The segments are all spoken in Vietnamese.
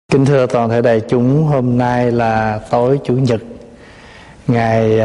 Kính thưa toàn thể đại chúng, hôm nay là tối Chủ nhật ngày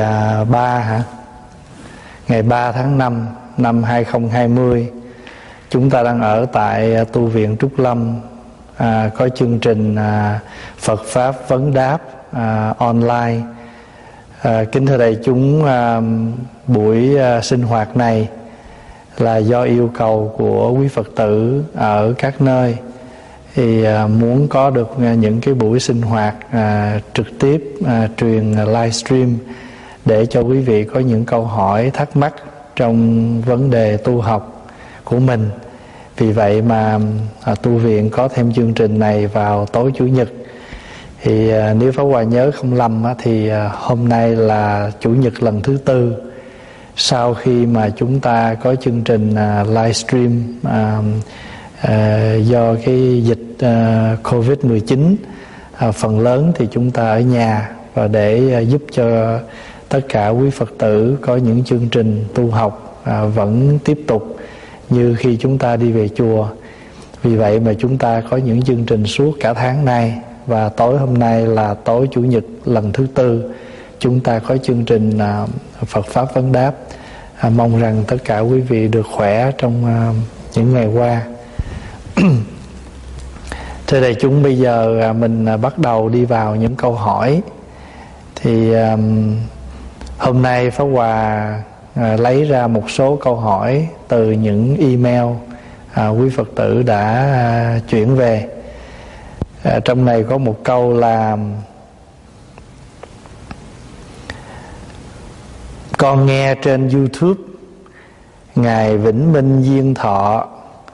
3 tháng 5 năm 2020. Chúng ta đang ở tại tu viện Trúc Lâm, có chương trình Phật Pháp vấn đáp online. Kính thưa đại chúng, buổi sinh hoạt này là do yêu cầu của quý Phật tử ở các nơi, thì muốn có được những cái buổi sinh hoạt trực tiếp truyền livestream để cho quý vị có những câu hỏi thắc mắc trong vấn đề tu học của mình. Vì vậy mà tu viện có thêm chương trình này vào tối Chủ nhật. Thì nếu Pháp Hòa nhớ không lầm thì hôm nay là Chủ nhật lần thứ 4 sau khi mà chúng ta có chương trình livestream do cái dịch Covid-19. Phần lớn thì chúng ta ở nhà, và để giúp cho tất cả quý Phật tử có những chương trình tu học vẫn tiếp tục như khi chúng ta đi về chùa. Vì vậy mà chúng ta có những chương trình suốt cả tháng nay, và tối hôm nay là tối Chủ nhật lần thứ 4 chúng ta có chương trình Phật Pháp vấn đáp. Mong rằng tất cả quý vị được khỏe trong những ngày qua. Thưa đại chúng, bây giờ mình bắt đầu đi vào những câu hỏi. Thì hôm nay Pháp Hòa lấy ra một số câu hỏi từ những email quý Phật tử đã chuyển về. Trong này có một câu là: con nghe trên YouTube Ngài Vĩnh Minh Diên Thọ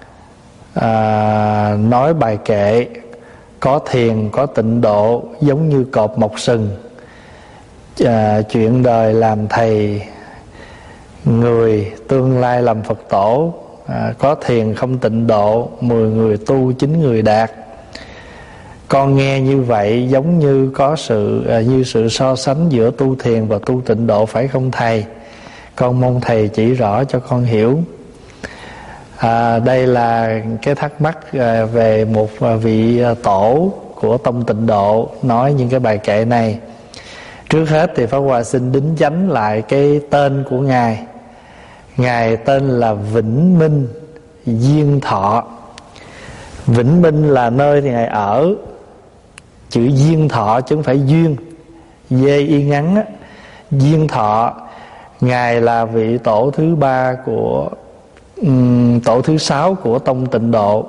nói bài kệ có thiền có tịnh độ giống như cọp mọc sừng, chuyện đời làm thầy, người tương lai làm Phật tổ, có thiền không tịnh độ 10 người tu 9 người đạt. Con nghe như vậy giống như có sự so sánh giữa tu thiền và tu tịnh độ, phải không thầy? Con mong thầy chỉ rõ cho con hiểu. Đây là cái thắc mắc về một vị tổ của tông tịnh độ nói những cái bài kệ này. Trước hết thì Pháp Hòa xin đính chánh lại cái tên của Ngài. Ngài tên là Vĩnh Minh Diên Thọ. Vĩnh Minh là nơi thì Ngài ở. Chữ Diên Thọ chứ không phải duyên, dê y ngắn á. Diên Thọ, Ngài là vị tổ thứ 3 của tổ thứ 6 của tông tịnh độ.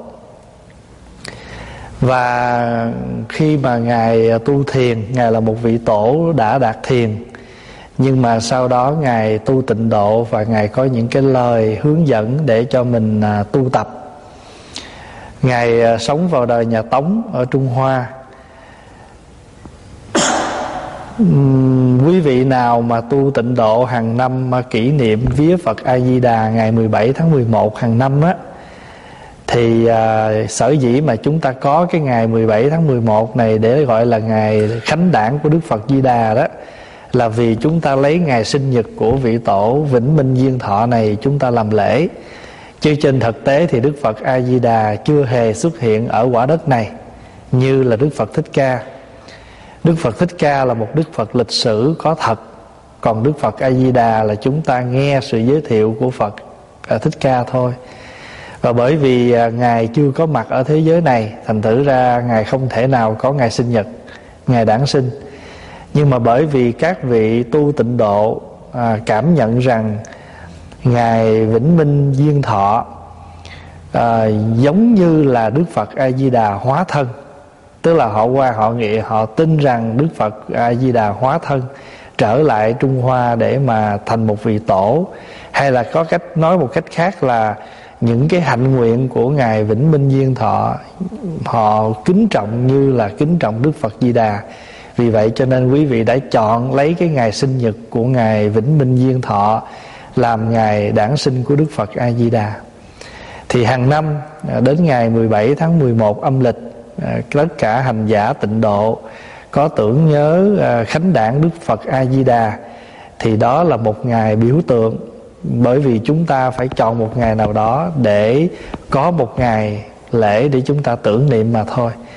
Và khi mà Ngài tu thiền, Ngài là một vị tổ đã đạt thiền, nhưng mà sau đó Ngài tu tịnh độ, và Ngài có những cái lời hướng dẫn để cho mình tu tập. Ngài sống vào đời nhà Tống ở Trung Hoa. Quý vị nào mà tu tịnh độ hàng năm kỷ niệm vía Phật A Di Đà ngày 17 tháng 11 hàng năm á, thì sở dĩ mà chúng ta có cái ngày 17 tháng 11 này để gọi là ngày khánh đản của Đức Phật Di Đà đó, là vì chúng ta lấy ngày sinh nhật của vị tổ Vĩnh Minh Diên Thọ này chúng ta làm lễ. Chứ trên thực tế thì Đức Phật A Di Đà chưa hề xuất hiện ở quả đất này như là Đức Phật Thích Ca. Đức Phật Thích Ca là một Đức Phật lịch sử có thật, còn Đức Phật A Di Đà là chúng ta nghe sự giới thiệu của Phật Thích Ca thôi. Và bởi vì Ngài chưa có mặt ở thế giới này, thành thử ra Ngài không thể nào có ngày sinh nhật, ngày đản sinh. Nhưng mà bởi vì các vị tu tịnh độ cảm nhận rằng Ngài Vĩnh Minh Diên Thọ giống như là Đức Phật A Di Đà hóa thân, tức là họ tin rằng Đức Phật A Di Đà hóa thân trở lại Trung Hoa để mà thành một vị tổ, hay là có cách nói một cách khác là những cái hạnh nguyện của Ngài Vĩnh Minh Diên Thọ họ kính trọng như là kính trọng Đức Phật Di Đà. Vì vậy cho nên quý vị đã chọn lấy cái ngày sinh nhật của Ngài Vĩnh Minh Diên Thọ làm ngày đản sinh của Đức Phật A Di Đà. Thì hàng năm đến ngày 17 tháng 11 âm lịch, tất cả hành giả tịnh độ có tưởng nhớ khánh đản Đức Phật A Di Đà, thì đó là một ngày biểu tượng. Bởi vì chúng ta phải chọn một ngày nào đó để có một ngày lễ để chúng ta tưởng niệm mà thôi.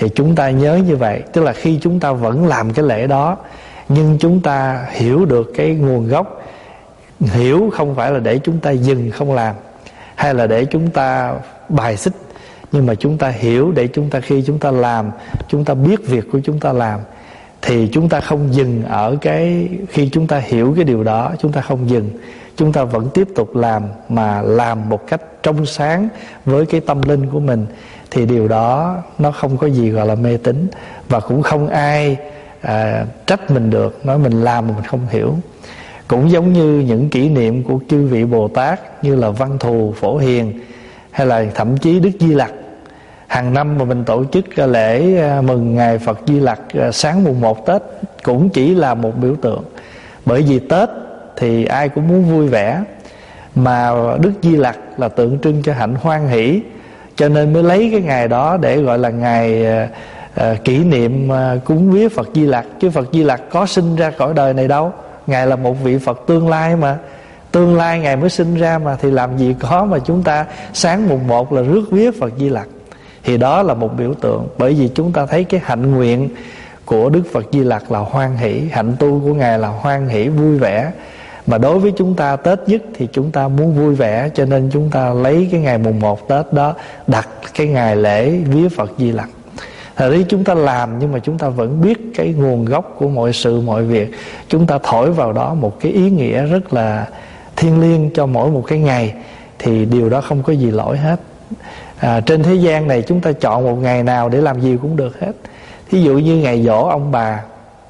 Thì chúng ta nhớ như vậy, tức là khi chúng ta vẫn làm cái lễ đó, nhưng chúng ta hiểu được cái nguồn gốc. Hiểu không phải là để chúng ta dừng không làm, hay là để chúng ta bài xích, nhưng mà chúng ta hiểu để chúng ta khi chúng ta làm, chúng ta biết việc của chúng ta làm, thì chúng ta không dừng ở cái khi chúng ta hiểu cái điều đó, chúng ta không dừng, chúng ta vẫn tiếp tục làm, mà làm một cách trong sáng với cái tâm linh của mình. Thì điều đó nó không có gì gọi là mê tín, và cũng không ai trách mình được, nói mình làm mà mình không hiểu. Cũng giống như những kỷ niệm của chư vị Bồ Tát như là Văn Thù, Phổ Hiền, hay là thậm chí Đức Di Lặc. Hàng năm mà mình tổ chức lễ mừng Ngài Phật Di Lặc sáng mùng 1 Tết cũng chỉ là một biểu tượng. Bởi vì Tết thì ai cũng muốn vui vẻ, mà Đức Di Lặc là tượng trưng cho hạnh hoan hỷ, cho nên mới lấy cái ngày đó để gọi là ngày kỷ niệm cúng vía Phật Di Lặc. Chứ Phật Di Lặc có sinh ra cõi đời này đâu, Ngài là một vị Phật tương lai mà, tương lai Ngài mới sinh ra mà, thì làm gì có mà chúng ta sáng mùng 1 là rước vía Phật Di Lặc. Thì đó là một biểu tượng, bởi vì chúng ta thấy cái hạnh nguyện của Đức Phật Di Lặc là hoan hỷ, hạnh tu của Ngài là hoan hỷ vui vẻ. Mà đối với chúng ta Tết nhất thì chúng ta muốn vui vẻ, cho nên chúng ta lấy cái ngày mùng 1 Tết đó đặt cái ngày lễ vía Phật Di Lặc. Thật ra chúng ta làm nhưng mà chúng ta vẫn biết cái nguồn gốc của mọi sự mọi việc. Chúng ta thổi vào đó một cái ý nghĩa rất là thiêng liêng cho mỗi một cái ngày, thì điều đó không có gì lỗi hết. Trên thế gian này chúng ta chọn một ngày nào để làm gì cũng được hết. Thí dụ như ngày giỗ ông bà,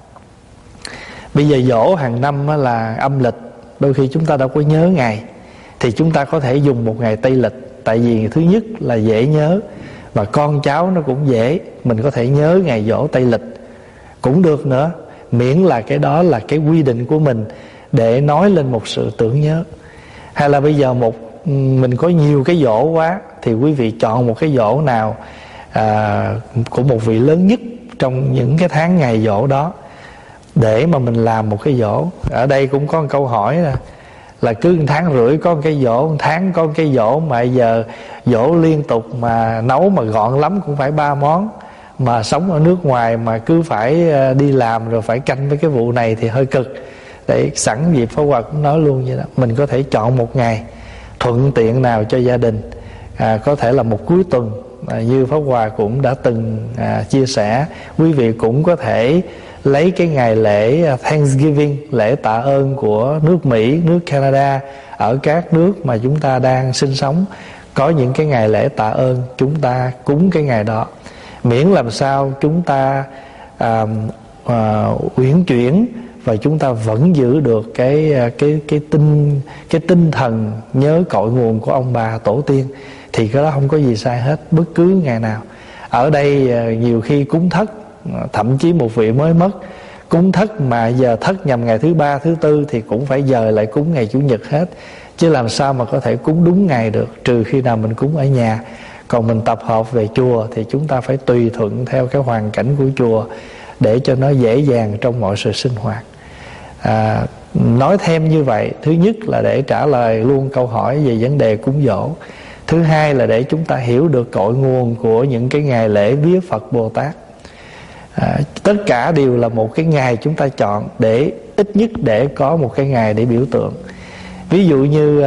bây giờ giỗ hàng năm là âm lịch, đôi khi chúng ta đâu có nhớ ngày, thì chúng ta có thể dùng một ngày Tây lịch. Tại vì thứ nhất là dễ nhớ, và con cháu nó cũng dễ, mình có thể nhớ ngày giỗ Tây lịch cũng được nữa, miễn là cái đó là cái quy định của mình để nói lên một sự tưởng nhớ. Hay là bây giờ mình có nhiều cái giỗ quá, thì quý vị chọn một cái giỗ nào của một vị lớn nhất trong những cái tháng ngày giỗ đó để mà mình làm một cái giỗ. Ở đây cũng có một câu hỏi là cứ 1 tháng rưỡi có một cái giỗ, 1 tháng có một cái giỗ, mà giờ giỗ liên tục mà nấu mà gọn lắm cũng phải 3 món, mà sống ở nước ngoài mà cứ phải đi làm rồi phải canh với cái vụ này thì hơi cực. Để sẵn dịp Pháp Hòa cũng nói luôn vậy đó, mình có thể chọn một ngày thuận tiện nào cho gia đình, có thể là một cuối tuần, như Pháp Hòa cũng đã từng chia sẻ. Quý vị cũng có thể lấy cái ngày lễ Thanksgiving, lễ tạ ơn của nước Mỹ, nước Canada, ở các nước mà chúng ta đang sinh sống, có những cái ngày lễ tạ ơn, chúng ta cúng cái ngày đó, miễn làm sao chúng ta uyển chuyển và chúng ta vẫn giữ được cái tinh thần nhớ cội nguồn của ông bà tổ tiên, thì cái đó không có gì sai hết, bất cứ ngày nào. Ở đây nhiều khi cúng thất, thậm chí một vị mới mất cúng thất mà giờ thất nhằm ngày thứ 3, thứ 4 thì cũng phải dời lại cúng ngày Chủ nhật hết, chứ làm sao mà có thể cúng đúng ngày được, trừ khi nào mình cúng ở nhà. Còn mình tập hợp về chùa thì chúng ta phải tùy thuận theo cái hoàn cảnh của chùa để cho nó dễ dàng trong mọi sự sinh hoạt. Nói thêm như vậy, thứ nhất là để trả lời luôn câu hỏi về vấn đề cúng dỗ. Thứ hai là để chúng ta hiểu được cội nguồn của những cái ngày lễ vía Phật Bồ Tát. Tất cả đều là một cái ngày chúng ta chọn, để ít nhất để có một cái ngày để biểu tượng. Ví dụ như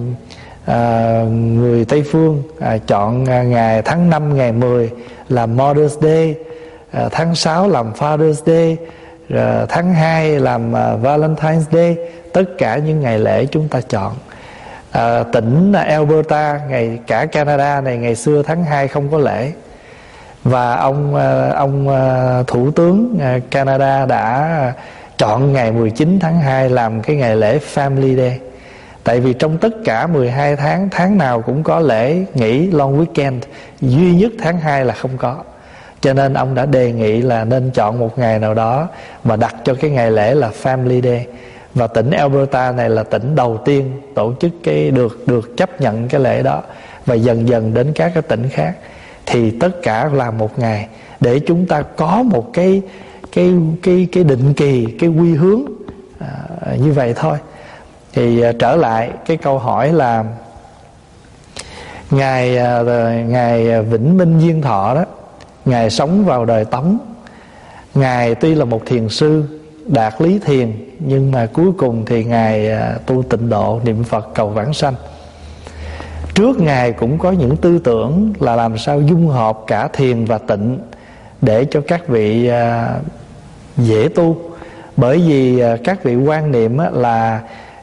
người Tây Phương chọn ngày tháng 5, ngày 10 làm Mother's Day, tháng 6 làm Father's Day, tháng 2 làm Valentine's Day. Tất cả những ngày lễ chúng ta chọn. Tỉnh Alberta, cả Canada này ngày xưa tháng 2 không có lễ, và ông thủ tướng Canada đã chọn ngày 19 tháng 2 làm cái ngày lễ Family Day. Tại vì trong tất cả 12 tháng, tháng nào cũng có lễ nghỉ long weekend, duy nhất tháng 2 là không có. Cho nên ông đã đề nghị là nên chọn một ngày nào đó và đặt cho cái ngày lễ là Family Day. Và tỉnh Alberta này là tỉnh đầu tiên tổ chức cái được chấp nhận cái lễ đó, và dần dần đến các cái tỉnh khác. Thì tất cả là một ngày để chúng ta có một cái định kỳ, cái quy hướng như vậy thôi. Thì trở lại cái câu hỏi là Ngài Vĩnh Minh Diên Thọ đó, Ngài sống vào đời Tống. Ngài tuy là một thiền sư đạt lý thiền, nhưng mà cuối cùng thì Ngài tu tịnh độ, niệm Phật cầu vãng sanh. Trước Ngài cũng có những tư tưởng là làm sao dung hợp cả thiền và tịnh để cho các vị dễ tu. Bởi vì các vị quan niệm là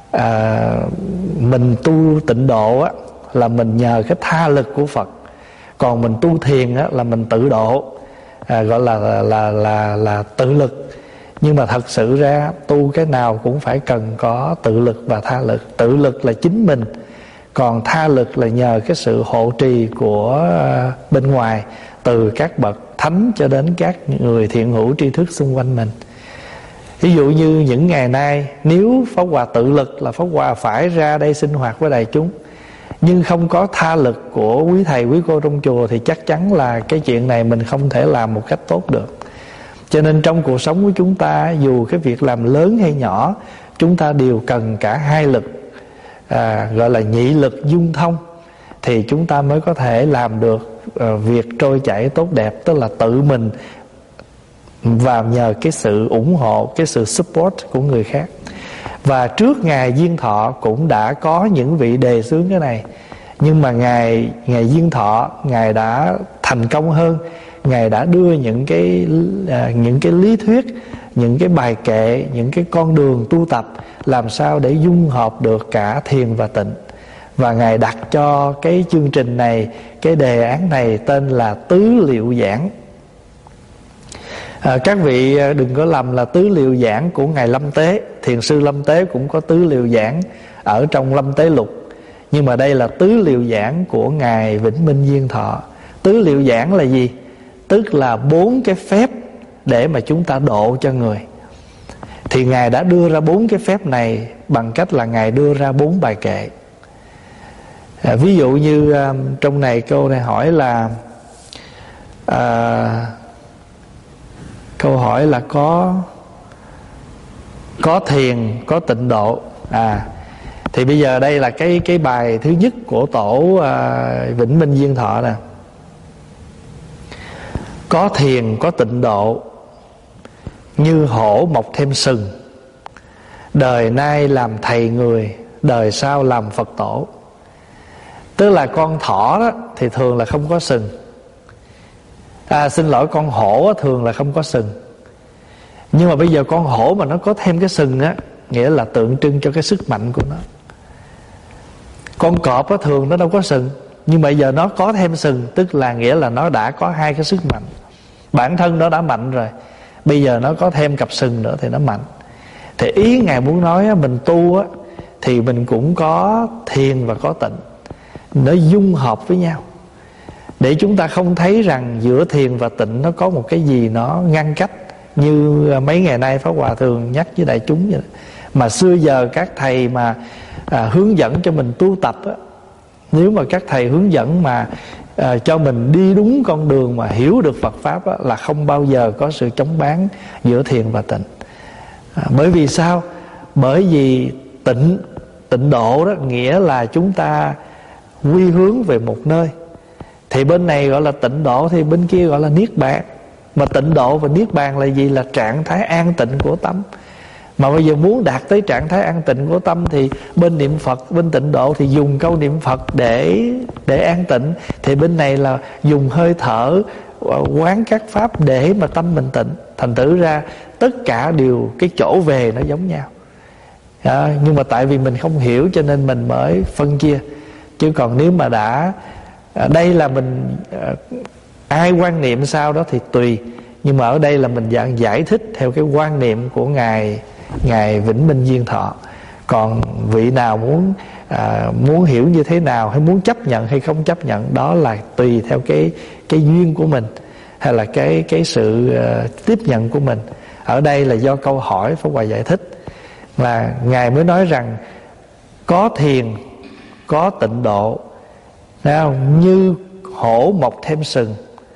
mình tu tịnh độ là mình nhờ cái tha lực của Phật, còn mình tu thiền là mình tự độ, gọi là tự lực. Nhưng mà thật sự ra tu cái nào cũng phải cần có tự lực và tha lực. Tự lực là chính mình, còn tha lực là nhờ cái sự hộ trì của bên ngoài, từ các bậc thánh cho đến các người thiện hữu tri thức xung quanh mình. Ví dụ như những ngày nay, nếu Pháp Hòa tự lực là Pháp Hòa phải ra đây sinh hoạt với đại chúng, nhưng không có tha lực của quý thầy quý cô trong chùa, thì chắc chắn là cái chuyện này mình không thể làm một cách tốt được. Cho nên trong cuộc sống của chúng ta, dù cái việc làm lớn hay nhỏ, chúng ta đều cần cả hai lực, gọi là nhị lực dung thông, thì chúng ta mới có thể làm được việc trôi chảy tốt đẹp. Tức là tự mình và nhờ cái sự ủng hộ, cái sự support của người khác. Và trước Ngài Diên Thọ cũng đã có những vị đề xướng cái này, nhưng mà Ngài Diên Thọ, Ngài đã thành công hơn. Ngài đã đưa những cái lý thuyết, những cái bài kệ, những cái con đường tu tập làm sao để dung hợp được cả thiền và tịnh. Và Ngài đặt cho cái chương trình này, cái đề án này tên là Tứ Liệu Giảng. Các vị đừng có lầm là Tứ Liệu Giảng của Ngài Lâm Tế. Thiền sư Lâm Tế cũng có Tứ Liệu Giảng ở trong Lâm Tế Lục, nhưng mà đây là Tứ Liệu Giảng của Ngài Vĩnh Minh Diên Thọ. Tứ Liệu Giảng là gì? Tức là 4 cái phép để mà chúng ta độ cho người. Thì Ngài đã đưa ra 4 cái phép này bằng cách là Ngài đưa ra 4 bài kệ. Ví dụ như trong này câu này hỏi là câu hỏi là có thiền, có tịnh độ. Thì bây giờ đây là cái bài thứ nhất của tổ Vĩnh Minh Diên Thọ nè. Có thiền, có tịnh độ, như hổ mọc thêm sừng. Đời nay làm thầy người, đời sau làm Phật tổ. Tức là con thỏ đó thì thường là không có sừng. Xin lỗi, con hổ thường là không có sừng. Nhưng mà bây giờ con hổ mà nó có thêm cái sừng á, nghĩa là tượng trưng cho cái sức mạnh của nó. Con cọp á thường nó đâu có sừng, nhưng bây giờ nó có thêm sừng, tức là nghĩa là nó đã có hai cái sức mạnh. Bản thân nó đã mạnh rồi, bây giờ nó có thêm cặp sừng nữa thì nó mạnh. Thì ý Ngài muốn nói á, mình tu á, thì mình cũng có thiền và có tịnh, nó dung hợp với nhau, để chúng ta không thấy rằng giữa thiền và tịnh nó có một cái gì nó ngăn cách, như mấy ngày nay Pháp Hòa thường nhắc với đại chúng vậy đó. Mà xưa giờ các thầy mà hướng dẫn cho mình tu tập á, nếu mà các thầy hướng dẫn mà cho mình đi đúng con đường mà hiểu được Phật Pháp á, là không bao giờ có sự chống bán giữa thiền và tịnh. Bởi vì sao? Bởi vì tịnh độ đó nghĩa là chúng ta quy hướng về một nơi. Thì bên này gọi là tịnh độ, thì bên kia gọi là niết bàn. Mà tịnh độ và niết bàn là gì? Là trạng thái an tịnh của tâm. Mà bây giờ muốn đạt tới trạng thái an tịnh của tâm thì bên niệm Phật, bên tịnh độ thì dùng câu niệm Phật để an tịnh. Thì bên này là dùng hơi thở, quán các pháp để mà tâm mình tịnh. Thành thử ra tất cả đều cái chỗ về nó giống nhau. Nhưng mà tại vì mình không hiểu cho nên mình mới phân chia. Chứ còn nếu mà đã đây là mình ai quan niệm sao đó thì tùy. Nhưng mà ở đây là mình giải thích theo cái quan niệm của Ngài Vĩnh Minh Diên Thọ. Còn vị nào muốn hiểu như thế nào, hay muốn chấp nhận hay không chấp nhận, đó là tùy theo cái duyên của mình, hay là cái sự tiếp nhận của mình. Ở đây là do câu hỏi Pháp Hòa giải thích, là Ngài mới nói rằng có thiền, có tịnh độ, thấy không? Như hổ mọc thêm sừng,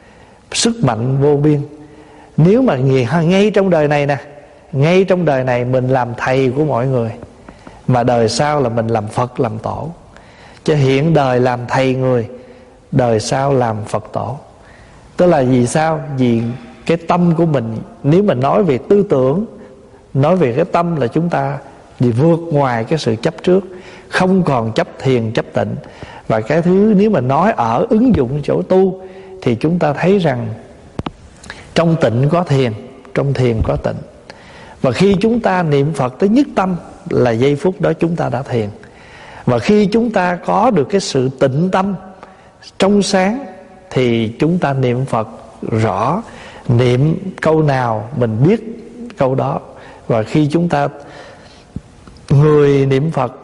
sức mạnh vô biên. Nếu mà ngay trong đời này nè, ngay trong đời này mình làm thầy của mọi người, mà đời sau là mình làm Phật làm tổ. Chứ hiện đời làm thầy người, đời sau làm Phật tổ. Tức là vì sao? Vì cái tâm của mình, nếu mà nói về tư tưởng, nói về cái tâm là chúng ta vì vượt ngoài cái sự chấp trước, không còn chấp thiền chấp tịnh. Và cái thứ nếu mà nói ở ứng dụng chỗ tu thì chúng ta thấy rằng trong tịnh có thiền, trong thiền có tịnh. Và khi chúng ta niệm Phật tới nhất tâm là giây phút đó chúng ta đã thiền. Và khi chúng ta có được cái sự tịnh tâm trong sáng thì chúng ta niệm Phật rõ, niệm câu nào mình biết câu đó. Và khi chúng ta người niệm Phật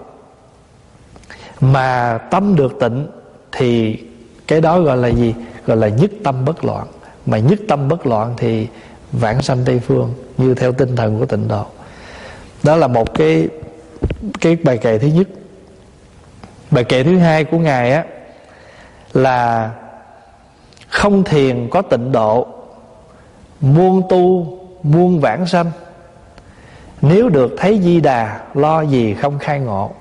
mà tâm được tịnh thì cái đó gọi là gì? Gọi là nhất tâm bất loạn. Mà nhất tâm bất loạn thì vãng sanh Tây Phương, như theo tinh thần của Tịnh Độ. Đó là một cái bài kệ thứ nhất. Bài kệ thứ hai của Ngài á là không thiền có tịnh độ, muôn tu muôn vãng sanh. Nếu được thấy Di Đà, lo gì không khai ngộ.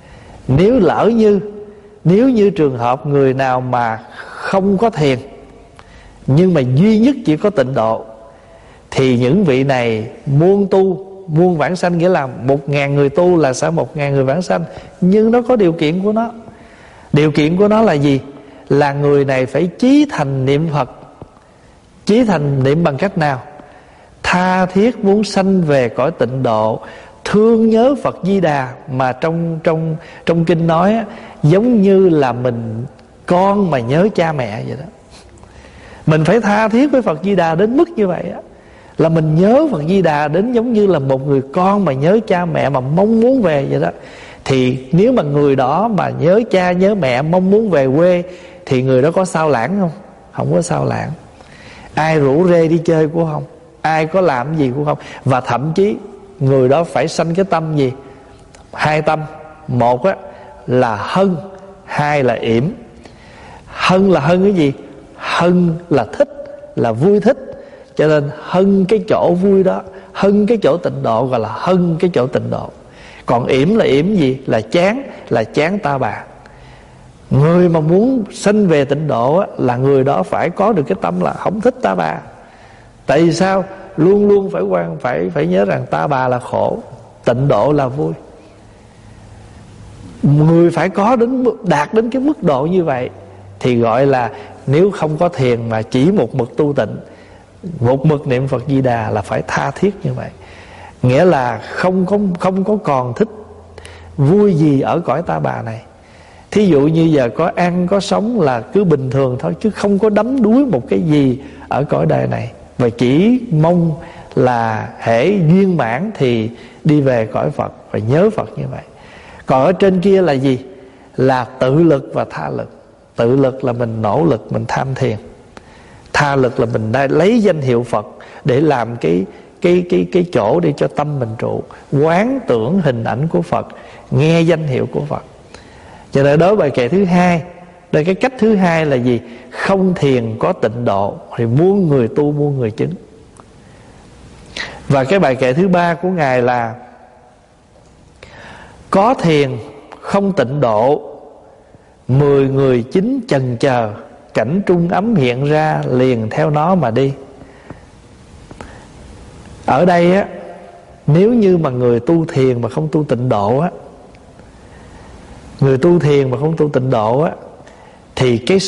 Nếu như trường hợp người nào mà không có thiền nhưng mà duy nhất chỉ có tịnh độ, thì những vị này muôn tu muôn vãng sanh, nghĩa là 1.000 người tu là sẽ 1.000 người vãng sanh. Nhưng nó có điều kiện của nó. Điều kiện của nó là gì? Là người này phải chí thành niệm Phật. Chí thành niệm bằng cách nào? Tha thiết muốn sanh về cõi tịnh độ, thương nhớ Phật Di Đà. Mà trong kinh nói á, giống như là mình con mà nhớ cha mẹ vậy đó. Mình phải tha thiết với Phật Di Đà đến mức như vậy á, là mình nhớ Phật Di Đà đến giống như là một người con mà nhớ cha mẹ, mà mong muốn về vậy đó. Thì nếu mà người đó mà nhớ cha nhớ mẹ, mong muốn về quê, thì người đó có sao lãng không? Không có sao lãng. Ai rủ rê đi chơi cũng không, ai có làm gì cũng không. Và thậm chí người đó phải sanh cái tâm gì? Hai tâm. Một á là hân, hai là yểm. Hân là hân cái gì? Hân là thích, là vui thích. Cho nên hân cái chỗ vui đó, hân cái chỗ tịnh độ gọi là hân cái chỗ tịnh độ. Còn yểm là yểm gì? Là chán ta bà. Người mà muốn sanh về tịnh độ á, là người đó phải có được cái tâm là không thích ta bà. Tại vì sao? Luôn luôn phải nhớ rằng ta bà là khổ, tịnh độ là vui. Người phải đạt đến cái mức độ như vậy thì gọi là, nếu không có thiền mà chỉ một mực tu tịnh, một mực niệm Phật Di Đà là phải tha thiết như vậy. Nghĩa là không có còn thích vui gì ở cõi ta bà này. Thí dụ như giờ có ăn có sống là cứ bình thường thôi, chứ không có đắm đuối một cái gì ở cõi đời này. Và chỉ mong là hễ duyên mãn thì đi về cõi Phật và nhớ Phật như vậy. Còn ở trên kia là gì? Là tự lực và tha lực. Tự lực là mình nỗ lực, mình tham thiền. Tha lực là mình đã lấy danh hiệu Phật để làm cái chỗ để cho tâm mình trụ, quán tưởng hình ảnh của Phật, nghe danh hiệu của Phật. Cho nên đối bài kệ thứ hai, đây cái cách thứ hai là gì? Không thiền có tịnh độ thì muôn người tu muôn người chứng. Và cái bài kệ thứ ba của Ngài là có thiền không tịnh độ, 10 người chính chần chờ, cảnh trung ấm hiện ra liền theo nó mà đi. Ở đây á, nếu như mà người tu thiền mà không tu tịnh độ á, người tu thiền mà không tu tịnh độ á, thì cái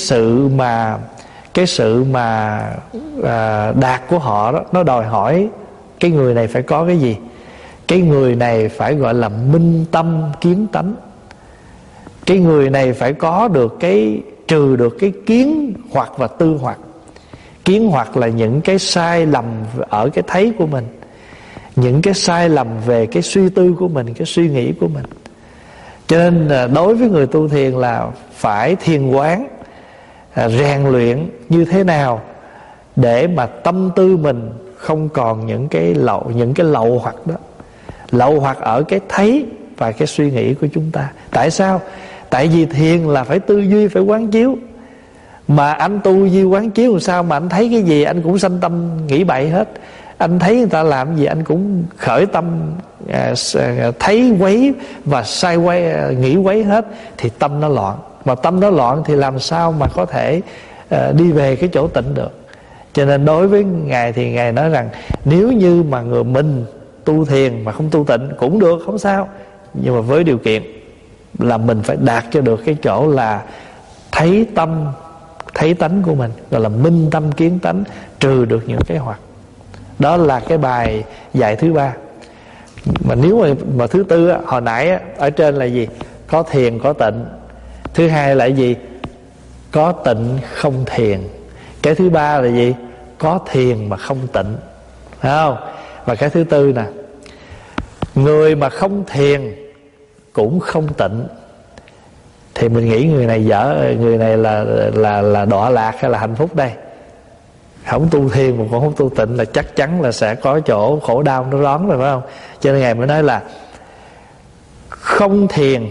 sự mà đạt của họ đó, nó đòi hỏi cái người này phải có cái gì? Cái người này phải gọi là minh tâm kiến tánh. Cái người này phải có được trừ được cái kiến hoặc và tư hoặc. Kiến hoặc là những cái sai lầm ở cái thấy của mình, những cái sai lầm về cái suy tư của mình, cái suy nghĩ của mình. Cho nên đối với người tu thiền là phải thiền quán, rèn luyện như thế nào để mà tâm tư mình không còn những cái lậu hoặc đó. Lậu hoặc ở cái thấy và cái suy nghĩ của chúng ta. Tại sao? Tại vì thiền là phải tư duy, phải quán chiếu. Mà anh tu duy quán chiếu làm sao mà anh thấy cái gì anh cũng sanh tâm nghĩ bậy hết. Anh thấy người ta làm gì anh cũng khởi tâm thấy quấy và sai quấy, nghĩ quấy hết. Thì tâm nó loạn. Mà tâm nó loạn thì làm sao mà có thể đi về cái chỗ tịnh được. Cho nên đối với Ngài thì Ngài nói rằng nếu như mà người mình tu thiền mà không tu tịnh cũng được, không sao, nhưng mà với điều kiện là mình phải đạt cho được cái chỗ là thấy tâm, thấy tánh của mình, gọi là minh tâm kiến tánh, trừ được những cái hoặc. Đó là cái bài dạy thứ ba. Mà nếu mà thứ tư á, hồi nãy á, ở trên là gì? Có thiền có tịnh. Thứ hai là gì? Có tịnh không thiền. Cái thứ ba là gì? Có thiền mà không tịnh, phải không? Và cái thứ tư nè, người mà không thiền cũng không tịnh thì mình nghĩ người này dở, người này là đọa lạc hay là hạnh phúc đây? Không tu thiền mà còn không tu tịnh là chắc chắn là sẽ có chỗ khổ đau nó đón rồi, phải không? Cho nên Ngài mới nói là không thiền,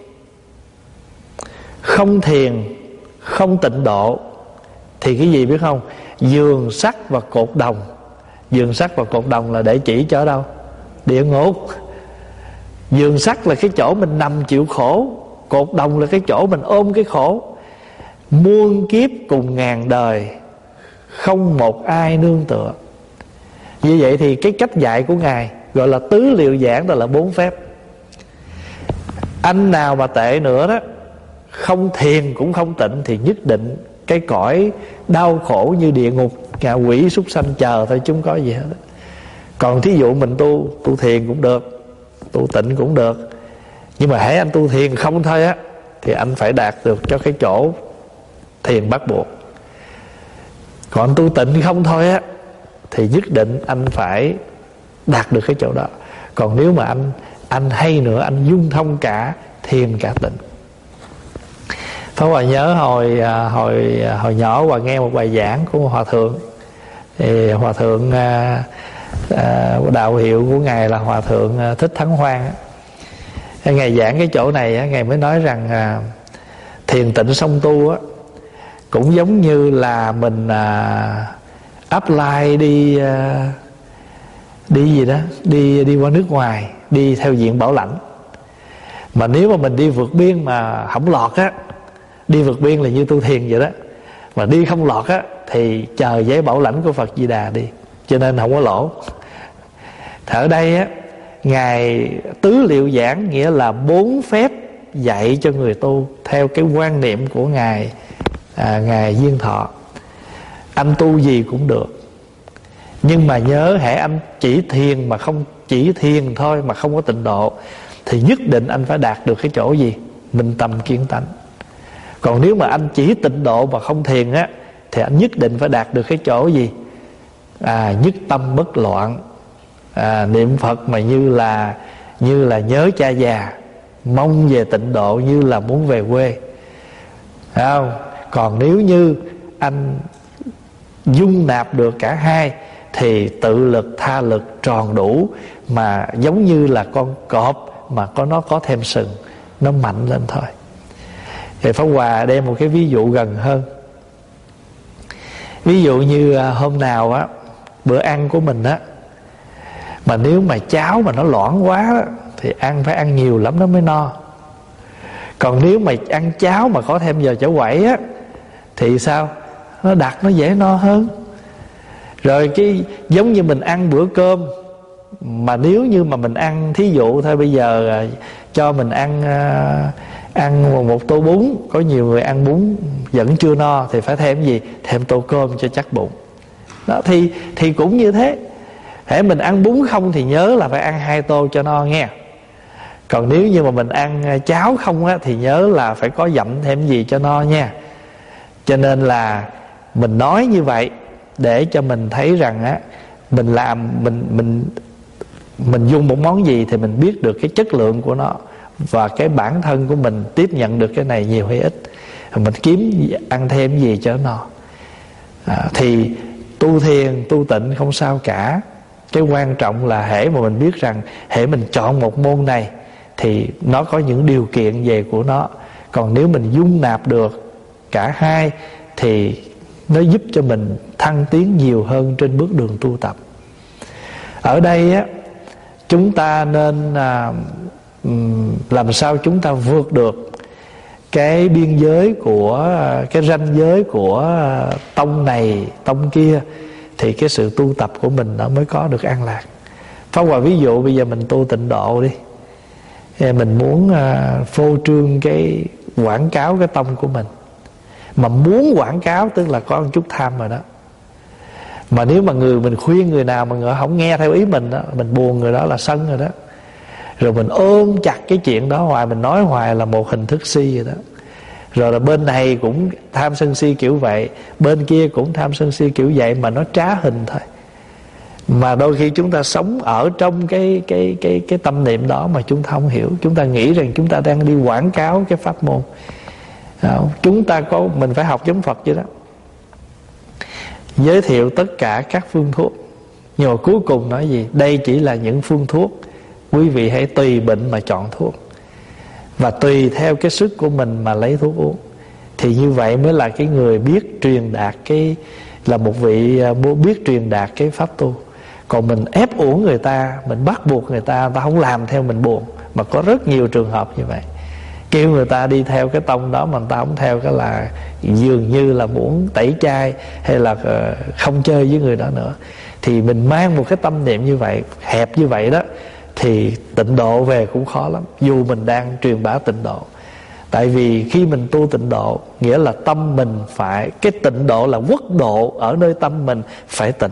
không thiền, không tịnh độ thì cái gì biết không? Giường sắt và cột đồng. Giường sắt và cột đồng là để chỉ cho đâu? Địa ngục. Giường sắt là cái chỗ mình nằm chịu khổ, cột đồng là cái chỗ mình ôm cái khổ. Muôn kiếp cùng ngàn đời, không một ai nương tựa. Như vậy thì cái cách dạy của Ngài gọi là tứ liệu giảng, đó là 4 phép. Anh nào mà tệ nữa đó, không thiền cũng không tịnh thì nhất định cái cõi đau khổ như địa ngục, ngạ quỷ súc sanh chờ thôi, chúng có gì hết. Còn thí dụ mình tu thiền cũng được, tu tịnh cũng được, nhưng mà hễ anh tu thiền không thôi á thì anh phải đạt được cho cái chỗ thiền bắt buộc. Còn tu tịnh không thôi á thì nhất định anh phải đạt được cái chỗ đó. Còn nếu mà anh hay nữa, anh dung thông cả thiền cả tịnh. Pháp Hòa nhớ hồi nhỏ Hòa nghe một bài giảng của một hòa thượng. Thì hòa thượng đạo hiệu của Ngài là Hòa thượng Thích Thắng Hoan. Ngài giảng cái chỗ này, Ngài mới nói rằng thiền tịnh song tu á, cũng giống như là mình apply đi gì đó, đi qua nước ngoài, đi theo diện bảo lãnh. Mà nếu mà mình đi vượt biên mà không lọt á, đi vượt biên là như tu thiền vậy đó, mà đi không lọt á thì chờ giấy bảo lãnh của Phật Di Đà đi, cho nên không có lỗ. Ở đây á, Ngài tứ liệu giảng nghĩa là 4 phép dạy cho người tu theo cái quan niệm của Ngài Diên Thọ. Anh tu gì cũng được, nhưng mà nhớ hễ anh chỉ thiền mà không chỉ thiền thôi mà không có tịnh độ thì nhất định anh phải đạt được cái chỗ gì? Minh tâm kiến tánh. Còn nếu mà anh chỉ tịnh độ mà không thiền á thì anh nhất định phải đạt được cái chỗ gì? Nhất tâm bất loạn. Niệm Phật mà như là nhớ cha già, mong về tịnh độ như là muốn về quê, phải không? Còn nếu như anh dung nạp được cả hai thì tự lực tha lực tròn đủ, mà giống như là con cọp mà nó có thêm sừng, nó mạnh lên thôi. Thì Pháp Hòa đem một cái ví dụ gần hơn. Ví dụ như hôm nào á, bữa ăn của mình á, mà nếu mà cháo mà nó loãng quá đó, thì phải ăn nhiều lắm nó mới no. Còn nếu mà ăn cháo mà có thêm giờ chảo quẩy á thì sao? Nó đặc, nó dễ no hơn. Rồi cái giống như mình ăn bữa cơm, mà nếu như mà mình ăn, thí dụ thôi, bây giờ cho mình ăn một tô bún, có nhiều người ăn bún vẫn chưa no thì phải thêm gì? Thêm tô cơm cho chắc bụng. Đó thì cũng như thế. Hễ mình ăn bún không thì nhớ là phải ăn 2 tô cho no nghe. Còn nếu như mà mình ăn cháo không á thì nhớ là phải có dặm thêm gì cho no nha. Cho nên là mình nói như vậy để cho mình thấy rằng á, mình làm mình dùng một món gì thì mình biết được cái chất lượng của nó, và cái bản thân của mình tiếp nhận được cái này nhiều hay ít, mình kiếm ăn thêm gì cho nó thì tu thiền tu tịnh không sao cả. Cái quan trọng là hễ mà mình biết rằng hễ mình chọn một môn này thì nó có những điều kiện về của nó. Còn nếu mình dung nạp được cả hai thì nó giúp cho mình thăng tiến nhiều hơn trên bước đường tu tập. Ở đây á, chúng ta nên làm sao chúng ta vượt được cái biên giới của cái ranh giới của tông này tông kia, thì cái sự tu tập của mình nó mới có được an lạc. Pháp Hòa ví dụ bây giờ mình tu tịnh độ đi, mình muốn phô trương cái quảng cáo cái tông của mình, mà muốn quảng cáo tức là có một chút tham rồi đó. Mà nếu mà mình khuyên người nào mà người không nghe theo ý mình đó, mình buồn người đó là sân rồi đó. Rồi mình ôm chặt cái chuyện đó hoài, mình nói hoài là một hình thức si rồi đó. Rồi là bên này cũng tham sân si kiểu vậy, bên kia cũng tham sân si kiểu vậy, mà nó trá hình thôi. Mà đôi khi chúng ta sống ở trong cái tâm niệm đó mà chúng ta không hiểu. Chúng ta nghĩ rằng chúng ta đang đi quảng cáo cái pháp môn. Chúng ta mình phải học giống Phật vậy đó, giới thiệu tất cả các phương thuốc, nhưng mà cuối cùng nói gì? Đây chỉ là những phương thuốc, quý vị hãy tùy bệnh mà chọn thuốc, và tùy theo cái sức của mình mà lấy thuốc uống. Thì như vậy mới là cái người biết truyền đạt là một vị biết truyền đạt cái pháp tu. Còn mình ép uổng người ta, mình bắt buộc người ta không làm theo mình buồn. Mà có rất nhiều trường hợp như vậy, kêu người ta đi theo cái tông đó mà người ta không theo, cái là dường như là muốn tẩy chay hay là không chơi với người đó nữa. Thì mình mang một cái tâm niệm như vậy, hẹp như vậy đó, thì tịnh độ về cũng khó lắm, dù mình đang truyền bá tịnh độ. Tại vì khi mình tu tịnh độ, nghĩa là tâm mình phải, cái tịnh độ là quốc độ ở nơi tâm mình phải tịnh.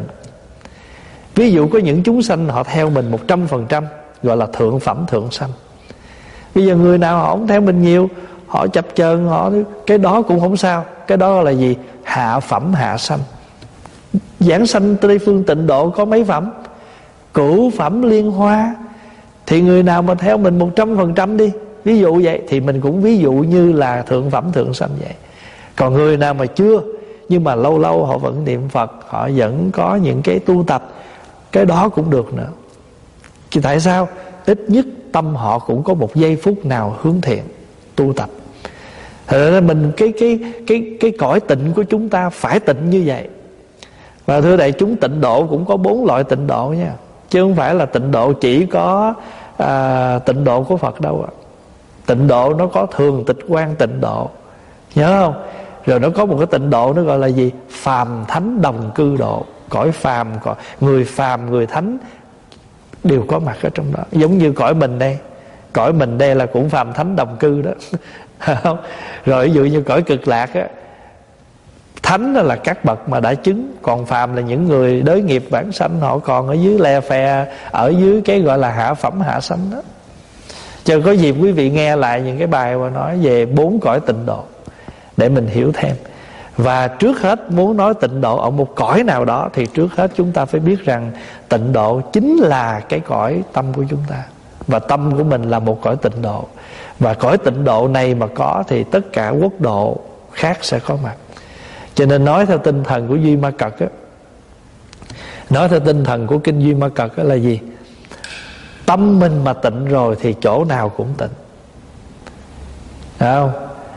Ví dụ có những chúng sanh họ theo mình 100%, gọi là thượng phẩm thượng sanh. Bây giờ người nào họ không theo mình nhiều, họ chập chờn, cái đó cũng không sao. Cái đó là gì? Hạ phẩm hạ sanh. Giảng sanh Tây Phương tịnh độ có mấy phẩm? Cửu phẩm liên hoa. Thì người nào mà theo mình 100% đi, ví dụ vậy, thì mình cũng ví dụ như là thượng phẩm thượng sanh vậy. Còn người nào mà chưa, nhưng mà lâu lâu họ vẫn niệm Phật, họ vẫn có những cái tu tập, cái đó cũng được nữa. Thì tại sao? Ít nhất tâm họ cũng có một giây phút nào hướng thiện tu tập. Thật ra mình cái cõi tịnh của chúng ta phải tịnh như vậy. Và thưa đại chúng, tịnh độ cũng có 4 loại tịnh độ nha, chứ không phải là tịnh độ chỉ có tịnh độ của Phật đâu ạ. Tịnh độ nó có thường tịch quan tịnh độ, nhớ không? Rồi nó có một cái tịnh độ nó gọi là gì? Phàm thánh đồng cư độ. Cõi phàm, người phàm người thánh đều có mặt ở trong đó. Giống như cõi mình đây, cõi mình đây là cũng phàm thánh đồng cư đó. Không? Rồi ví dụ như cõi cực lạc á, thánh là các bậc mà đã chứng, còn phàm là những người đới nghiệp vãng sanh, họ còn ở dưới le phe, ở dưới cái gọi là hạ phẩm hạ sanh đó. Chờ có dịp quý vị nghe lại những cái bài mà nói về 4 cõi tịnh độ để mình hiểu thêm. Và trước hết muốn nói tịnh độ ở một cõi nào đó, thì trước hết chúng ta phải biết rằng tịnh độ chính là cái cõi tâm của chúng ta, và tâm của mình là một cõi tịnh độ. Và cõi tịnh độ này mà có thì tất cả quốc độ khác sẽ có mặt. Cho nên nói theo tinh thần của Duy Ma Cật á, nói theo tinh thần của kinh Duy Ma Cật á là gì? Tâm mình mà tịnh rồi thì chỗ nào cũng tịnh. Thấy không?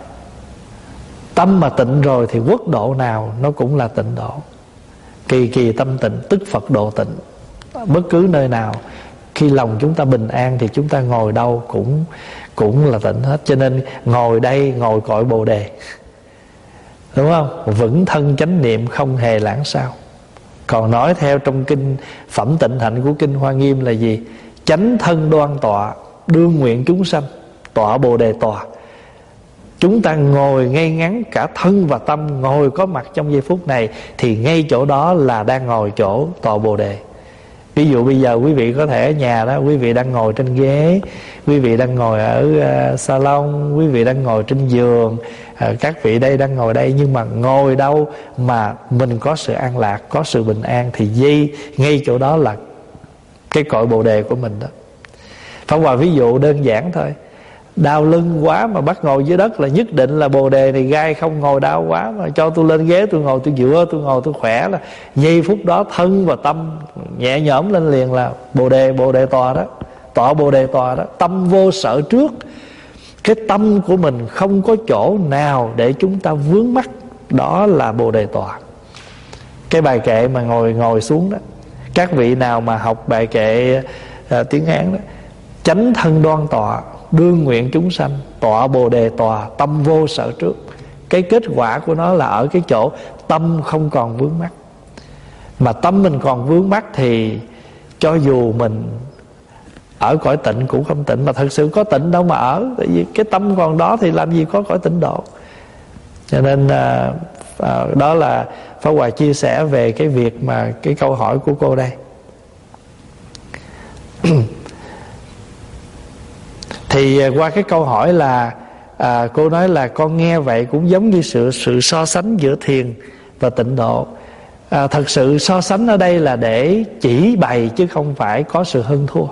Tâm mà tịnh rồi thì quốc độ nào nó cũng là tịnh độ. Kỳ kỳ tâm tịnh tức Phật độ tịnh. Bất cứ nơi nào khi lòng chúng ta bình an thì chúng ta ngồi đâu cũng là tịnh hết. Cho nên ngồi đây, ngồi cõi Bồ Đề, đúng không? Vững thân chánh niệm không hề lãng sao. Còn nói theo trong kinh Phẩm Tịnh Hạnh của kinh Hoa Nghiêm là gì? Chánh thân đoan tọa, đương nguyện chúng sanh, tọa Bồ Đề tòa. Chúng ta ngồi ngay ngắn, cả thân và tâm ngồi có mặt trong giây phút này, thì ngay chỗ đó là đang ngồi chỗ tọa Bồ Đề. Ví dụ bây giờ quý vị có thể ở nhà đó, quý vị đang ngồi trên ghế, quý vị đang ngồi ở salon, quý vị đang ngồi trên giường, các vị đây đang ngồi đây, nhưng mà ngồi đâu mà mình có sự an lạc, có sự bình an, thì ngay chỗ đó là cái cõi Bồ Đề của mình đó. Pháp Hòa ví dụ đơn giản thôi. Đau lưng quá mà bắt ngồi dưới đất là nhất định là Bồ Đề này gai không. Ngồi đau quá mà cho tôi lên ghế, tôi ngồi tôi dựa, tôi ngồi tôi khỏe, là giây phút đó thân và tâm nhẹ nhõm lên liền là Bồ Đề tòa đó, tọa Bồ Đề tòa đó. Tâm vô sở trước. Cái tâm của mình không có chỗ nào để chúng ta vướng mắc, đó là Bồ Đề tòa. Cái bài kệ mà ngồi xuống đó, các vị nào mà học bài kệ tiếng Hán đó, chánh thân đoan tọa, đương nguyện chúng sanh, tọa bồ đề tòa, tâm vô sở trước. Cái kết quả của nó là ở cái chỗ tâm không còn vướng mắc. Mà tâm mình còn vướng mắc thì cho dù mình ở cõi tịnh cũng không tịnh. Mà thật sự có tịnh đâu mà ở, tại vì cái tâm còn đó thì làm gì có cõi tịnh độ. Cho nên đó là Pháp Hòa chia sẻ về cái việc mà cái câu hỏi của cô đây. Thì qua cái câu hỏi là cô nói là con nghe vậy cũng giống như sự so sánh giữa thiền và tịnh độ. Thật sự so sánh ở đây là để chỉ bày chứ không phải có sự hơn thua.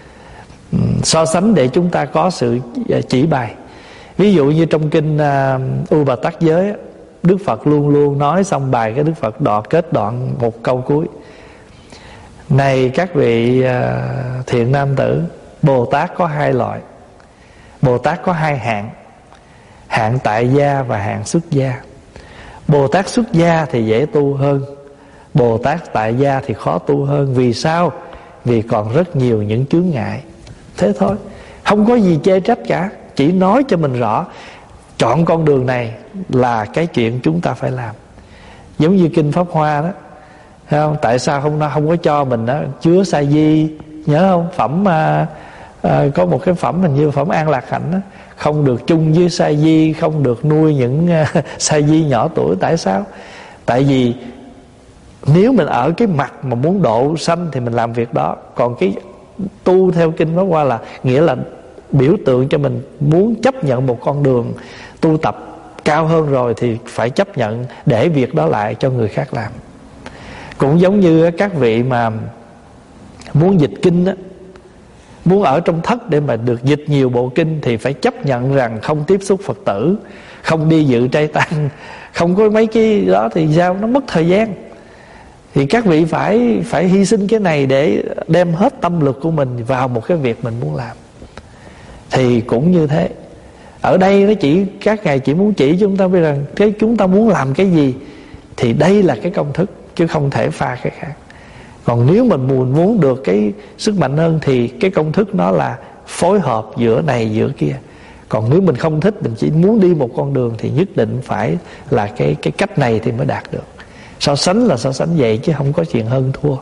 So sánh để chúng ta có sự chỉ bày. Ví dụ như trong kinh U Bà Tát Giới, Đức Phật luôn luôn nói xong bài cái Đức Phật kết đoạn một câu cuối: này các vị thiện nam tử, Bồ Tát có hai loại. Bồ Tát có hai hạng: hạng tại gia và hạng xuất gia. Bồ Tát xuất gia thì dễ tu hơn, Bồ Tát tại gia thì khó tu hơn. Vì sao? Vì còn rất nhiều những chướng ngại. Thế thôi, không có gì chê trách cả, chỉ nói cho mình rõ chọn con đường này là cái chuyện chúng ta phải làm. Giống như kinh Pháp Hoa đó, thấy không? Tại sao không có cho mình đó chứa sa di, nhớ không? Phẩm có một cái phẩm hình như phẩm An Lạc Hạnh đó, không được chung với sa di, không được nuôi những sa di nhỏ tuổi. Tại sao? Tại vì nếu mình ở cái mặt mà muốn độ sanh thì mình làm việc đó. Còn cái tu theo kinh Pháp Hoa là nghĩa là biểu tượng cho mình muốn chấp nhận một con đường tu tập cao hơn rồi thì phải chấp nhận để việc đó lại cho người khác làm. Cũng giống như các vị mà muốn dịch kinh đó, muốn ở trong thất để mà được dịch nhiều bộ kinh thì phải chấp nhận rằng không tiếp xúc Phật tử, không đi dự trai tăng, không có mấy cái đó thì sao? Nó mất thời gian. Thì các vị phải hy sinh cái này để đem hết tâm lực của mình vào một cái việc mình muốn làm. Thì cũng như thế. Ở đây nó chỉ các ngài chỉ muốn chỉ chúng ta biết rằng cái chúng ta muốn làm cái gì thì đây là cái công thức, chứ không thể pha cái khác. Còn nếu mình muốn được cái sức mạnh hơn thì cái công thức nó là phối hợp giữa này giữa kia. Còn nếu mình không thích, mình chỉ muốn đi một con đường thì nhất định phải là cái cách này thì mới đạt được. So sánh là so sánh vậy chứ không có chuyện hơn thua.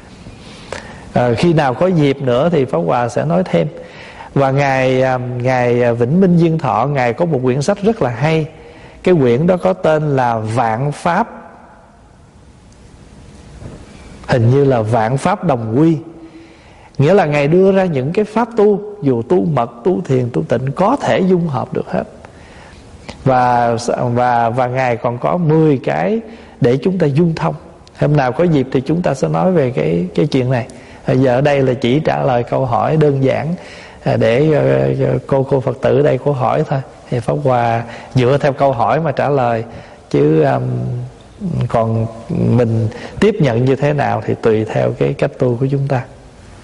Khi nào có dịp nữa thì Pháp Hòa sẽ nói thêm. Và ngài Vĩnh Minh Diên Thọ, ngài có một quyển sách rất là hay. Cái quyển đó có tên là Vạn Pháp, hình như là Vạn Pháp Đồng Quy. Nghĩa là ngài đưa ra những cái pháp tu, dù tu mật, tu thiền, tu tịnh, có thể dung hợp được hết. Và ngài còn có 10 cái để chúng ta dung thông. Hôm nào có dịp thì chúng ta sẽ nói về cái chuyện này. Giờ ở đây là chỉ trả lời câu hỏi đơn giản để cô Phật tử ở đây cô hỏi thôi. Thì Pháp Hòa dựa theo câu hỏi mà trả lời, chứ còn mình tiếp nhận như thế nào thì tùy theo cái cách tu của chúng ta.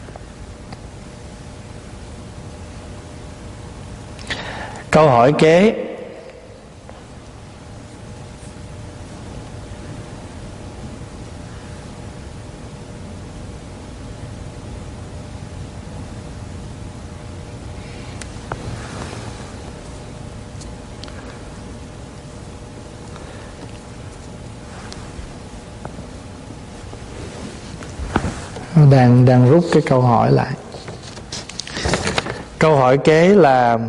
Câu hỏi kế: đang rút cái câu hỏi lại. Câu hỏi kế là: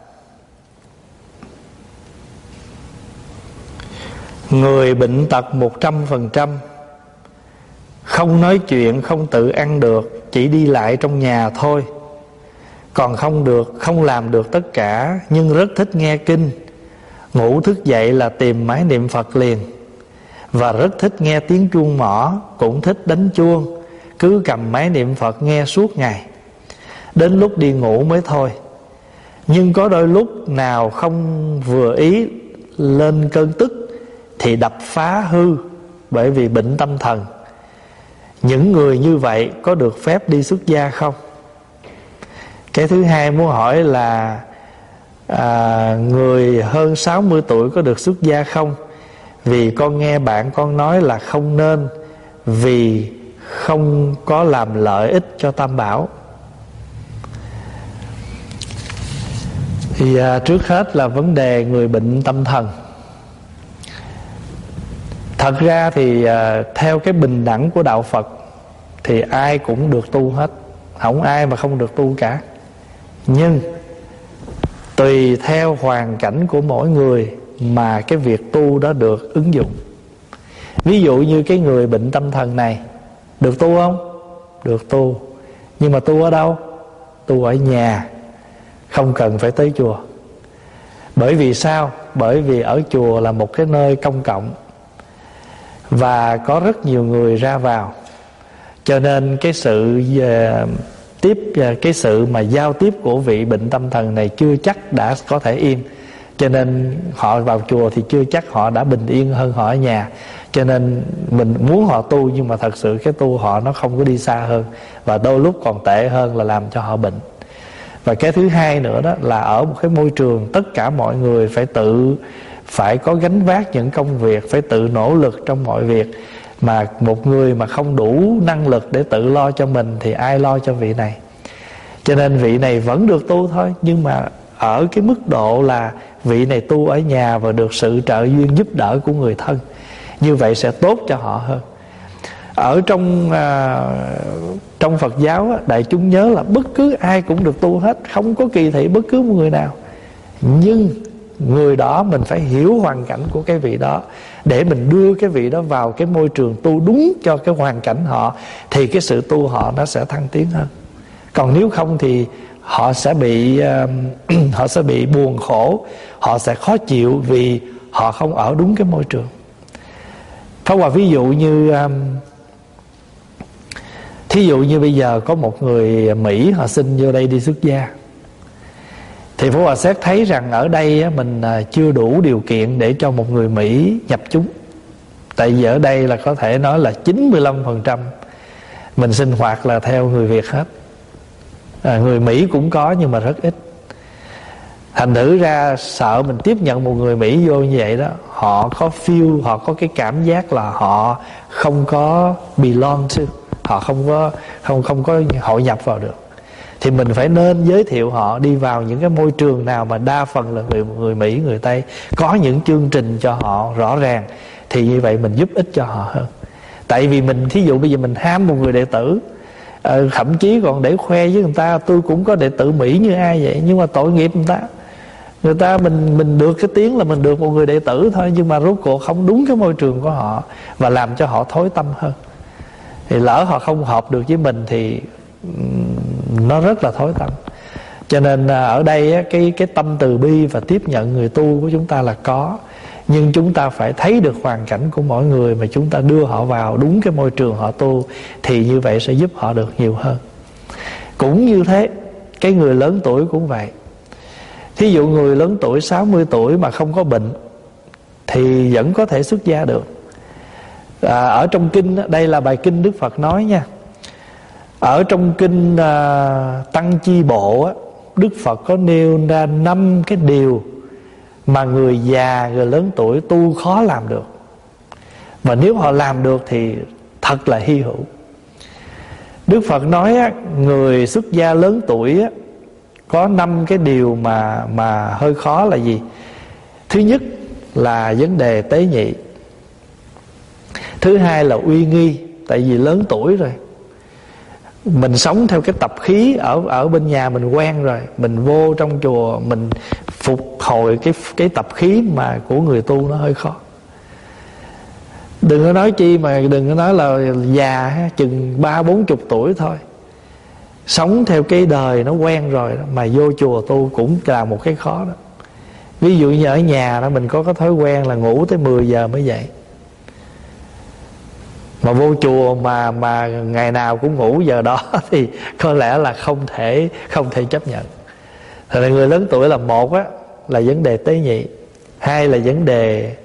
người bệnh tật 100%, không nói chuyện, không tự ăn được, chỉ đi lại trong nhà thôi, còn không làm được tất cả, nhưng rất thích nghe kinh, ngủ thức dậy là tìm máy niệm Phật liền, và rất thích nghe tiếng chuông mõ, cũng thích đánh chuông, cứ cầm máy niệm Phật nghe suốt ngày, đến lúc đi ngủ mới thôi. Nhưng có đôi lúc nào không vừa ý lên cơn tức thì đập phá hư, bởi vì bệnh tâm thần. Những người như vậy có được phép đi xuất gia không? Cái thứ hai muốn hỏi là người hơn 60 tuổi có được xuất gia không? Vì con nghe bạn con nói là không nên, vì không có làm lợi ích cho Tam Bảo. Thì trước hết là vấn đề người bệnh tâm thần. Thật ra thì theo cái bình đẳng của đạo Phật thì ai cũng được tu hết, không ai mà không được tu cả. Nhưng tùy theo hoàn cảnh của mỗi người mà cái việc tu đó được ứng dụng. Ví dụ như cái người bệnh tâm thần này được tu không? Được tu. Nhưng mà tu ở đâu? Tu ở nhà, không cần phải tới chùa. Bởi vì sao? Bởi vì ở chùa là một cái nơi công cộng và có rất nhiều người ra vào, cho nên cái sự mà giao tiếp của vị bệnh tâm thần này chưa chắc đã có thể yên. Cho nên họ vào chùa thì chưa chắc họ đã bình yên hơn họ ở nhà. Cho nên mình muốn họ tu, nhưng mà thật sự cái tu họ nó không có đi xa hơn, và đôi lúc còn tệ hơn là làm cho họ bệnh. Và cái thứ hai nữa đó là ở một cái môi trường tất cả mọi người phải có gánh vác những công việc, phải tự nỗ lực trong mọi việc. Mà một người mà không đủ năng lực để tự lo cho mình thì ai lo cho vị này? Cho nên vị này vẫn được tu thôi, nhưng mà ở cái mức độ là vị này tu ở nhà và được sự trợ duyên giúp đỡ của người thân. Như vậy sẽ tốt cho họ hơn. Ở trong Phật giáo đại chúng nhớ là bất cứ ai cũng được tu hết, không có kỳ thị bất cứ một người nào. Nhưng người đó mình phải hiểu hoàn cảnh của cái vị đó, để mình đưa cái vị đó vào cái môi trường tu đúng cho cái hoàn cảnh họ, thì cái sự tu họ nó sẽ thăng tiến hơn. Còn nếu không thì họ sẽ bị buồn khổ, họ sẽ khó chịu vì họ không ở đúng cái môi trường. Pháp Hòa ví dụ như bây giờ có một người Mỹ họ xin vô đây đi xuất gia, thì Pháp Hòa xét thấy rằng ở đây mình chưa đủ điều kiện để cho một người Mỹ nhập chúng. Tại vì ở đây là có thể nói là 95% mình sinh hoạt là theo người Việt hết. Người Mỹ cũng có nhưng mà rất ít. Thành thử ra sợ mình tiếp nhận một người Mỹ vô như vậy đó, họ có cái cảm giác là họ không có belong to, họ không có hội nhập vào được. Thì mình phải nên giới thiệu họ đi vào những cái môi trường nào mà đa phần là người Mỹ, người Tây, có những chương trình cho họ rõ ràng, thì như vậy mình giúp ích cho họ hơn. Tại vì mình thí dụ bây giờ mình ham một người đệ tử, thậm chí còn để khoe với người ta tôi cũng có đệ tử Mỹ như ai vậy, nhưng mà tội nghiệp người ta mình được cái tiếng là mình được một người đệ tử thôi, nhưng mà rốt cuộc không đúng cái môi trường của họ và làm cho họ thối tâm hơn. Thì lỡ họ không hợp được với mình thì nó rất là thối tâm. Cho nên ở đây cái tâm từ bi và tiếp nhận người tu của chúng ta là có, nhưng chúng ta phải thấy được hoàn cảnh của mỗi người mà chúng ta đưa họ vào đúng cái môi trường họ tu, thì như vậy sẽ giúp họ được nhiều hơn. Cũng như thế, cái người lớn tuổi cũng vậy. Thí dụ người lớn tuổi 60 tuổi mà không có bệnh thì vẫn có thể xuất gia được. Ở trong kinh, đây là bài kinh Đức Phật nói nha. Ở trong kinh Tăng Chi Bộ, Đức Phật có nêu ra 5 cái điều mà người già, người lớn tuổi tu khó làm được. Và nếu họ làm được thì thật là hy hữu. Đức Phật nói người xuất gia lớn tuổi có 5 cái điều mà hơi khó là gì? Thứ nhất là vấn đề tế nhị. Thứ hai là uy nghi, tại vì lớn tuổi rồi. Mình sống theo cái tập khí ở bên nhà mình quen rồi, mình vô trong chùa mình phục hồi cái tập khí mà của người tu nó hơi khó. Đừng có nói chi mà đừng có nói là già chừng 30-40 tuổi thôi, sống theo cái đời nó quen rồi đó, mà vô chùa tu cũng là một cái khó đó. Ví dụ như ở nhà đó mình có cái thói quen là ngủ tới 10 giờ mới dậy, mà vô chùa mà ngày nào cũng ngủ giờ đó thì có lẽ là không thể chấp nhận. Thật ra người lớn tuổi là một là vấn đề tế nhị, hai là vấn đề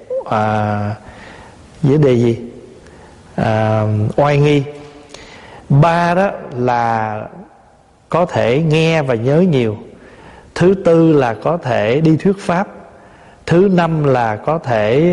gì? Oai nghi. Ba đó là có thể nghe và nhớ nhiều. Thứ tư là có thể đi thuyết pháp. Thứ năm là có thể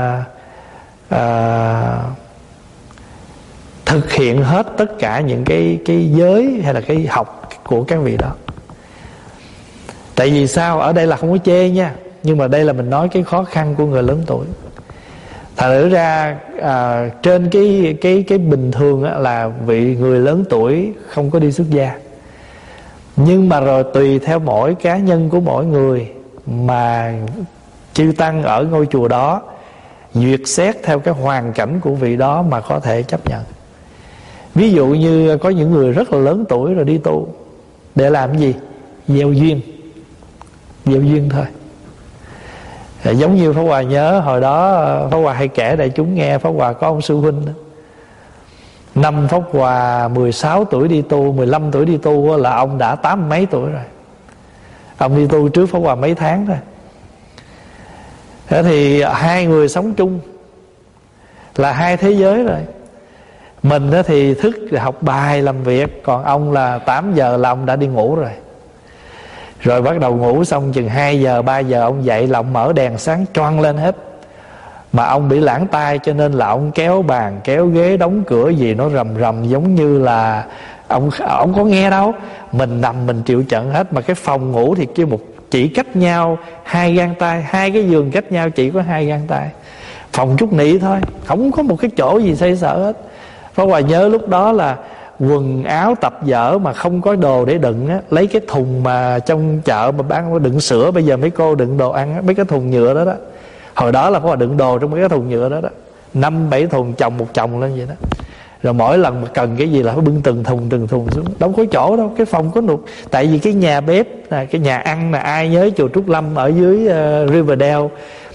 thực hiện hết tất cả những cái giới hay là cái học của các vị đó. Tại vì sao? Ở đây là không có chê nha, nhưng mà đây là mình nói cái khó khăn của người lớn tuổi. Thật ra trên cái bình thường á, là vị người lớn tuổi không có đi xuất gia. Nhưng mà rồi tùy theo mỗi cá nhân của mỗi người mà chư tăng ở ngôi chùa đó duyệt xét theo cái hoàn cảnh của vị đó mà có thể chấp nhận. Ví dụ như có những người rất là lớn tuổi rồi đi tu để làm cái gì? Gieo duyên. Gieo duyên thôi. Giống như Pháp Hòa nhớ hồi đó Pháp Hòa hay kể đại chúng nghe, Pháp Hòa có ông sư huynh đó. Năm Pháp Hòa 16 tuổi đi tu, 15 tuổi đi tu là ông đã 80 mấy tuổi rồi. Ông đi tu trước Pháp Hòa mấy tháng thôi. Thế thì hai người sống chung là hai thế giới rồi. Mình thì thức học bài làm việc, còn ông là 8 giờ là ông đã đi ngủ rồi. Rồi bắt đầu ngủ xong chừng 2 giờ 3 giờ ông dậy là ông mở đèn sáng choang lên hết. Mà ông bị lãng tai cho nên là ông kéo bàn kéo ghế đóng cửa gì nó rầm rầm, giống như là ông có nghe đâu. Mình nằm mình chịu trận hết. Mà cái phòng ngủ thì kia chỉ cách nhau 2 gang tay, 2 cái giường cách nhau chỉ có 2 gang tay, phòng chút nị thôi, không có một cái chỗ gì xây sở hết. Pháp Hòa nhớ lúc đó là quần áo tập dở mà không có đồ để đựng á, lấy cái thùng mà trong chợ mà bán đựng sữa, bây giờ mấy cô đựng đồ ăn á, mấy cái thùng nhựa đó đó. Hồi đó là Pháp Hòa đựng đồ trong mấy cái thùng nhựa đó đó, 5-7 thùng chồng một chồng lên vậy đó. Rồi mỗi lần mà cần cái gì là phải bưng từng thùng xuống, đâu có chỗ đâu, cái phòng có nụt. Tại vì cái nhà bếp là cái nhà ăn là ai nhớ chùa Trúc Lâm ở dưới Riverdale,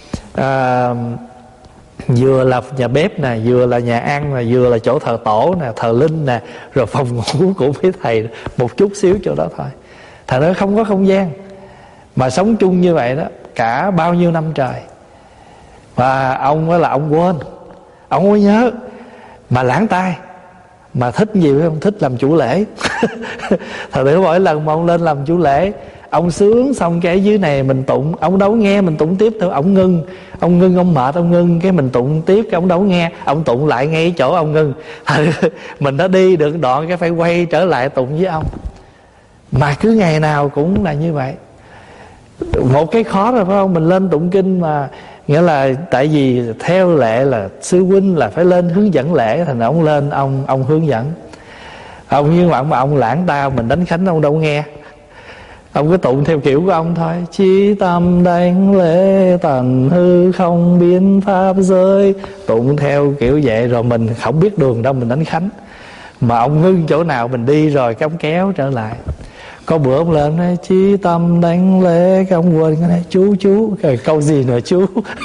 vừa là nhà bếp nè, vừa là nhà ăn nè, vừa là chỗ thờ tổ nè, thờ linh nè, rồi phòng ngủ của mấy thầy một chút xíu chỗ đó thôi. Thật ra không có không gian. Mà sống chung như vậy đó cả bao nhiêu năm trời. Và ông là ông quên, ông không có nhớ, mà lãng tai. Mà thích gì phải không? Thích làm chủ lễ. Thật ra mỗi lần mà ông lên làm chủ lễ, ông sướng xong cái dưới này mình tụng, ông đâu nghe mình tụng tiếp thôi. Ông ngưng, ông mệt, ông ngưng cái mình tụng tiếp, cái ông đâu nghe, ông tụng lại ngay chỗ ông ngưng. Mình đã đi được đoạn cái phải quay trở lại tụng với ông. Mà cứ ngày nào cũng là như vậy. Một cái khó rồi phải không? Mình lên tụng kinh mà, nghĩa là tại vì theo lệ là sư huynh là phải lên hướng dẫn lễ, thành ông lên ông hướng dẫn. Nhưng mà ông lãng tao, mình đánh khánh ông đâu nghe. Ông cứ tụng theo kiểu của ông thôi. Chí tâm đánh lễ tần hư không biến pháp giới, tụng theo kiểu vậy. Rồi mình không biết đường đâu mình đánh khánh. Mà ông ngưng chỗ nào mình đi rồi cái ông kéo trở lại. Có bữa ông lên nói chí tâm đánh lễ, cái ông quên cái này chú cái câu gì nữa chú.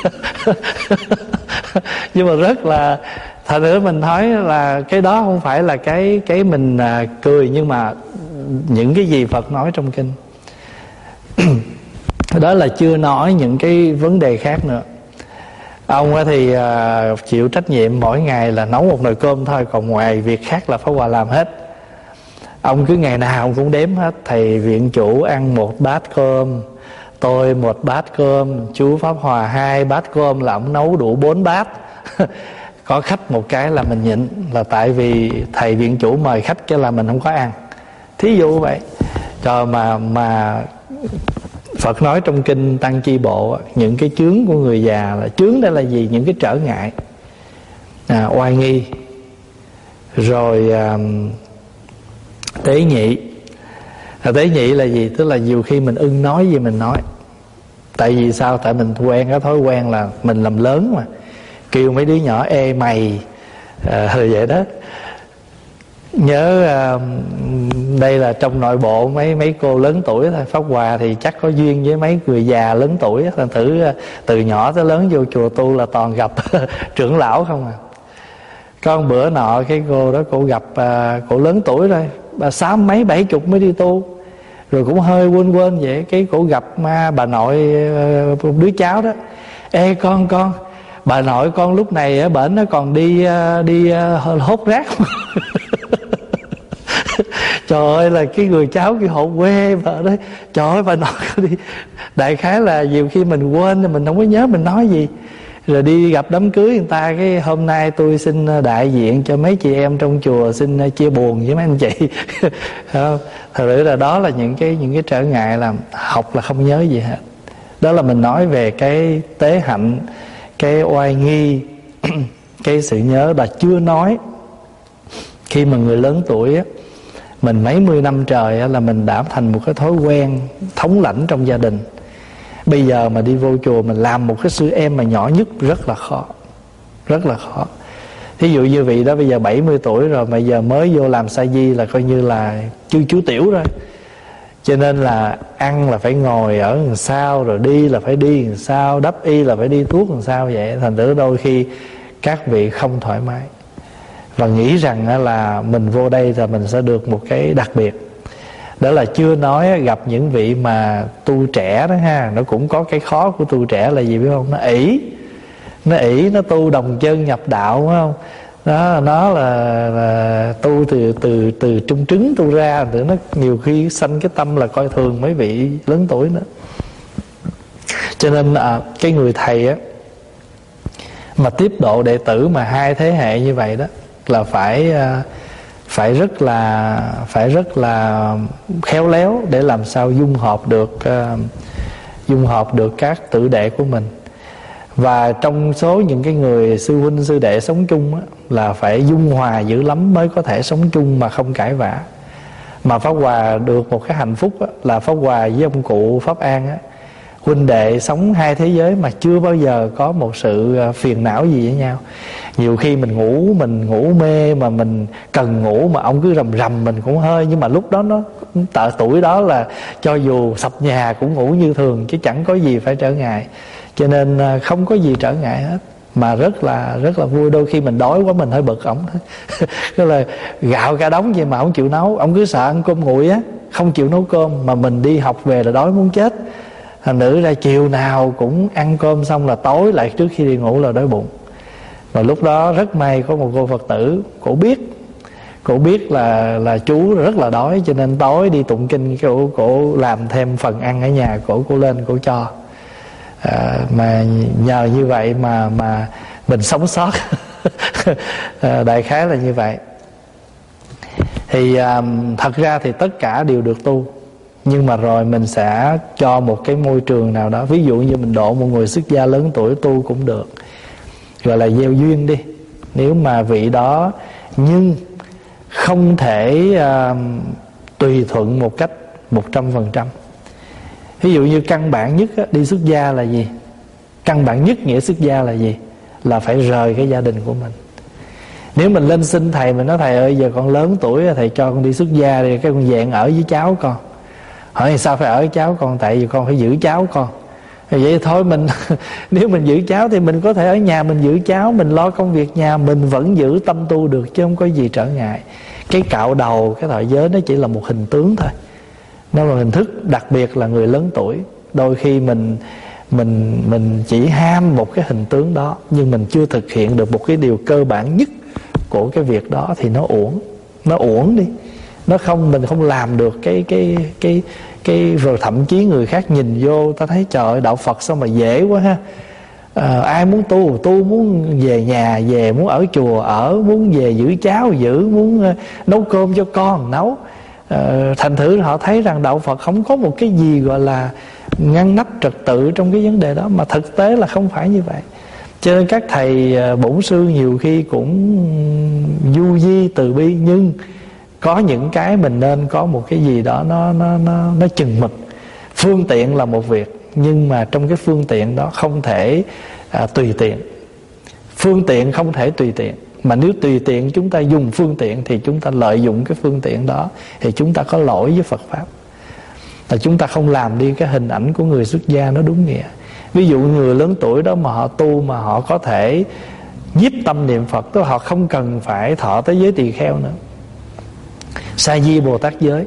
Nhưng mà rất là, thật nữa mình nói là cái đó không phải là cái mình cười, nhưng mà những cái gì Phật nói trong kinh. Đó là chưa nói những cái vấn đề khác nữa. Ông thì chịu trách nhiệm mỗi ngày là nấu một nồi cơm thôi, còn ngoài việc khác là Pháp Hòa làm hết. Ông cứ ngày nào ông cũng đếm hết. Thầy viện chủ ăn 1 bát cơm, tôi 1 bát cơm, chú Pháp Hòa 2 bát cơm, là ông nấu đủ 4 bát. Có khách một cái là mình nhịn, là tại vì thầy viện chủ mời khách cái là mình không có ăn. Thí dụ vậy. Trời, mà Phật nói trong kinh Tăng Chi Bộ, những cái chướng của người già là chướng, đây là gì? Những cái trở ngại, oai nghi, rồi tế nhị. Tế nhị là gì? Tức là nhiều khi mình ưng nói gì mình nói. Tại vì sao? Tại mình quen cái thói quen là mình làm lớn mà, kêu mấy đứa nhỏ ê mày, vậy đó. Nhớ đây là trong nội bộ mấy cô lớn tuổi thôi. Pháp Hòa thì chắc có duyên với mấy người già lớn tuổi, thành thử từ nhỏ tới lớn vô chùa tu là toàn gặp trưởng lão không à. Có một bữa nọ cái cô đó, cô gặp cô lớn tuổi rồi, 60 mấy 70 mới đi tu, rồi cũng hơi quên vậy. Cái cô gặp bà nội đứa cháu đó. Ê con, bà nội con lúc này ở bển nó còn đi hốt rác. Trời ơi, là cái người cháu kia hộ quê vợ đấy. Trời ơi, bà nội con đi. Đại khái là nhiều khi mình quên, mình không có nhớ mình nói gì. Rồi đi gặp đám cưới người ta, cái hôm nay tôi xin đại diện cho mấy chị em trong chùa xin chia buồn với mấy anh chị. Thật sự là đó là những cái trở ngại làm học là không nhớ gì hết. Đó là mình nói về cái tế hạnh, cái oai nghi, cái sự nhớ. Là chưa nói khi mà người lớn tuổi á, mình mấy mươi năm trời á, là mình đã thành một cái thói quen thống lãnh trong gia đình. Bây giờ mà đi vô chùa mình làm một cái sư em mà nhỏ nhất rất là khó. Rất là khó. Thí dụ như vị đó bây giờ 70 tuổi rồi, mà giờ mới vô làm sa di là coi như là chú tiểu rồi. Cho nên là ăn là phải ngồi ở đằng sau, rồi đi là phải đi đằng sau, đắp y là phải đi thuốc đằng sau vậy. Thành thử đôi khi các vị không thoải mái và nghĩ rằng là mình vô đây là mình sẽ được một cái đặc biệt. Đó là chưa nói gặp những vị mà tu trẻ đó ha, nó cũng có cái khó của tu trẻ là gì biết không? Nó ỷ, nó tu đồng chân nhập đạo, phải không? Đó, nó là tu từ trung trứng tu ra, thì nó nhiều khi sanh cái tâm là coi thường mấy vị lớn tuổi nữa. Cho nên cái người thầy á mà tiếp độ đệ tử mà 2 thế hệ như vậy đó là phải rất là khéo léo để làm sao dung hợp được các tử đệ của mình. Và trong số những cái người sư huynh sư đệ sống chung á, là phải dung hòa dữ lắm mới có thể sống chung mà không cãi vã. Mà Pháp Hòa được một cái hạnh phúc á, là Pháp Hòa với ông cụ Pháp An á, huynh đệ sống 2 thế giới mà chưa bao giờ có một sự phiền não gì với nhau. Nhiều khi mình ngủ mê mà mình cần ngủ mà ông cứ rầm rầm mình cũng hơi, nhưng mà lúc đó nó tuổi đó là cho dù sập nhà cũng ngủ như thường chứ chẳng có gì phải trở ngại. Cho nên không có gì trở ngại hết, mà rất là vui. Đôi khi mình đói quá mình hơi bực ổng. Tức là gạo cả đống vậy mà ổng chịu nấu, ổng cứ sợ ăn cơm nguội á, không chịu nấu cơm. Mà mình đi học về là đói muốn chết, thành nữ ra chiều nào cũng ăn cơm xong là tối lại trước khi đi ngủ là đói bụng. Và lúc đó rất may có một cô Phật tử, cổ biết là chú rất là đói, cho nên tối đi tụng kinh cổ làm thêm phần ăn ở nhà, cổ lên cổ cho. Mà nhờ như vậy mà mình sống sót. Đại khái là như vậy. Thì thật ra thì tất cả đều được tu, nhưng mà rồi mình sẽ cho một cái môi trường nào đó. Ví dụ như mình độ một người xuất gia lớn tuổi tu cũng được, gọi là gieo duyên đi. Nếu mà vị đó nhưng không thể tùy thuận một cách 100%. Ví dụ như căn bản nhất á, đi xuất gia là gì? Căn bản nhất nghĩa xuất gia là gì? Là phải rời cái gia đình của mình. Nếu mình lên xin thầy, mình nói thầy ơi giờ con lớn tuổi, thầy cho con đi xuất gia đi, cái con vẹn ở với cháu con. Hỏi sao phải ở với cháu con? Tại vì con phải giữ cháu con. Vậy thôi mình nếu mình giữ cháu thì mình có thể ở nhà mình giữ cháu, mình lo công việc nhà, mình vẫn giữ tâm tu được chứ không có gì trở ngại. Cái cạo đầu, cái thọ giới nó chỉ là một hình tướng thôi, nó là hình thức. Đặc biệt là người lớn tuổi, đôi khi mình chỉ ham một cái hình tướng đó, nhưng mình chưa thực hiện được một cái điều cơ bản nhất của cái việc đó thì nó uổng đi. Mình không làm được cái rồi thậm chí người khác nhìn vô ta thấy trời ơi, đạo Phật sao mà dễ quá ha. Ai muốn tu muốn về nhà về, muốn ở chùa ở, muốn về giữ cháu giữ, muốn nấu cơm cho con nấu. Thành thử họ thấy rằng đạo Phật không có một cái gì gọi là ngăn nắp trật tự trong cái vấn đề đó, mà thực tế là không phải như vậy. Cho nên các thầy bổn sư nhiều khi cũng du di từ bi, nhưng có những cái mình nên có một cái gì đó nó chừng mực. Phương tiện là một việc, nhưng mà trong cái phương tiện đó không thể tùy tiện. Phương tiện không thể tùy tiện, mà nếu tùy tiện chúng ta dùng phương tiện thì chúng ta lợi dụng cái phương tiện đó, thì chúng ta có lỗi với Phật Pháp. Là chúng ta không làm đi cái hình ảnh của người xuất gia nó đúng nghĩa. Ví dụ người lớn tuổi đó mà họ tu mà họ có thể nhiếp tâm niệm Phật, tức là họ không cần phải thọ tới giới tỳ kheo nữa, sa di Bồ Tát giới,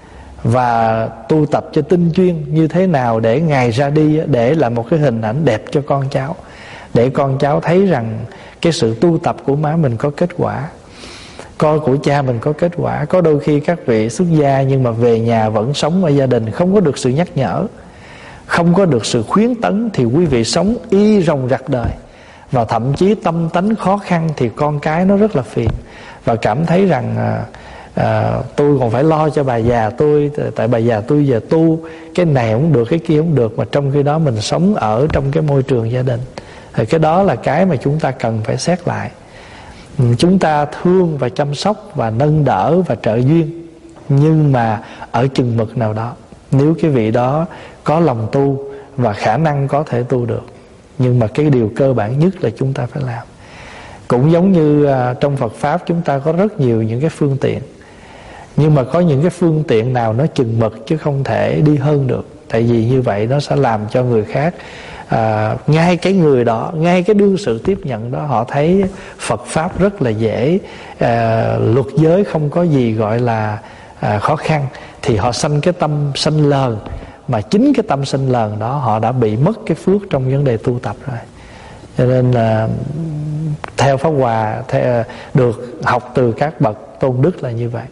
và tu tập cho tinh chuyên như thế nào để ngày ra đi để làm một cái hình ảnh đẹp cho con cháu, để con cháu thấy rằng cái sự tu tập của má mình có kết quả, coi của cha mình có kết quả. Có đôi khi các vị xuất gia nhưng mà về nhà vẫn sống ở gia đình, không có được sự nhắc nhở, không có được sự khuyến tấn, thì quý vị sống y rồng rặt đời. và thậm chí tâm tánh khó khăn thì con cái nó rất là phiền, và cảm thấy rằng tôi còn phải lo cho bà già tôi, tại bà già tôi giờ tu cái này không được, cái kia không được, mà trong khi đó mình sống ở trong cái môi trường gia đình. Thì cái đó là cái mà chúng ta cần phải xét lại. Chúng ta thương và chăm sóc và nâng đỡ và trợ duyên, nhưng mà ở chừng mực nào đó, nếu cái vị đó có lòng tu và khả năng có thể tu được. Nhưng mà cái điều cơ bản nhất là chúng ta phải làm. Cũng giống như trong Phật Pháp chúng ta có rất nhiều những cái phương tiện, nhưng mà có những cái phương tiện nào nó chừng mực chứ không thể đi hơn được. Tại vì như vậy nó sẽ làm cho người khác, ngay cái người đó, ngay cái đương sự tiếp nhận đó, họ thấy Phật Pháp rất là dễ, luật giới không có gì gọi là khó khăn, thì họ sanh cái tâm sanh lờn. Mà chính cái tâm sanh lờn đó họ đã bị mất cái phước trong vấn đề tu tập rồi. Cho nên là theo Pháp Hòa, được học từ các bậc tôn đức là như vậy.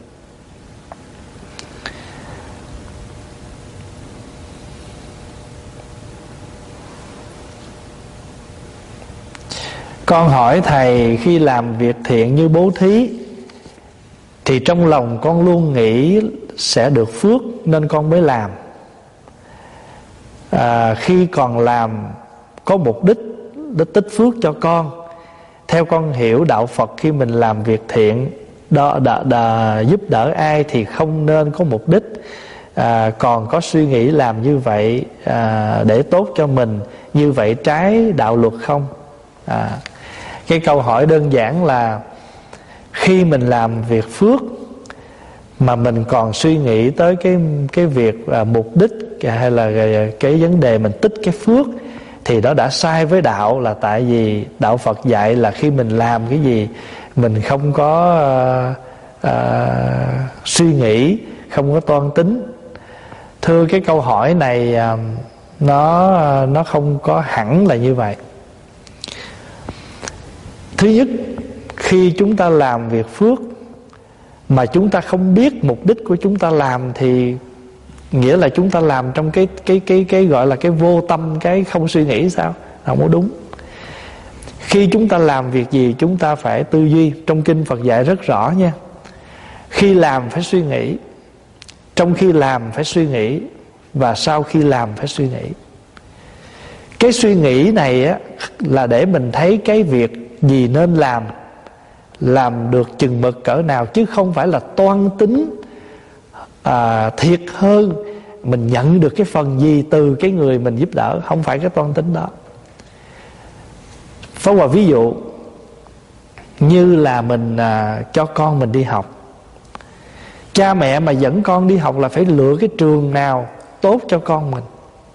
Con hỏi thầy, khi làm việc thiện như bố thí thì trong lòng con luôn nghĩ sẽ được phước nên con mới làm. Khi còn làm có mục đích để tích phước cho con. Theo con hiểu đạo Phật, khi mình làm việc thiện giúp đỡ ai thì không nên có mục đích, còn có suy nghĩ làm như vậy để tốt cho mình, như vậy trái đạo luật không? Cái câu hỏi đơn giản là khi mình làm việc phước mà mình còn suy nghĩ tới cái việc mục đích hay là cái vấn đề mình tích cái phước, thì đó đã sai với đạo. Là tại vì đạo Phật dạy là khi mình làm cái gì mình không có suy nghĩ, không có toan tính. Thưa, cái câu hỏi này nó không có hẳn là như vậy. Thứ nhất, khi chúng ta làm việc phước mà chúng ta không biết mục đích của chúng ta làm thì nghĩa là chúng ta làm trong cái gọi là cái vô tâm, cái không suy nghĩ sao? Không có đúng. Khi chúng ta làm việc gì chúng ta phải tư duy. Trong kinh Phật dạy rất rõ nha. Khi làm phải suy nghĩ, trong khi làm phải suy nghĩ, và sau khi làm phải suy nghĩ. Cái suy nghĩ này á, là để mình thấy cái việc gì nên làm được chừng mực cỡ nào, chứ không phải là toan tính thiệt hơn mình nhận được cái phần gì từ cái người mình giúp đỡ. Không phải cái toan tính đó. Pháp Hòa ví dụ như là mình cho con mình đi học. Cha mẹ mà dẫn con đi học là phải lựa cái trường nào tốt cho con mình.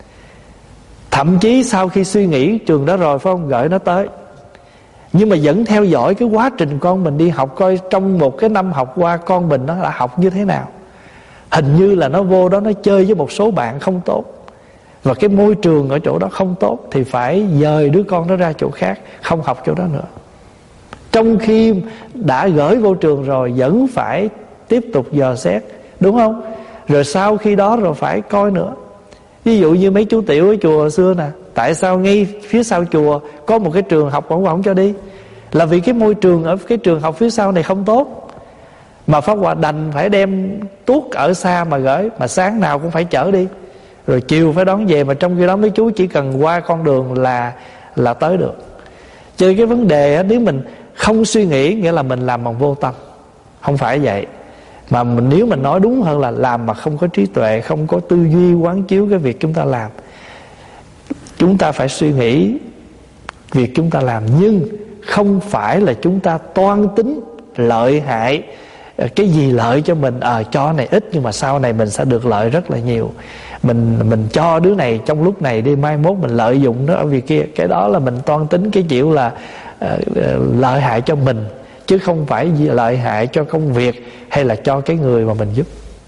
Thậm chí sau khi suy nghĩ trường đó rồi, phải không, gửi nó tới. Nhưng mà vẫn theo dõi cái quá trình con mình đi học, coi trong một cái năm học qua con mình nó đã học như thế nào. Hình như là nó vô đó nó chơi với một số bạn không tốt, và cái môi trường ở chỗ đó không tốt, thì phải dời đứa con nó ra chỗ khác, không học chỗ đó nữa. Trong khi đã gửi vô trường rồi vẫn phải tiếp tục dò xét, đúng không? Rồi sau khi đó rồi phải coi nữa. Ví dụ như mấy chú tiểu ở chùa xưa nè, tại sao ngay phía sau chùa có một cái trường học mà không cho đi? Là vì cái môi trường ở cái trường học phía sau này không tốt. Mà Pháp Hòa đành phải đem tuốt ở xa mà gửi, mà sáng nào cũng phải chở đi, rồi chiều phải đón về. Mà trong khi đó mấy chú chỉ cần qua con đường là tới được. Cho nên cái vấn đề á, nếu mình không suy nghĩ nghĩa là mình làm bằng vô tâm. Không phải vậy. Mà nếu mình nói đúng hơn là làm mà không có trí tuệ, không có tư duy quán chiếu cái việc chúng ta làm. Chúng ta phải suy nghĩ việc chúng ta làm, nhưng không phải là chúng ta toan tính lợi hại. Cái gì lợi cho mình, cho này ít nhưng mà sau này mình sẽ được lợi rất là nhiều. Mình cho đứa này trong lúc này đi, mai mốt mình lợi dụng nó ở việc kia. Cái đó là mình toan tính cái kiểu là lợi hại cho mình, chứ không phải lợi hại cho công việc hay là cho cái người mà mình giúp.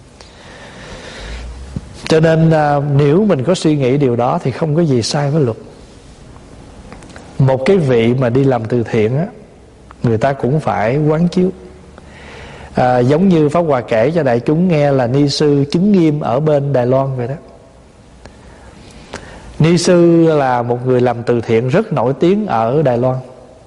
Cho nên nếu mình có suy nghĩ điều đó thì không có gì sai với luật. Một cái vị mà đi làm từ thiện á, người ta cũng phải quán chiếu. Giống như Pháp Hòa kể cho đại chúng nghe là ni sư Chứng Nghiêm ở bên Đài Loan vậy đó. Ni sư là một người làm từ thiện rất nổi tiếng ở Đài Loan.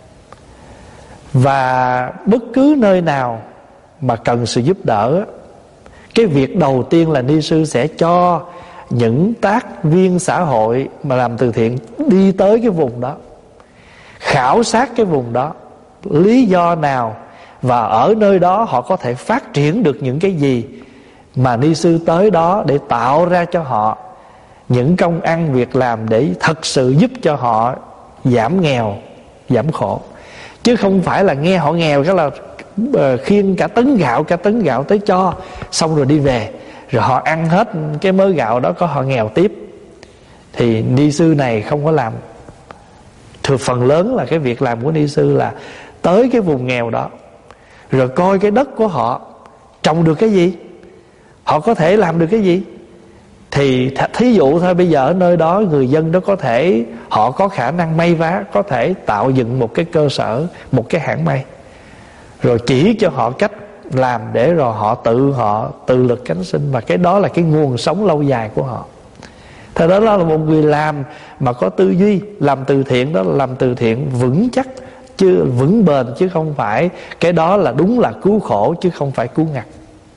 Và bất cứ nơi nào mà cần sự giúp đỡ, cái việc đầu tiên là ni sư sẽ cho những tác viên xã hội mà làm từ thiện đi tới cái vùng đó, khảo sát cái vùng đó, lý do nào và ở nơi đó họ có thể phát triển được những cái gì, mà ni sư tới đó để tạo ra cho họ những công ăn việc làm để thật sự giúp cho họ giảm nghèo, giảm khổ. Chứ không phải là nghe họ nghèo cái là khiêng cả tấn gạo tới cho, xong rồi đi về, rồi họ ăn hết cái mớ gạo đó, có họ nghèo tiếp. Thì ni sư này không có làm. Phần lớn là cái việc làm của ni sư là tới cái vùng nghèo đó, rồi coi cái đất của họ trồng được cái gì, họ có thể làm được cái gì. Thì thí dụ thôi, bây giờ ở nơi đó người dân đó có thể, họ có khả năng may vá, có thể tạo dựng một cái cơ sở, một cái hãng may, rồi chỉ cho họ cách làm để rồi họ tự lực cánh sinh. Và cái đó là cái nguồn sống lâu dài của họ. Thật đó là một người làm mà có tư duy. Làm từ thiện đó là làm từ thiện vững chắc, chứ vững bền, chứ không phải cái đó là đúng là cứu khổ, chứ không phải cứu ngặt.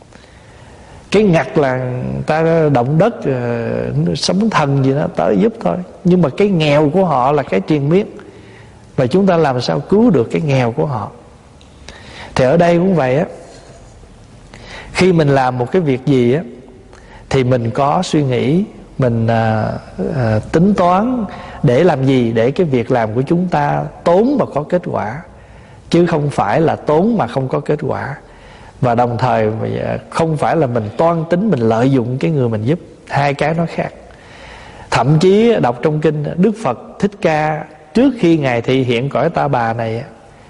Cái ngặt là ta động đất, sấm thần gì đó tới giúp thôi. Nhưng mà cái nghèo của họ là cái triền miên, và chúng ta làm sao cứu được cái nghèo của họ. Thì ở đây cũng vậy á. Khi mình làm một cái việc gì á, thì mình có suy nghĩ, mình tính toán để làm gì, để cái việc làm của chúng ta tốn mà có kết quả, chứ không phải là tốn mà không có kết quả. Và đồng thời không phải là mình toan tính, mình lợi dụng cái người mình giúp. Hai cái nó khác. Thậm chí đọc trong kinh, Đức Phật Thích Ca trước khi Ngài thị hiện cõi Ta Bà này,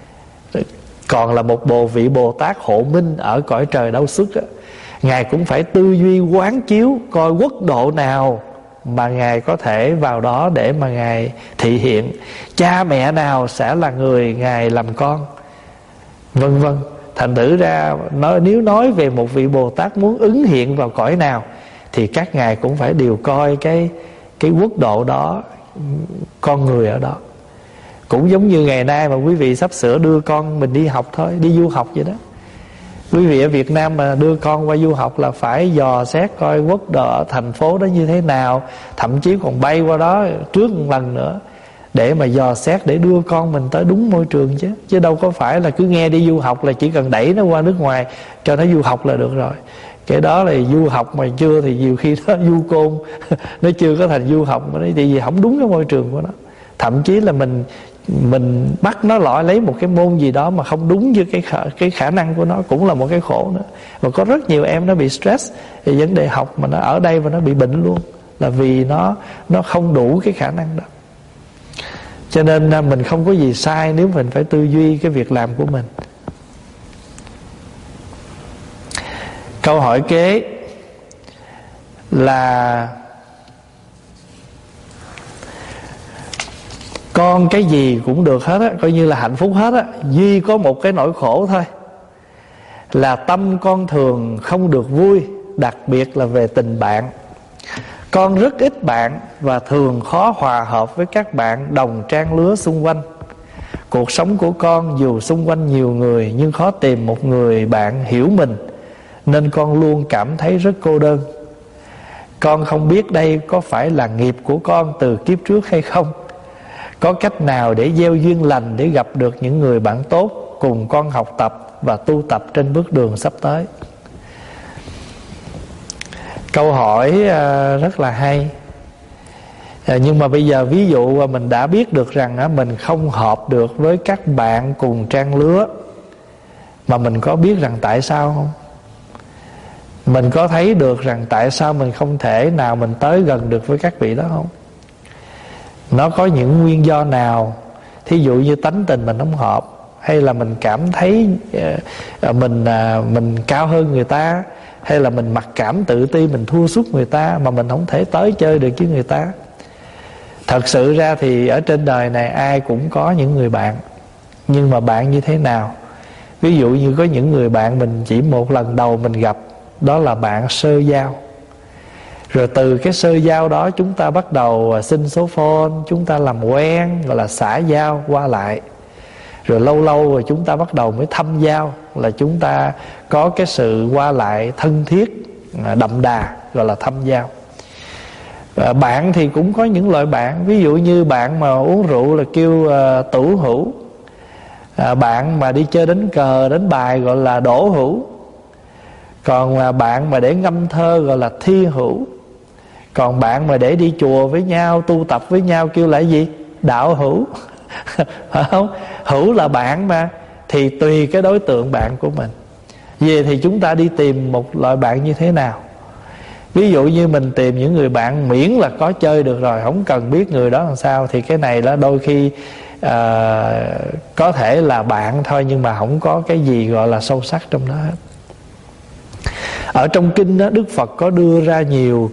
còn là một vị Bồ Tát hộ minh ở cõi trời Đâu Xuất, Ngài cũng phải tư duy quán chiếu coi quốc độ nào mà Ngài có thể vào đó để mà Ngài thị hiện, cha mẹ nào sẽ là người Ngài làm con, vân vân. Thành thử ra nếu nói về một vị Bồ Tát muốn ứng hiện vào cõi nào, thì các ngài cũng phải đều coi cái quốc độ đó, con người ở đó. Cũng giống như ngày nay mà quý vị sắp sửa đưa con mình đi học thôi, đi du học vậy đó. Quý vị ở Việt Nam mà đưa con qua du học là phải dò xét coi quốc độ ở thành phố đó như thế nào, thậm chí còn bay qua đó trước một lần nữa để mà dò xét, để đưa con mình tới đúng môi trường chứ đâu có phải là cứ nghe đi du học là chỉ cần đẩy nó qua nước ngoài cho nó du học là được rồi. Cái đó là du học mà chưa thì nhiều khi nó du côn nó chưa có thành du học, mà nó thì không đúng cái môi trường của nó. Thậm chí là mình bắt nó lấy một cái môn gì đó mà không đúng với cái khả năng của nó, cũng là một cái khổ nữa. Và có rất nhiều em nó bị stress về vấn đề học, mà nó ở đây và nó bị bệnh luôn, là vì nó không đủ cái khả năng đó. Cho nên mình không có gì sai nếu mình phải tư duy cái việc làm của mình. Câu hỏi kế là con cái gì cũng được hết á, coi như là hạnh phúc hết á, duy có một cái nỗi khổ thôi, là tâm con thường không được vui, đặc biệt là về tình bạn. Con rất ít bạn và thường khó hòa hợp với các bạn đồng trang lứa xung quanh. Cuộc sống của con dù xung quanh nhiều người nhưng khó tìm một người bạn hiểu mình, nên con luôn cảm thấy rất cô đơn. Con không biết đây có phải là nghiệp của con từ kiếp trước hay không. Có cách nào để gieo duyên lành để gặp được những người bạn tốt cùng con học tập và tu tập trên bước đường sắp tới? Câu hỏi rất là hay. Nhưng mà bây giờ ví dụ mình đã biết được rằng mình không hợp được với các bạn cùng trang lứa, mà mình có biết rằng tại sao không? Mình có thấy được rằng tại sao mình không thể nào mình tới gần được với các vị đó không? Nó có những nguyên do nào? Thí dụ như tánh tình mình không hợp, hay là mình cảm thấy mình cao hơn người ta, hay là mình mặc cảm tự ti, mình thua sút người ta mà mình không thể tới chơi được với người ta. Thật sự ra thì ở trên đời này ai cũng có những người bạn, nhưng mà bạn như thế nào? Ví dụ như có những người bạn mình chỉ một lần đầu mình gặp, đó là bạn sơ giao. Rồi từ cái sơ giao đó chúng ta bắt đầu xin số phone, chúng ta làm quen, gọi là xã giao qua lại. Rồi lâu lâu rồi chúng ta bắt đầu mới thâm giao, là chúng ta có cái sự qua lại thân thiết, đậm đà, gọi là thâm giao. Bạn thì cũng có những loại bạn. Ví dụ như bạn mà uống rượu là kêu tửu hữu, bạn mà đi chơi đánh cờ đánh bài gọi là đổ hữu, còn bạn mà để ngâm thơ gọi là thi hữu, còn bạn mà để đi chùa với nhau, tu tập với nhau kêu là gì? Đạo hữu. Phải không? Hữu là bạn mà, thì tùy cái đối tượng bạn của mình. Vậy thì chúng ta đi tìm một loại bạn như thế nào? Ví dụ như mình tìm những người bạn miễn là có chơi được rồi, không cần biết người đó làm sao, thì cái này đó đôi khi có thể là bạn thôi, nhưng mà không có cái gì gọi là sâu sắc trong đó hết. Ở trong kinh đó, Đức Phật có đưa ra nhiều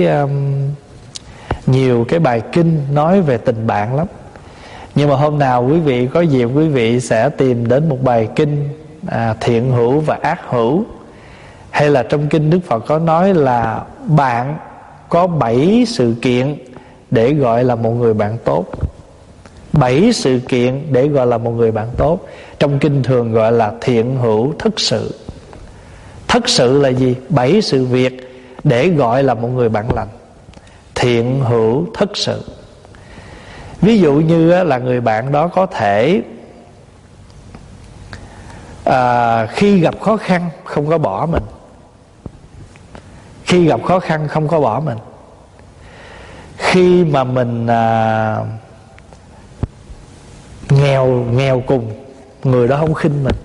cái bài kinh nói về tình bạn lắm. Nhưng mà hôm nào quý vị có dịp, quý vị sẽ tìm đến một bài kinh thiện hữu và ác hữu. Hay là trong kinh Đức Phật có nói là bạn có 7 sự kiện để gọi là một người bạn tốt. 7 sự kiện để gọi là một người bạn tốt. Trong kinh thường gọi là thiện hữu thất sự. Thất sự là gì? 7 sự việc để gọi là một người bạn lành. Thiện hữu thất sự. Ví dụ như là người bạn đó có thể khi gặp khó khăn không có bỏ mình. Khi gặp khó khăn không có bỏ mình. Khi mà mình nghèo cùng, người đó không khinh mình.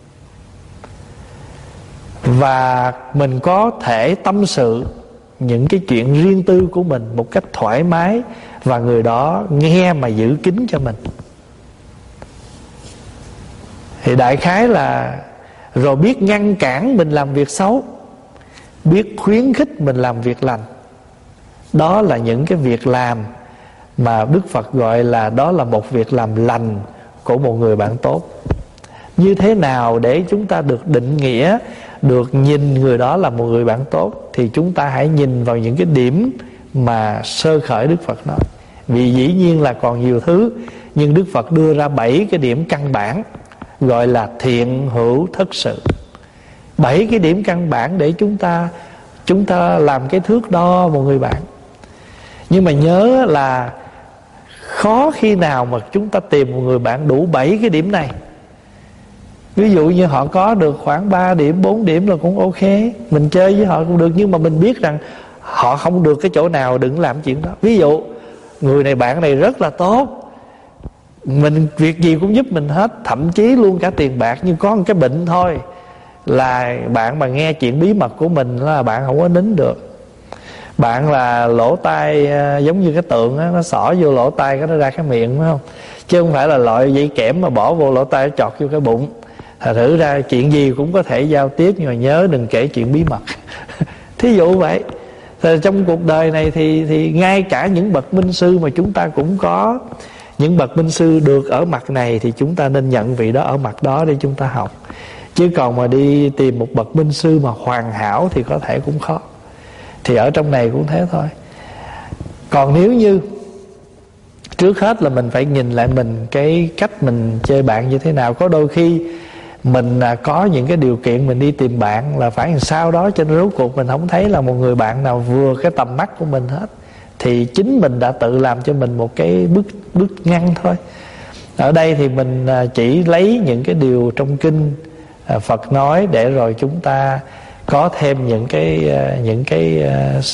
Và mình có thể tâm sự những cái chuyện riêng tư của mình một cách thoải mái, và người đó nghe mà giữ kín cho mình. Thì đại khái là rồi biết ngăn cản mình làm việc xấu, biết khuyến khích mình làm việc lành. Đó là những cái việc làm mà Đức Phật gọi là đó là một việc làm lành của một người bạn tốt. Như thế nào để chúng ta được định nghĩa, được nhìn người đó là một người bạn tốt? Thì chúng ta hãy nhìn vào những cái điểm mà sơ khởi Đức Phật nói. Vì dĩ nhiên là còn nhiều thứ, nhưng Đức Phật đưa ra 7 cái điểm căn bản, gọi là thiện hữu thất sự. 7 cái điểm căn bản để chúng ta làm cái thước đo một người bạn. Nhưng mà nhớ là khó khi nào mà chúng ta tìm một người bạn đủ 7 cái điểm này. Ví dụ như họ có được khoảng 3 điểm, 4 điểm là cũng ok, mình chơi với họ cũng được. Nhưng mà mình biết rằng họ không được cái chỗ nào, đừng làm chuyện đó. Ví dụ người này, bạn này rất là tốt, mình việc gì cũng giúp mình hết, thậm chí luôn cả tiền bạc. Nhưng có một cái bệnh thôi, là bạn mà nghe chuyện bí mật của mình là bạn không có nín được. Bạn là lỗ tai giống như cái tượng á, nó xỏ vô lỗ tai cái nó ra cái miệng, phải không? Chứ không phải là loại dây kẽm mà bỏ vô lỗ tai nó chọt vô cái bụng. Thử ra chuyện gì cũng có thể giao tiếp, nhưng mà nhớ đừng kể chuyện bí mật. Thí dụ vậy. Thì trong cuộc đời này thì ngay cả những bậc minh sư mà chúng ta cũng có, những bậc minh sư được ở mặt này thì chúng ta nên nhận vị đó ở mặt đó để chúng ta học. Chứ còn mà đi tìm một bậc minh sư mà hoàn hảo thì có thể cũng khó. Thì ở trong này cũng thế thôi. Còn nếu như trước hết là mình phải nhìn lại mình, cái cách mình chơi bạn như thế nào. Có đôi khi mình có những cái điều kiện mình đi tìm bạn là phải làm sao đó, cho nên rốt cuộc mình không thấy là một người bạn nào vừa cái tầm mắt của mình hết. Thì chính mình đã tự làm cho mình một cái bước ngăn thôi. Ở đây thì mình chỉ lấy những cái điều trong kinh Phật nói để rồi chúng ta có thêm những cái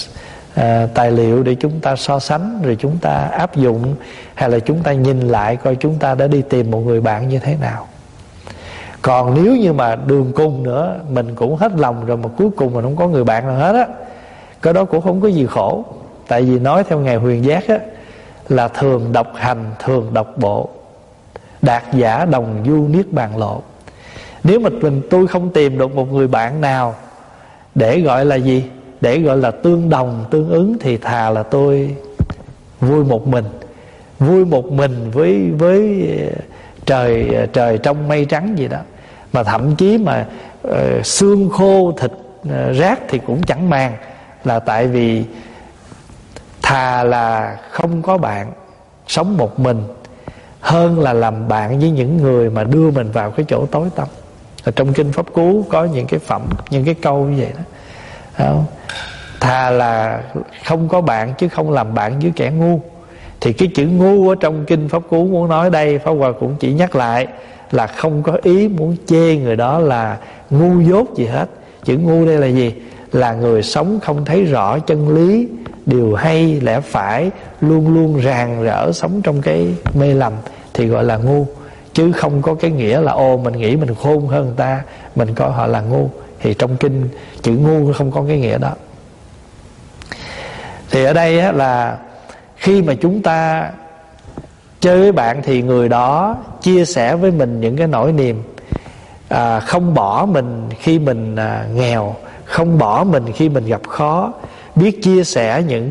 tài liệu để chúng ta so sánh, rồi chúng ta áp dụng, hay là chúng ta nhìn lại coi chúng ta đã đi tìm một người bạn như thế nào. Còn nếu như mà đường cùng nữa, mình cũng hết lòng rồi mà cuối cùng mình không có người bạn nào hết á, cái đó cũng không có gì khổ. Tại vì nói theo Ngài Huyền Giác á, là thường độc hành, thường độc bộ, đạt giả đồng du niết bàn lộ. Nếu mà tôi không tìm được một người bạn nào để gọi là gì? Để gọi là tương đồng, tương ứng, thì thà là tôi vui một mình. Vui một mình với trời trong mây trắng gì đó. Mà thậm chí mà xương khô thịt rác thì cũng chẳng màng, là tại vì Thà là không có bạn, sống một mình, hơn là làm bạn với những người mà đưa mình vào cái chỗ tối tăm. Ở trong Kinh Pháp Cú có những cái phẩm, những cái câu như vậy đó. Không? Thà là không có bạn chứ không làm bạn với kẻ ngu. Thì cái chữ ngu ở trong Kinh Pháp Cú muốn nói đây, Pháp Hòa cũng chỉ nhắc lại là không có ý muốn chê người đó là ngu dốt gì hết. Chữ ngu đây là gì? Là người sống không thấy rõ chân lý, điều hay, lẽ phải, luôn luôn rạng rỡ sống trong cái mê lầm thì gọi là ngu. Chứ không có cái nghĩa là mình nghĩ mình khôn hơn người ta, mình coi họ là ngu. Thì trong kinh chữ ngu không có cái nghĩa đó. Thì ở đây á, là khi mà chúng ta chơi với bạn thì người đó chia sẻ với mình những cái nỗi niềm, không bỏ mình khi mình nghèo, không bỏ mình khi mình gặp khó, biết chia sẻ những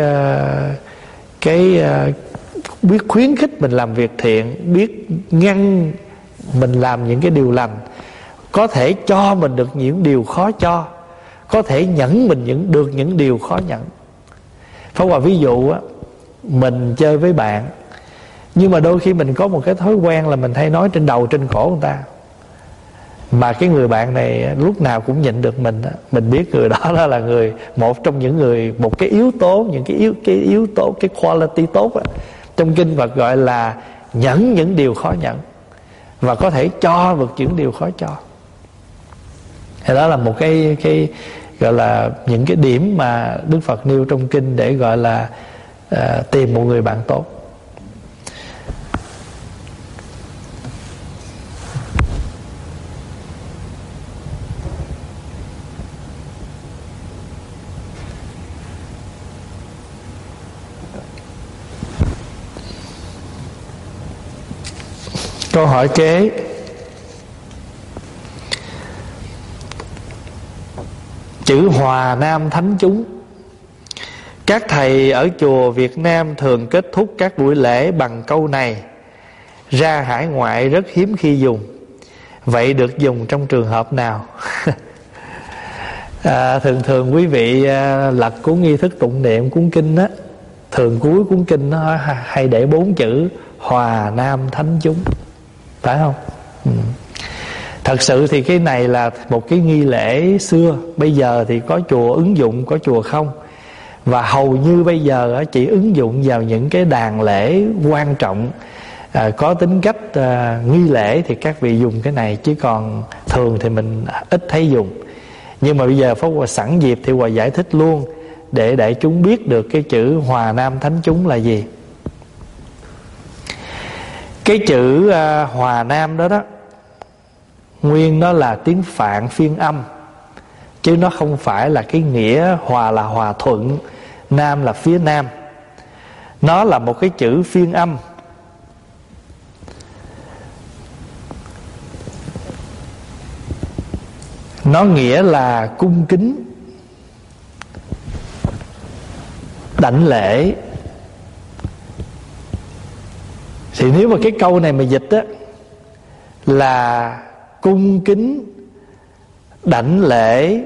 biết khuyến khích mình làm việc thiện, biết ngăn mình làm những cái điều lành, có thể cho mình được những điều khó cho, có thể nhẫn mình được những điều khó nhẫn. Pháp Hòa ví dụ á, mình chơi với bạn, nhưng mà đôi khi mình có một cái thói quen là mình hay nói trên đầu trên cổ người ta, mà cái người bạn này lúc nào cũng nhịn được mình đó. Mình biết người đó là người, một trong những người, một cái yếu tố, những cái yếu tố, cái quality tốt đó. Trong kinh Phật gọi là nhẫn những điều khó nhẫn, và có thể cho được những điều khó cho. Thì đó là một cái gọi là những cái điểm mà Đức Phật nêu trong kinh để gọi là tìm một người bạn tốt. Câu hỏi kế: chữ Hòa Nam Thánh Chúng, các thầy ở chùa Việt Nam thường kết thúc các buổi lễ bằng câu này, ra hải ngoại rất hiếm khi dùng. Vậy được dùng trong trường hợp nào? Thường quý vị lật cuốn nghi thức tụng niệm cuốn kinh á, thường cuối cuốn kinh nó hay để 4 chữ Hòa Nam Thánh Chúng, phải không? Thật sự thì cái này là một cái nghi lễ xưa, bây giờ thì có chùa ứng dụng, có chùa không. Và hầu như bây giờ chỉ ứng dụng vào những cái đàn lễ quan trọng, có tính cách nghi lễ thì các vị dùng cái này, chứ còn thường thì mình ít thấy dùng. Nhưng mà bây giờ Pháp Hòa sẵn dịp thì Hòa giải thích luôn để đại chúng biết được cái chữ Hòa Nam Thánh Chúng là gì. Cái chữ Hòa Nam đó nguyên nó là tiếng Phạn phiên âm, chứ nó không phải là cái nghĩa hòa là hòa thuận, nam là phía nam. Nó là một cái chữ phiên âm. Nó nghĩa là cung kính, đảnh lễ. Thì nếu mà cái câu này mà dịch á là cung kính đảnh lễ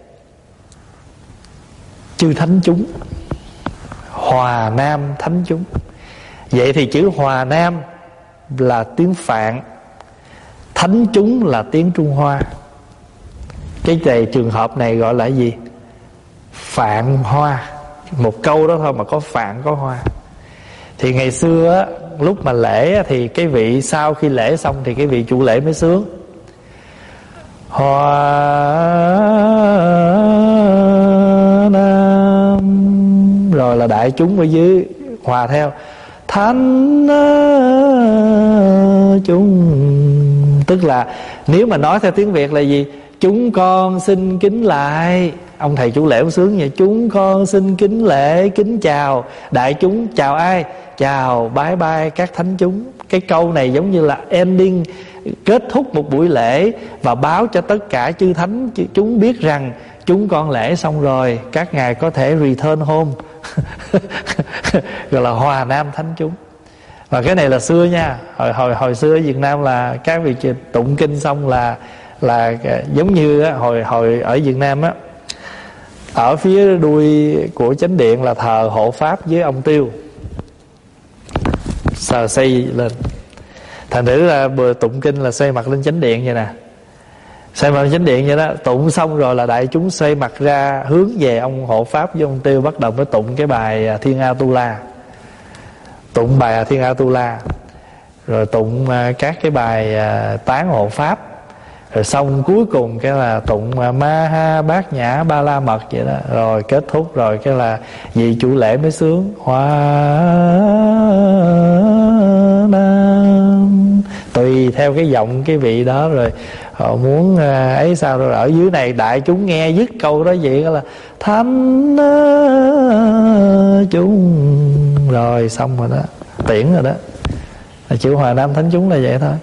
chư thánh chúng, Hòa Nam Thánh Chúng. Vậy thì chữ Hòa Nam là tiếng Phạn, Thánh Chúng là tiếng Trung Hoa. Cái này trường hợp này gọi là gì? Phạn Hoa. Một câu đó thôi mà có Phạn có Hoa. Thì ngày xưa á, lúc mà lễ á, thì cái vị sau khi lễ xong thì cái vị chủ lễ mới sướng Hòa Nam, rồi là đại chúng ở dưới hòa theo Thánh Chúng. Tức là nếu mà nói theo tiếng Việt là gì? Chúng con xin kính lại. Ông thầy chủ lễ ông sướng vậy. Chúng con xin kính lễ, kính chào đại chúng. Chào ai? Chào bái bai các thánh chúng. Cái câu này giống như là ending, kết thúc một buổi lễ và báo cho tất cả chư thánh chúng biết rằng chúng con lễ xong rồi, các ngài có thể return home. Gọi là Hòa Nam Thánh Chúng. Và cái này là xưa nha. Hồi xưa ở Việt Nam là các vị tụng kinh xong là giống như hồi ở Việt Nam á, Ở phía đuôi của chánh điện là thờ hộ pháp với ông Tiêu, xây lên. Thành thử là bữa tụng kinh là xoay mặt lên chánh điện vậy nè, xoay mặt lên chánh điện vậy đó. Tụng xong rồi là đại chúng xoay mặt ra hướng về ông hộ pháp với ông Tiêu, bắt đầu mới tụng cái bài Thiên A Tu La. Tụng bài Thiên A Tu La, rồi tụng các cái bài tán hộ pháp, rồi xong cuối cùng cái là tụng Ma Ha Bát Nhã Ba La Mật vậy đó. Rồi kết thúc rồi cái là vị chủ lễ mới sướng Hoa Nam, tùy theo cái giọng cái vị đó rồi họ muốn ấy sao. Rồi ở dưới này đại chúng nghe dứt câu đó vậy là thánh chúng, rồi xong rồi đó, tiễn rồi đó. Chữ Hòa Nam thánh chúng là vậy thôi.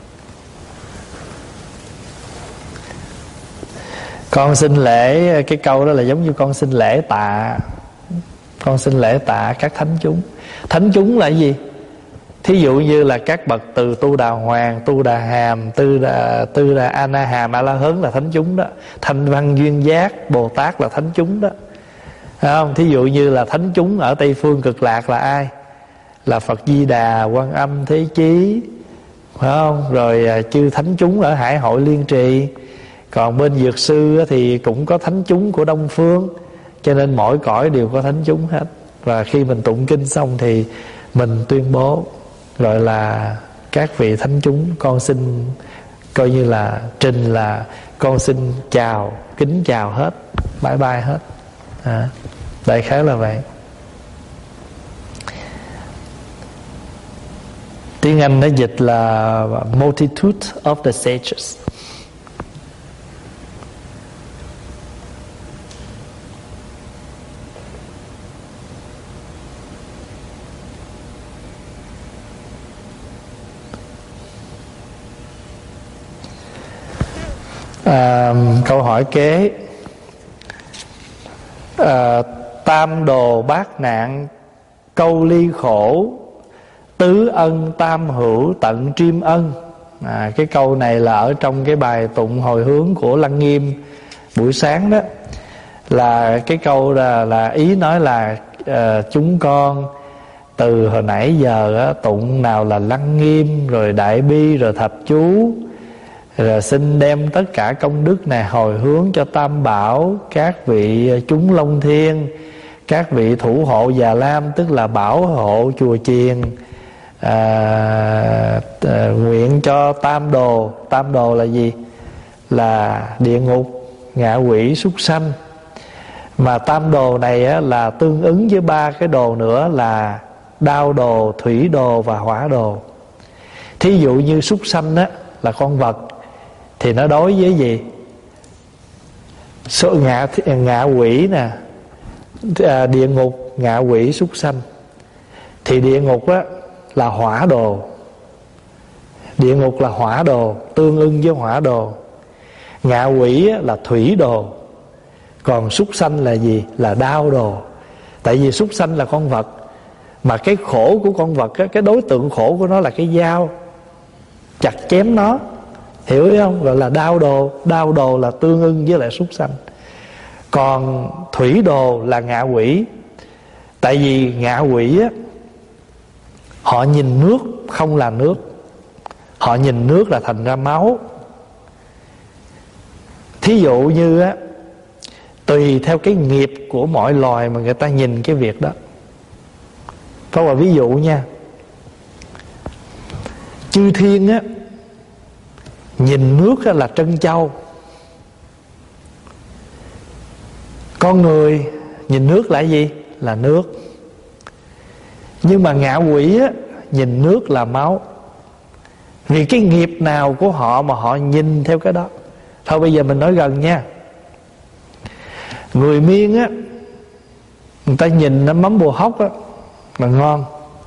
Con xin lễ, cái câu đó là giống như con xin lễ tạ, con xin lễ tạ các thánh chúng. Thánh chúng là cái gì? Thí dụ như là các bậc từ Tu Đà Hoàng, Tu Đà Hàm, Tư Đà A Na Hàm, A La Hớn là thánh chúng đó. Thanh Văn Duyên Giác Bồ Tát là thánh chúng đó. Thấy không? Thí dụ như là thánh chúng ở Tây Phương Cực Lạc là ai? Là Phật Di Đà, Quan Âm, Thế Chí, phải không? Rồi chư thánh chúng ở Hải Hội Liên Trì. Còn bên Dược Sư thì cũng có thánh chúng của Đông Phương, cho nên mỗi cõi đều có thánh chúng hết. Và khi mình tụng kinh xong thì mình tuyên bố gọi là các vị thánh chúng, con xin coi như là trình là con xin chào, kính chào hết, bye bye hết. Đại khái là vậy. Tiếng Anh nó dịch là multitude of the sages. Câu hỏi kế, tam đồ bát nạn câu ly khổ, tứ ân tam hữu tận triêm ân. Cái câu này là ở trong cái bài tụng hồi hướng của Lăng Nghiêm buổi sáng đó. Là cái câu là ý nói là chúng con từ hồi nãy giờ tụng nào là Lăng Nghiêm, rồi Đại Bi, rồi Thập Chú, rồi xin đem tất cả công đức này hồi hướng cho Tam Bảo, các vị chúng Long Thiên, các vị thủ hộ Già Lam, tức là bảo hộ chùa chiền, nguyện cho tam đồ. Tam đồ là gì? Là địa ngục, ngạ quỷ, súc sanh. Mà tam đồ này là tương ứng với ba cái đồ nữa là đao đồ, thủy đồ và hỏa đồ. Thí dụ như súc sanh là con vật thì nó đối với gì? Số ngạ quỷ nè, địa ngục, ngạ quỷ, súc sanh. Thì địa ngục là hỏa đồ. Địa ngục là hỏa đồ, tương ưng với hỏa đồ. Ngạ quỷ là thủy đồ. Còn súc sanh là gì? Là đao đồ. Tại vì súc sanh là con vật, mà cái khổ của con vật cái đối tượng khổ của nó là cái dao chặt chém nó, hiểu không? Gọi là đao đồ. Đao đồ là tương ưng với lại súc sanh. Còn thủy đồ là ngạ quỷ. Tại vì ngạ quỷ họ nhìn nước không là nước, họ nhìn nước là thành ra máu. Thí dụ như tùy theo cái nghiệp của mọi loài mà người ta nhìn cái việc đó. Có một ví dụ nha. Chư thiên nhìn nước là trân châu. Con người nhìn nước là gì? Là nước. Nhưng mà ngạ quỷ nhìn nước là máu. Vì cái nghiệp nào của họ mà họ nhìn theo cái đó. Thôi bây giờ mình nói gần nha. Người Miên người ta nhìn mắm bồ hóc là ngon.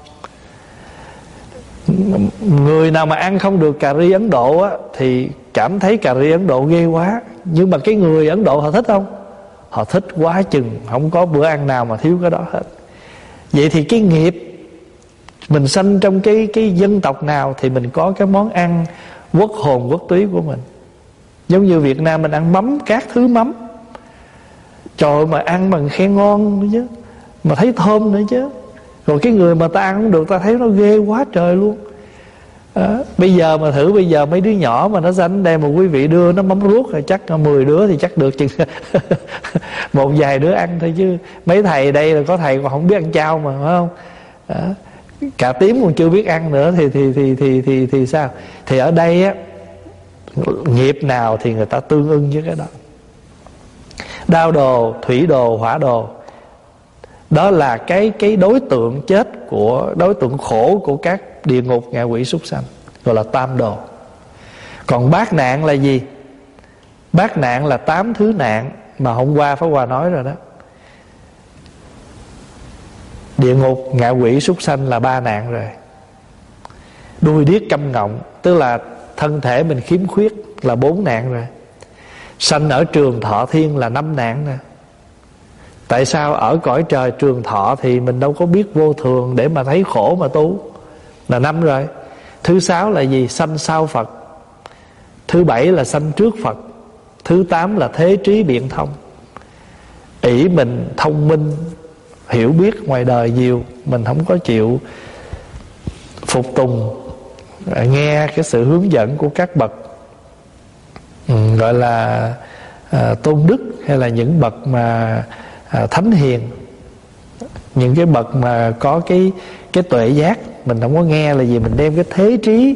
Người nào mà ăn không được cà ri Ấn Độ thì cảm thấy cà ri Ấn Độ ghê quá. Nhưng mà cái người Ấn Độ họ thích không? Họ thích quá chừng, không có bữa ăn nào mà thiếu cái đó hết. Vậy thì cái nghiệp mình sanh trong cái dân tộc nào thì mình có cái món ăn quốc hồn quốc túy của mình. Giống như Việt Nam mình ăn mắm, các thứ mắm. Trời ơi, mà ăn bằng khen ngon nữa chứ, mà thấy thơm nữa chứ. Rồi cái người mà ta ăn không được, ta thấy nó ghê quá trời luôn. Bây giờ mà thử, bây giờ mấy đứa nhỏ mà nó sanh đây mà quý vị đưa nó mắm ruốc rồi chắc 10 đứa thì chắc được chừng một vài đứa ăn thôi, chứ mấy thầy đây là có thầy còn không biết ăn chao mà, phải không? Cả tím còn chưa biết ăn nữa thì sao? Thì ở đây á, nghiệp nào thì người ta tương ưng với cái đó. Đao đồ, thủy đồ, hỏa đồ, đó là cái đối tượng chết của, đối tượng khổ của các địa ngục, ngạ quỷ, súc sanh, gọi là tam đồ. Còn bát nạn là gì? Bát nạn là 8 thứ nạn mà hôm qua Pháp Hòa nói rồi đó. Địa ngục, ngạ quỷ, súc sanh là 3 nạn rồi. Đuôi điếc câm ngọng, tức là thân thể mình khiếm khuyết, là 4 nạn rồi. Sanh ở trường thọ thiên là 5 nạn nè. Tại sao ở cõi trời trường thọ thì mình đâu có biết vô thường để mà thấy khổ mà tu, là 5 rồi. Thứ 6 là gì? Sanh sau Phật. Thứ 7 là sanh trước Phật. Thứ 8 là thế trí biện thông. Ỷ mình thông minh, hiểu biết ngoài đời nhiều, mình không có chịu phục tùng, nghe cái sự hướng dẫn của các bậc gọi là tôn đức, hay là những bậc mà thánh hiền, những cái bậc mà có cái tuệ giác. Mình không có nghe là gì, mình đem cái thế trí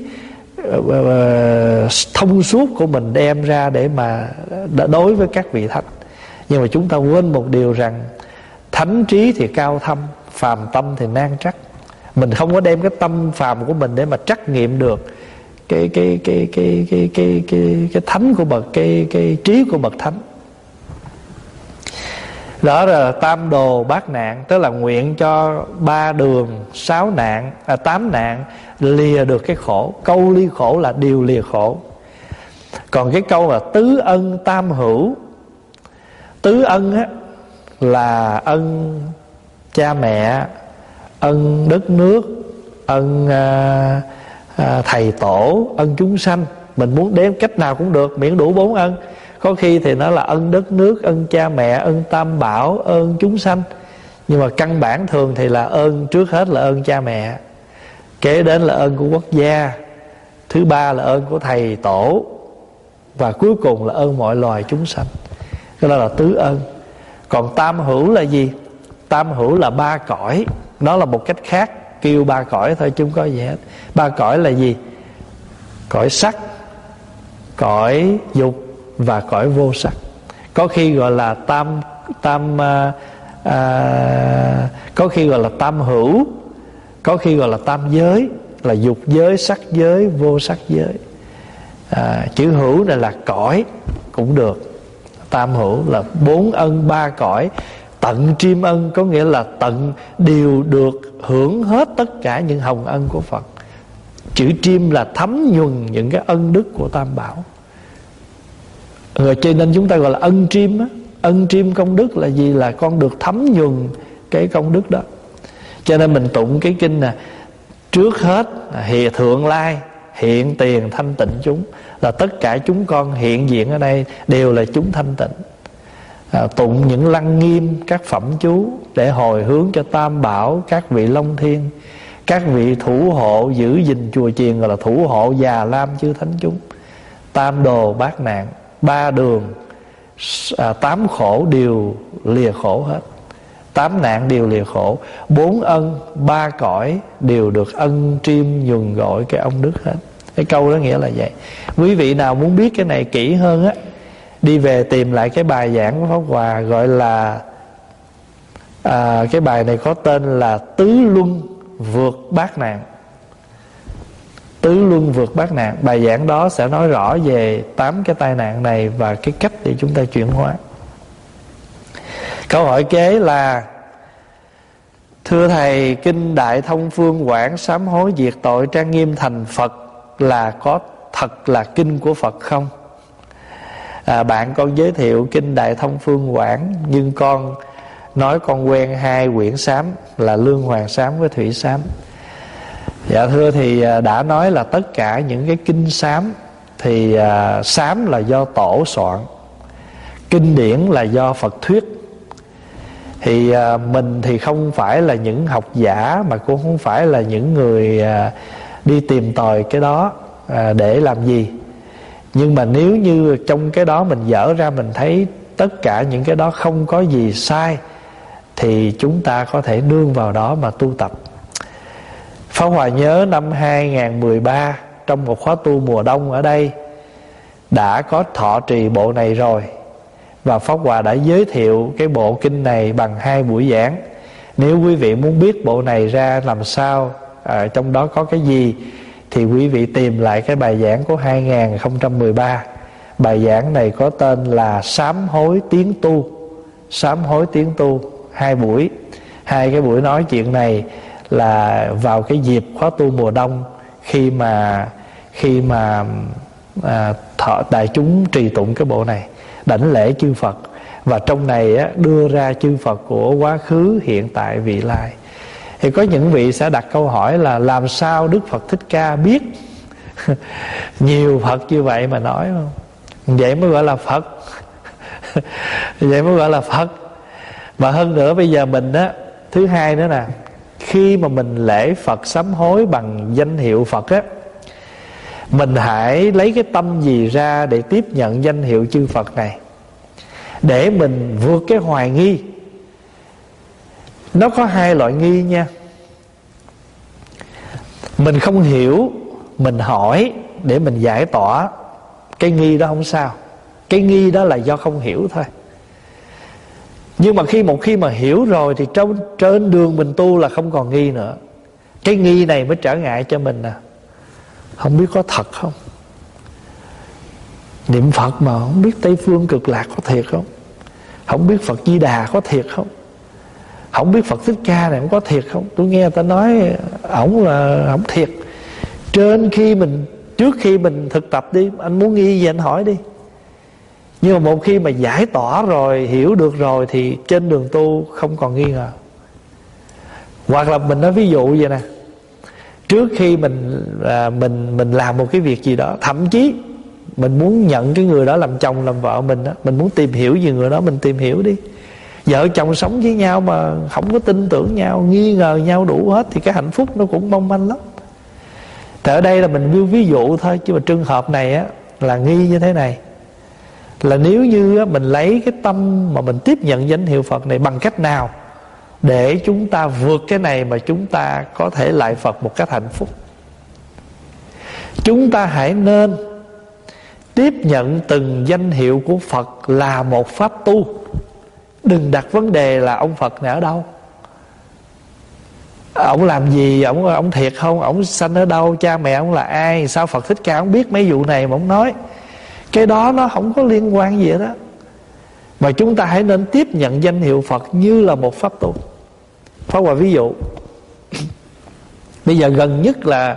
thông suốt của mình đem ra để mà đối với các vị thánh. Nhưng mà chúng ta quên một điều rằng thánh trí thì cao thâm, phàm tâm thì nan trắc. Mình không có đem cái tâm phàm của mình để mà trắc nghiệm được cái thánh của bậc, cái trí của bậc thánh. Đó là tam đồ bát nạn, tức là nguyện cho 3 đường 6 nạn 8 nạn lìa được cái khổ. Câu ly khổ là điều lìa khổ. Còn cái câu là tứ ân tam hữu, tứ ân á là ân cha mẹ, ân đất nước, ân thầy tổ, ân chúng sanh. Mình muốn đếm cách nào cũng được, miễn đủ 4 ân. Có khi thì nó là ân đất nước, ân cha mẹ, ân tam bảo, ơn chúng sanh. Nhưng mà căn bản thường thì là ơn, trước hết là ơn cha mẹ, kế đến là ơn của quốc gia, thứ 3 là ơn của thầy tổ, và cuối cùng là ơn mọi loài chúng sanh. Cái đó là tứ ân. Còn tam hữu là gì? Tam hữu là 3 cõi. Đó là một cách khác kêu 3 cõi thôi chứ không có gì hết. 3 cõi là gì? Cõi sắc, cõi dục và cõi vô sắc. Có khi gọi là có khi gọi là tam hữu, có khi gọi là tam giới, là dục giới, sắc giới, vô sắc giới. Chữ hữu này là cõi cũng được. Tam hữu là 4 ân 3 cõi. Tận triêm ân có nghĩa là tận đều được hưởng hết tất cả những hồng ân của Phật. Chữ triêm là thấm nhuần những cái ân đức của Tam Bảo. Rồi cho nên chúng ta gọi là ân triêm á. Ân triêm công đức là gì? Là con được thấm nhuần cái công đức đó. Cho nên mình tụng cái kinh nè, trước hết hiện thượng lai, hiện tiền thanh tịnh chúng, là tất cả chúng con hiện diện ở đây đều là chúng thanh tịnh. Tụng những lăng nghiêm các phẩm chú để hồi hướng cho Tam Bảo, các vị Long Thiên, các vị thủ hộ giữ gìn chùa chiền, gọi là thủ hộ già lam chư thánh chúng. Tam đồ bát nạn, 3 đường 8 khổ đều lìa khổ hết, 8 nạn đều lìa khổ. 4 ân 3 cõi đều được ân triêm nhuần gọi cái ông đức hết. Cái câu đó nghĩa là vậy. Quý vị nào muốn biết cái này kỹ hơn á, đi về tìm lại cái bài giảng của Pháp Hòa, gọi là cái bài này có tên là Tứ Luân Vượt Bát Nạn. Tứ Luân Vượt Bát Nạn. Bài giảng đó sẽ nói rõ về 8 cái tai nạn này và cái cách để chúng ta chuyển hóa. Câu hỏi kế là: thưa Thầy, kinh Đại Thông Phương Quảng sám hối diệt tội trang nghiêm thành Phật là có thật là kinh của Phật không? Bạn con giới thiệu kinh Đại Thông Phương Quảng, nhưng con nói con quen 2 quyển sám là Lương Hoàng sám với Thủy sám. Dạ thưa, thì đã nói là tất cả những cái kinh sám thì sám là do tổ soạn, kinh điển là do Phật thuyết. Thì mình thì không phải là những học giả, mà cũng không phải là những người đi tìm tòi cái đó để làm gì. Nhưng mà nếu như trong cái đó mình dở ra, mình thấy tất cả những cái đó không có gì sai, thì chúng ta có thể nương vào đó mà tu tập. Pháp Hòa nhớ năm 2013, trong một khóa tu mùa đông ở đây, đã có thọ trì bộ này rồi. Và Pháp Hòa đã giới thiệu cái bộ kinh này bằng 2 buổi giảng. Nếu quý vị muốn biết bộ này ra làm sao, trong đó có cái gì, thì quý vị tìm lại cái bài giảng của 2013. Bài giảng này có tên là Sám hối tiến tu. Sám hối tiến tu, 2 buổi. 2 cái buổi nói chuyện này là vào cái dịp khóa tu mùa đông, khi mà đại chúng trì tụng cái bộ này, đảnh lễ chư Phật. Và trong này đưa ra chư Phật của quá khứ, hiện tại, vị lai. Thì có những vị sẽ đặt câu hỏi là làm sao Đức Phật Thích Ca biết nhiều Phật như vậy mà nói không? Vậy mới gọi là Phật. Vậy mới gọi là Phật. Và hơn nữa bây giờ mình thứ hai nữa nè, khi mà mình lễ Phật sám hối bằng danh hiệu Phật mình hãy lấy cái tâm gì ra để tiếp nhận danh hiệu chư Phật này, để mình vượt cái hoài nghi. Nó có 2 loại nghi nha. Mình không hiểu, mình hỏi để mình giải tỏa. Cái nghi đó không sao, cái nghi đó là do không hiểu thôi. Nhưng mà một khi mà hiểu rồi thì trên đường mình tu là không còn nghi nữa. Cái nghi này mới trở ngại cho mình không biết có thật không. Niệm Phật mà không biết Tây Phương Cực Lạc có thiệt không, không biết Phật Di Đà có thiệt không, không biết Phật Thích Ca này có thiệt không. Tôi nghe người ta nói ổng là không thiệt. Trước khi mình thực tập đi, anh muốn nghi gì anh hỏi đi. Nhưng mà một khi mà giải tỏa rồi, hiểu được rồi, thì trên đường tu không còn nghi ngờ. Hoặc là mình nói ví dụ vậy nè, trước khi mình làm một cái việc gì đó, thậm chí mình muốn nhận cái người đó làm chồng làm vợ mình đó, mình muốn tìm hiểu về người đó, mình tìm hiểu đi. Vợ chồng sống với nhau mà không có tin tưởng nhau, nghi ngờ nhau đủ hết, thì cái hạnh phúc nó cũng mong manh lắm. Thì ở đây là mình ví dụ thôi, chứ mà trường hợp này là nghi như thế này, là nếu như mình lấy cái tâm mà mình tiếp nhận danh hiệu Phật này bằng cách nào để chúng ta vượt cái này mà chúng ta có thể lại Phật một cách hạnh phúc. Chúng ta hãy nên tiếp nhận từng danh hiệu của Phật là một pháp tu. Đừng đặt vấn đề là ông Phật này ở đâu, ông làm gì, ông thiệt không, ông sanh ở đâu, cha mẹ ông là ai, sao Phật Thích Ca ông biết mấy vụ này mà ông nói. Cái đó nó không có liên quan gì đó. Mà chúng ta hãy nên tiếp nhận danh hiệu Phật như là một pháp tu. Pháp Hòa ví dụ, bây giờ gần nhất là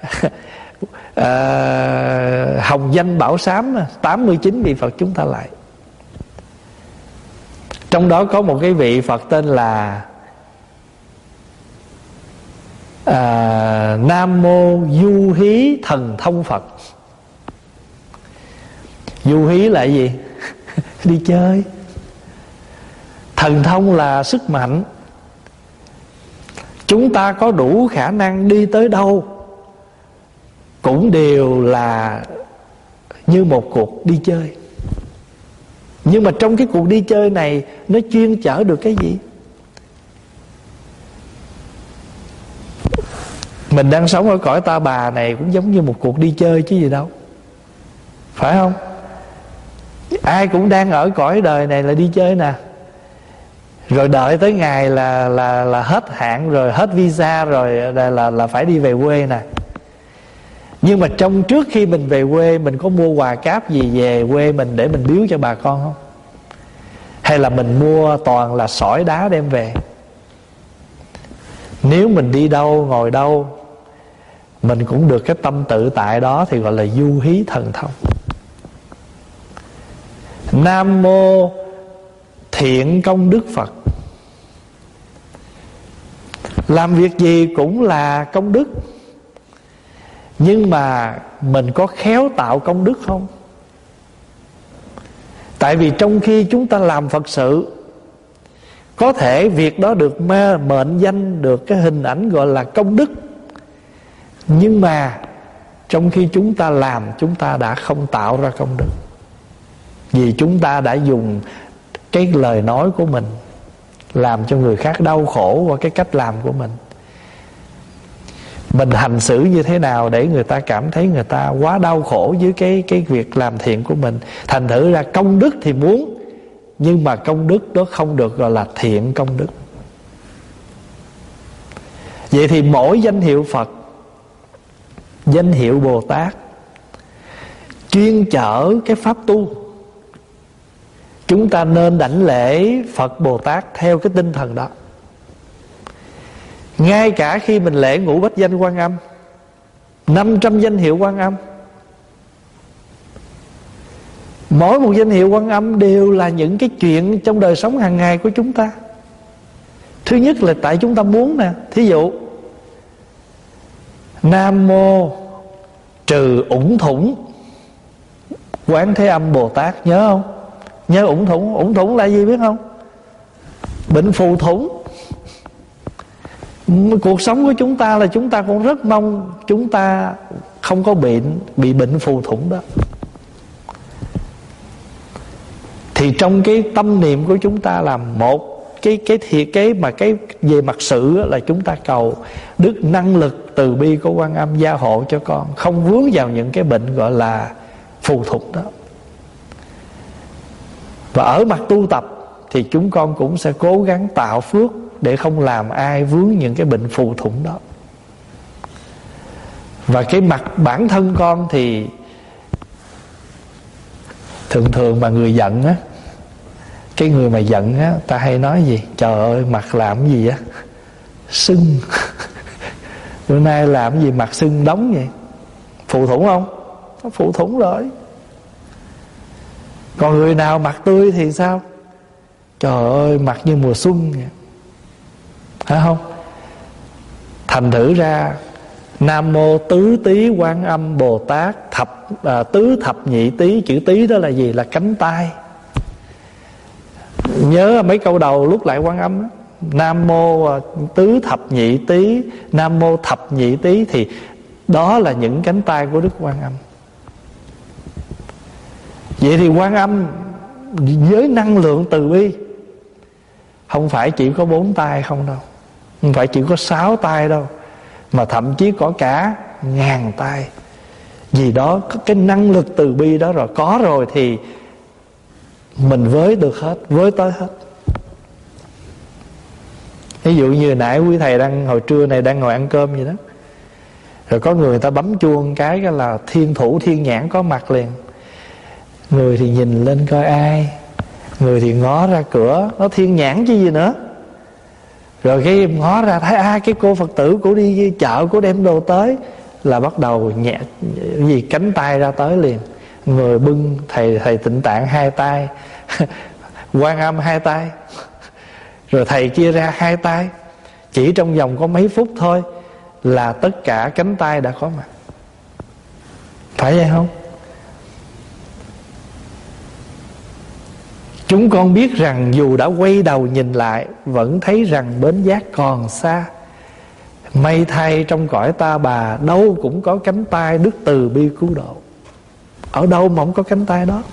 hồng danh bảo sám 89 vị Phật chúng ta lại. Trong đó có một cái vị Phật tên là Nam Mô Du Hí Thần Thông Phật. Du hí là gì? Đi chơi. Thần thông là sức mạnh. Chúng ta có đủ khả năng đi tới đâu cũng đều là như một cuộc đi chơi. Nhưng mà trong cái cuộc đi chơi này, nó chuyên chở được cái gì? Mình đang sống ở cõi Ta Bà này cũng giống như một cuộc đi chơi chứ gì đâu, phải không? Ai cũng đang ở cõi đời này là đi chơi nè. Rồi đợi tới ngày là hết hạn rồi, hết visa rồi là phải đi về quê nè. Nhưng mà trước khi mình về quê, mình có mua quà cáp gì về quê mình để mình biếu cho bà con không? Hay là mình mua toàn là sỏi đá đem về? Nếu mình đi đâu, ngồi đâu, mình cũng được cái tâm tự tại đó, thì gọi là du hí thần thông. Nam Mô Thiện Công Đức Phật. Làm việc gì cũng là công đức, nhưng mà mình có khéo tạo công đức không? Tại vì trong khi chúng ta làm Phật sự, Có thể việc đó được mệnh danh, được cái hình ảnh gọi là công đức, nhưng mà trong khi chúng ta làm, chúng ta đã không tạo ra công đức, vì chúng ta đã dùng cái lời nói của mình làm cho người khác đau khổ qua cái cách làm của mình. Mình hành xử như thế nào để người ta cảm thấy người ta quá đau khổ với cái việc làm thiện của mình. Thành thử ra công đức thì muốn, nhưng mà công đức đó không được gọi là thiện công đức. Vậy thì mỗi danh hiệu Phật, danh hiệu Bồ Tát chuyên chở cái pháp tu, chúng ta nên đảnh lễ Phật Bồ Tát theo cái tinh thần đó. Ngay cả khi mình lễ ngũ bách danh Quan Âm, 500 danh hiệu Quan Âm, mỗi một danh hiệu Quan Âm đều là những cái chuyện trong đời sống hàng ngày của chúng ta. Thứ nhất là tại chúng ta muốn nè. Thí dụ Nam Mô Trừ Ủng Thủng Quán Thế Âm Bồ Tát, nhớ không? Nhớ ủng thủng. Ủng thủng là gì biết không? Bệnh phù thủng. Cuộc sống của chúng ta là chúng ta cũng rất mong chúng ta không có bị bệnh phù thủng đó. Thì trong cái tâm niệm của chúng ta là một cái về mặt sự là chúng ta cầu đức năng lực từ bi của Quan Âm gia hộ cho con không vướng vào những cái bệnh gọi là phù thủng đó. Và ở mặt tu tập thì chúng con cũng sẽ cố gắng tạo phước để không làm ai vướng những cái bệnh phù thủng đó. Và cái mặt bản thân con thì thường mà người giận á, cái người mà giận á, ta hay nói gì? Trời ơi, mặt làm gì á? Sưng. Bữa nay làm gì mặt sưng đóng vậy? Phù thủng không? Nó phù thủng rồi. Còn người nào mặt tươi thì sao? Trời ơi, mặt như mùa xuân vậy. Phải không? Thành thử ra Nam Mô Tứ Tí Quan Âm Bồ Tát Tứ Thập Nhị Tí. Chữ tí đó là gì? Là cánh tay. Nhớ mấy câu đầu lúc lại Quan Âm đó. Nam Mô Tứ Thập Nhị Tí, Nam Mô Thập Nhị Tí, thì đó là những cánh tay của Đức Quan Âm. Vậy thì Quan Âm với năng lượng từ bi không phải chỉ có 4 tay không đâu, không phải chỉ có 6 tay đâu, mà thậm chí có cả 1000 tay. Vì đó cái năng lực từ bi đó rồi, có rồi thì mình với được hết, với tới hết. Ví dụ như nãy quý thầy hồi trưa này đang ngồi ăn cơm vậy đó, rồi có người ta bấm chuông cái là thiên thủ thiên nhãn có mặt liền. Người thì nhìn lên coi ai, người thì ngó ra cửa, nó thiên nhãn chứ gì nữa. Rồi cái ngó ra thấy cái cô Phật tử của đi chợ, của đem đồ tới, là bắt đầu nhẹ gì cánh tay ra tới liền. Người bưng thầy Tịnh Tạng 2 tay, Quan Âm 2 tay, rồi thầy kia ra 2 tay. Chỉ trong vòng có mấy phút thôi là tất cả cánh tay đã có mặt. Phải vậy không? Chúng con biết rằng dù đã quay đầu nhìn lại, vẫn thấy rằng bến giác còn xa. May thay trong cõi ta bà, đâu cũng có cánh tay đức từ bi cứu độ. Ở đâu mà không có cánh tay đó?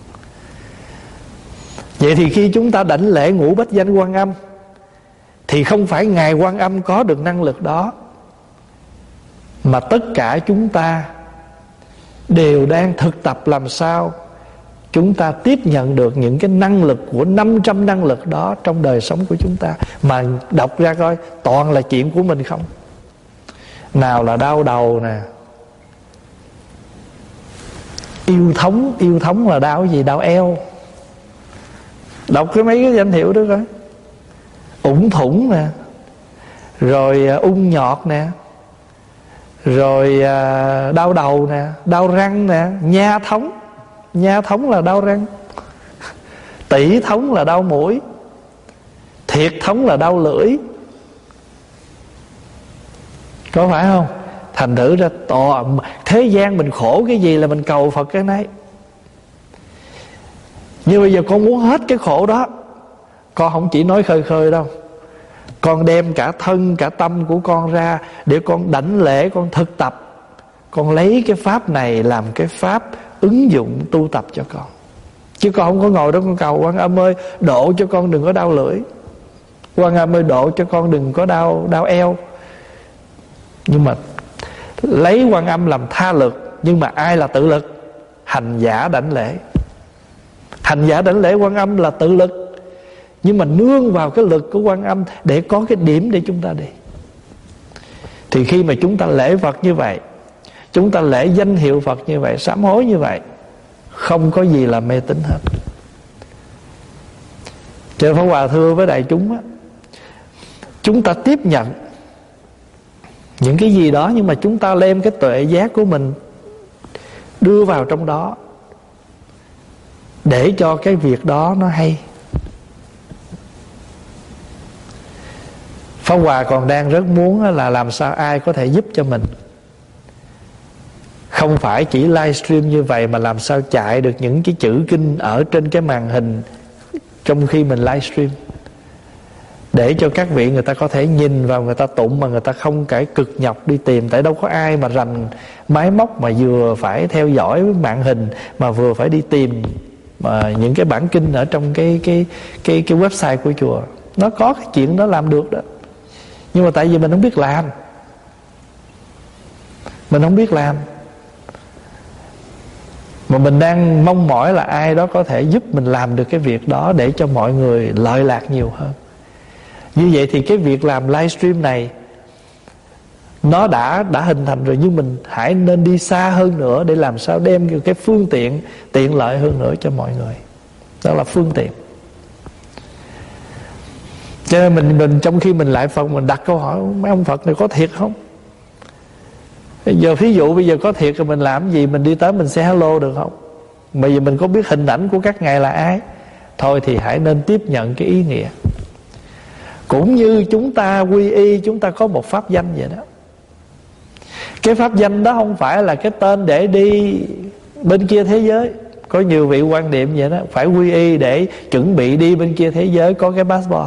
Vậy thì khi chúng ta đảnh lễ ngũ bách danh Quan Âm, thì không phải Ngài Quan Âm có được năng lực đó, mà tất cả chúng ta đều đang thực tập làm sao chúng ta tiếp nhận được những cái năng lực của 500 năng lực đó trong đời sống của chúng ta. Mà đọc ra coi, toàn là chuyện của mình không. Nào là đau đầu nè, yêu thống là đau gì? Đau eo. Đọc cái mấy cái danh hiệu đó coi. Ủng thủng nè, rồi ung nhọt nè, rồi đau đầu nè, đau răng nè, nha thống. Nha thống là đau răng. Tỷ thống là đau mũi. Thiệt thống là đau lưỡi. Có phải không? Thành thử ra thế gian mình khổ cái gì là mình cầu Phật cái nấy. Nhưng bây giờ con muốn hết cái khổ đó, Con không chỉ nói khơi khơi đâu, con đem cả thân cả tâm của con ra để con đảnh lễ, con thực tập. Con lấy cái pháp này làm cái pháp ứng dụng tu tập cho con. Chứ con không có ngồi đó con cầu Quan Âm ơi độ cho con đừng có đau lưỡi, Quan Âm ơi độ cho con đừng có đau eo. Nhưng mà lấy Quan Âm làm tha lực. Nhưng mà ai là tự lực? Hành giả đảnh lễ. Hành giả đảnh lễ Quan Âm là tự lực, nhưng mà nương vào cái lực của Quan Âm để có cái điểm để chúng ta đi. Thì khi mà chúng ta lễ Phật như vậy, chúng ta lễ danh hiệu Phật như vậy, sám hối như vậy, không có gì là mê tín hết. Cho nên Pháp Hòa thưa với đại chúng á, chúng ta tiếp nhận những cái gì đó, nhưng mà chúng ta đem cái tuệ giác của mình đưa vào trong đó để cho cái việc đó nó hay. Pháp Hòa còn đang rất muốn là làm sao ai có thể giúp cho mình. Không phải chỉ livestream như vậy, mà làm sao chạy được những cái chữ kinh ở trên cái màn hình trong khi mình livestream, để cho các vị người ta có thể nhìn vào, người ta tụng mà người ta không phải cực nhọc đi tìm. Tại đâu có ai mà rành máy móc mà vừa phải theo dõi màn hình mà vừa phải đi tìm những cái bản kinh ở trong cái website của chùa. Nó có cái chuyện đó làm được đó, nhưng mà tại vì mình không biết làm. Mình không biết làm, mà mình đang mong mỏi là ai đó có thể giúp mình làm được cái việc đó để cho mọi người lợi lạc nhiều hơn. Như vậy thì cái việc làm livestream này nó đã hình thành rồi, nhưng mình hãy nên đi xa hơn nữa để làm sao đem cái phương tiện tiện lợi hơn nữa cho mọi người. Đó là phương tiện. Cho nên mình trong khi mình lại Phật, mình đặt câu hỏi mấy ông Phật này có thiệt không? Bây giờ ví dụ bây giờ có thiệt thì mình làm cái gì? Mình đi tới mình say hello được không? Bây giờ mình có biết hình ảnh của các ngài là ai? Thôi thì hãy nên tiếp nhận cái ý nghĩa. Cũng như chúng ta quy y, chúng ta có một pháp danh vậy đó. Cái pháp danh đó không phải là cái tên để đi bên kia thế giới. Có nhiều vị quan niệm vậy đó, phải quy y để chuẩn bị đi bên kia thế giới, có cái passport.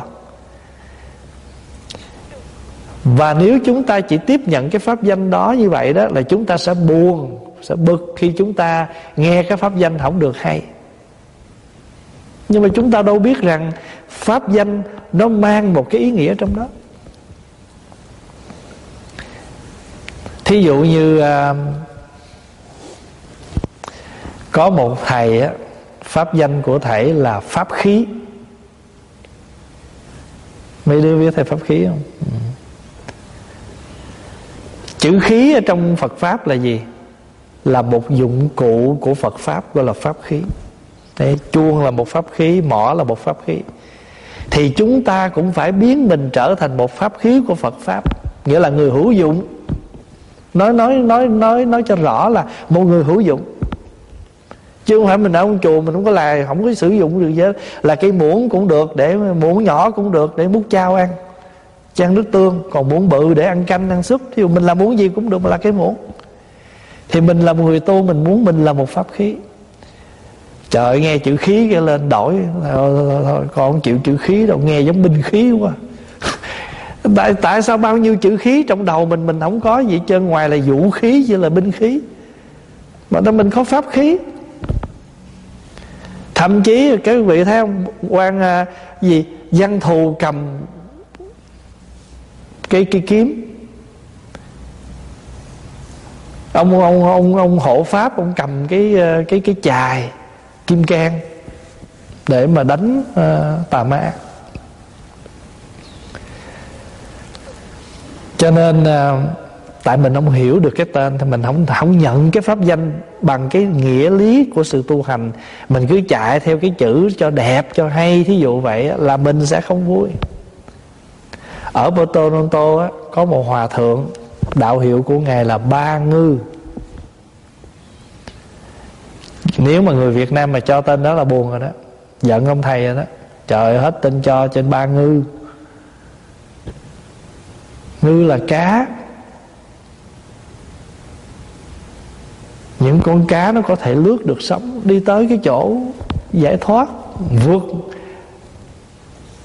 Và nếu chúng ta chỉ tiếp nhận cái pháp danh đó như vậy đó, là chúng ta sẽ buồn, sẽ bực khi chúng ta nghe cái pháp danh không được hay. Nhưng mà chúng ta đâu biết rằng pháp danh nó mang một cái ý nghĩa trong đó. Thí dụ như có một thầy á, pháp danh của thầy là Pháp Khí. Mấy đứa biết thầy Pháp Khí không? Chữ khí ở trong Phật Pháp là gì? Là một dụng cụ của Phật Pháp, gọi là pháp khí. Đấy, chuông là một pháp khí, mõ là một pháp khí. Thì chúng ta cũng phải biến mình trở thành một pháp khí của Phật Pháp, nghĩa là người hữu dụng. Nói cho rõ là một người hữu dụng, chứ không phải mình ở trong chùa mình không có là không có sử dụng được gì. Là cây muỗng cũng được, để muỗng nhỏ cũng được để múc chao ăn, chan nước tương. Còn muỗng bự để ăn canh ăn súp. Ví dụ mình làm muỗng gì cũng được mà là cái muỗng. Thì mình là một người tu, mình muốn mình là một pháp khí. Trời ơi, nghe chữ khí cái lên đổi. Thôi con không chịu chữ khí đâu, nghe giống binh khí quá. Tại sao bao nhiêu chữ khí trong đầu mình không có gì trơn, ngoài là vũ khí chứ là binh khí. Mà đó mình có pháp khí. Thậm chí các vị thấy không, quan văn thù cầm cái kiếm. Ông hộ pháp ông cầm cái chài kim cang để mà đánh tà ma. Cho nên tại mình không hiểu được cái tên thì mình không nhận cái pháp danh bằng cái nghĩa lý của sự tu hành. Mình cứ chạy theo cái chữ cho đẹp cho hay, thí dụ vậy là mình sẽ không vui. Ở Toronto có một hòa thượng, đạo hiệu của ngài là Ba Ngư. Nếu mà người Việt Nam mà cho tên đó là buồn rồi đó, giận ông thầy rồi đó. Trời, hết tên cho trên Ba Ngư. Ngư là cá. Những con cá nó có thể lướt được sóng, đi tới cái chỗ giải thoát, vượt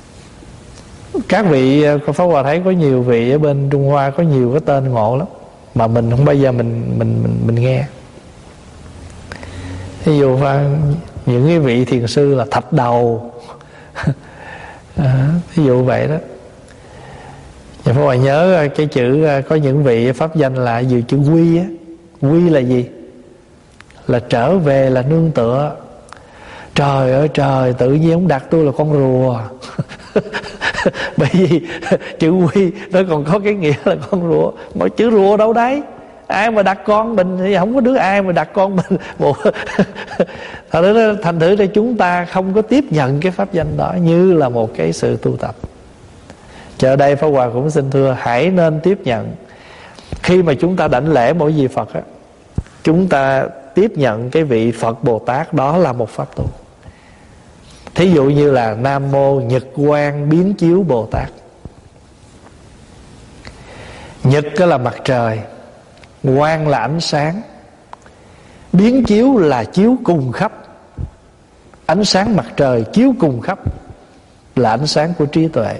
Các vị, Pháp Hòa thấy có nhiều vị ở bên Trung Hoa có nhiều cái tên ngộ lắm mà mình không bao giờ mình nghe. Ví dụ những cái vị thiền sư là Thạch Đầu ví dụ vậy đó. Và Pháp Hòa nhớ cái chữ, có những vị pháp danh là dự chữ quy á. Quy là gì? Là trở về, là nương tựa. Trời ơi trời, tự nhiên ông đặt tôi là con rùa bởi vì chữ quy nó còn có cái nghĩa là con rùa. Mà chữ rùa đâu đấy? Ai mà đặt con mình thì không có đứa ai mà đặt con mình thành thử ra chúng ta không có tiếp nhận cái pháp danh đó như là một cái sự tu tập. Ở đây Pháp Hòa cũng xin thưa, hãy nên tiếp nhận. Khi mà chúng ta đảnh lễ mỗi vị Phật á, chúng ta tiếp nhận cái vị Phật Bồ Tát đó là một pháp tu. Thí dụ như là Nam Mô Nhật Quang Biến Chiếu Bồ Tát. Nhật đó là mặt trời, quang là ánh sáng, biến chiếu là chiếu cùng khắp. Ánh sáng mặt trời chiếu cùng khắp là ánh sáng của trí tuệ.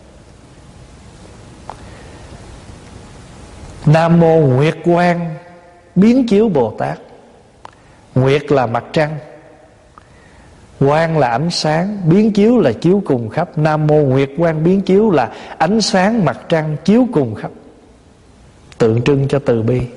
Nam Mô Nguyệt Quang Biến Chiếu Bồ Tát. Nguyệt là mặt trăng, quang là ánh sáng, biến chiếu là chiếu cùng khắp. Nam Mô Nguyệt Quang Biến Chiếu là ánh sáng mặt trăng chiếu cùng khắp, tượng trưng cho từ bi.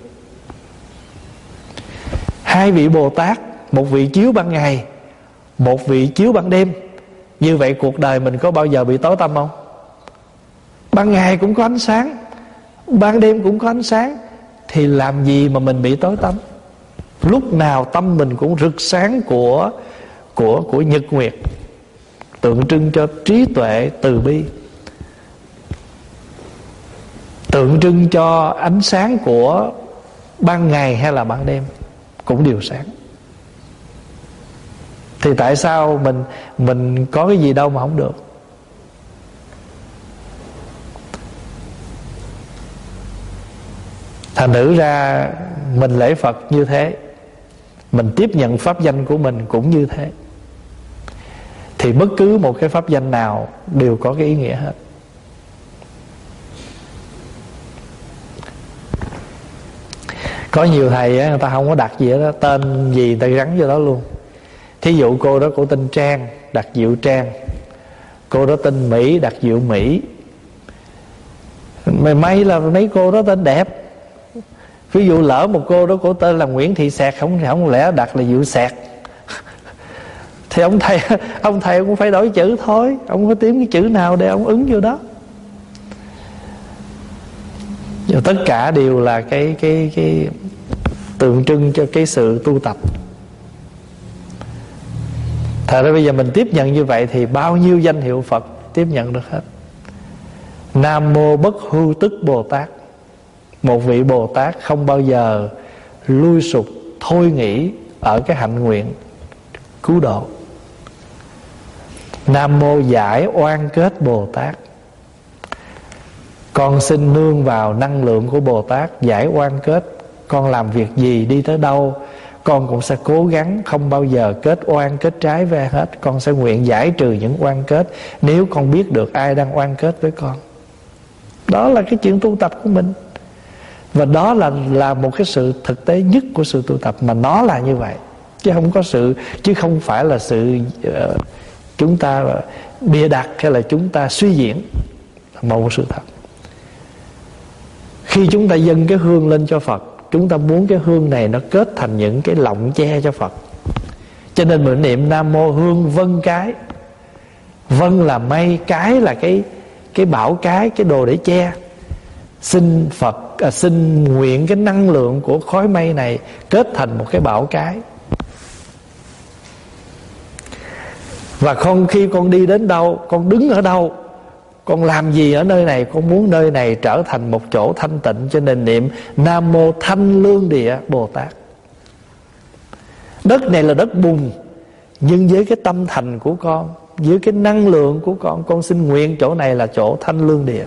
Hai vị Bồ Tát, một vị chiếu ban ngày, một vị chiếu ban đêm. Như vậy cuộc đời mình có bao giờ bị tối tăm không? Ban ngày cũng có ánh sáng, ban đêm cũng có ánh sáng, thì làm gì mà mình bị tối tăm? Lúc nào tâm mình cũng rực sáng của nhật nguyệt, tượng trưng cho trí tuệ từ bi, tượng trưng cho ánh sáng của ban ngày hay là ban đêm cũng đều sáng. Thì tại sao mình có cái gì đâu mà không được? Thành thử ra mình lễ Phật như thế, mình tiếp nhận pháp danh của mình cũng như thế. Thì bất cứ một cái pháp danh nào đều có cái ý nghĩa hết. Có nhiều thầy á, người ta không có đặt gì đó, tên gì người ta gắn vô đó luôn. Thí dụ cô đó cô tên Trang, đặt Diệu Trang. Cô đó tên Mỹ, đặt Diệu Mỹ. May là mấy cô đó tên đẹp. Ví dụ lỡ một cô đó cô tên là Nguyễn Thị Sẹt, không lẽ đặt là Diệu Sẹt. Thì ông thầy cũng phải đổi chữ thôi. Ông có tìm cái chữ nào để ông ứng vô đó. Và tất cả đều là cái tượng trưng cho cái sự tu tập. Thật ra bây giờ mình tiếp nhận như vậy thì bao nhiêu danh hiệu Phật tiếp nhận được hết. Nam Mô Bất Hưu Tức Bồ Tát, một vị Bồ Tát không bao giờ lui sụp thôi nghĩ ở cái hạnh nguyện cứu độ. Nam Mô Giải Oan Kết Bồ Tát, con xin nương vào năng lượng của Bồ Tát giải oan kết. Con làm việc gì, đi tới đâu, con cũng sẽ cố gắng không bao giờ kết oan kết trái với ai hết. Con sẽ nguyện giải trừ những oan kết nếu con biết được ai đang oan kết với con. Đó là cái chuyện tu tập của mình. Và đó là một cái sự thực tế nhất của sự tu tập, mà nó là như vậy, chứ không phải là sự chúng ta bịa đặt hay là chúng ta suy diễn, một sự thật. Khi chúng ta dâng cái hương lên cho Phật, chúng ta muốn cái hương này nó kết thành những cái lọng che cho Phật. Cho nên mình niệm Nam Mô Hương Vân Cái. Vân là mây, cái là cái bảo cái đồ để che. Xin Phật xin nguyện cái năng lượng của khói mây này kết thành một cái bảo cái. Và khi con đi đến đâu, con đứng ở đâu, con làm gì ở nơi này, con muốn nơi này trở thành một chỗ thanh tịnh, cho nên niệm Nam Mô Thanh Lương Địa Bồ Tát. Đất này là đất bùn, nhưng với cái tâm thành của con, với cái năng lượng của con xin nguyện chỗ này là chỗ Thanh Lương Địa.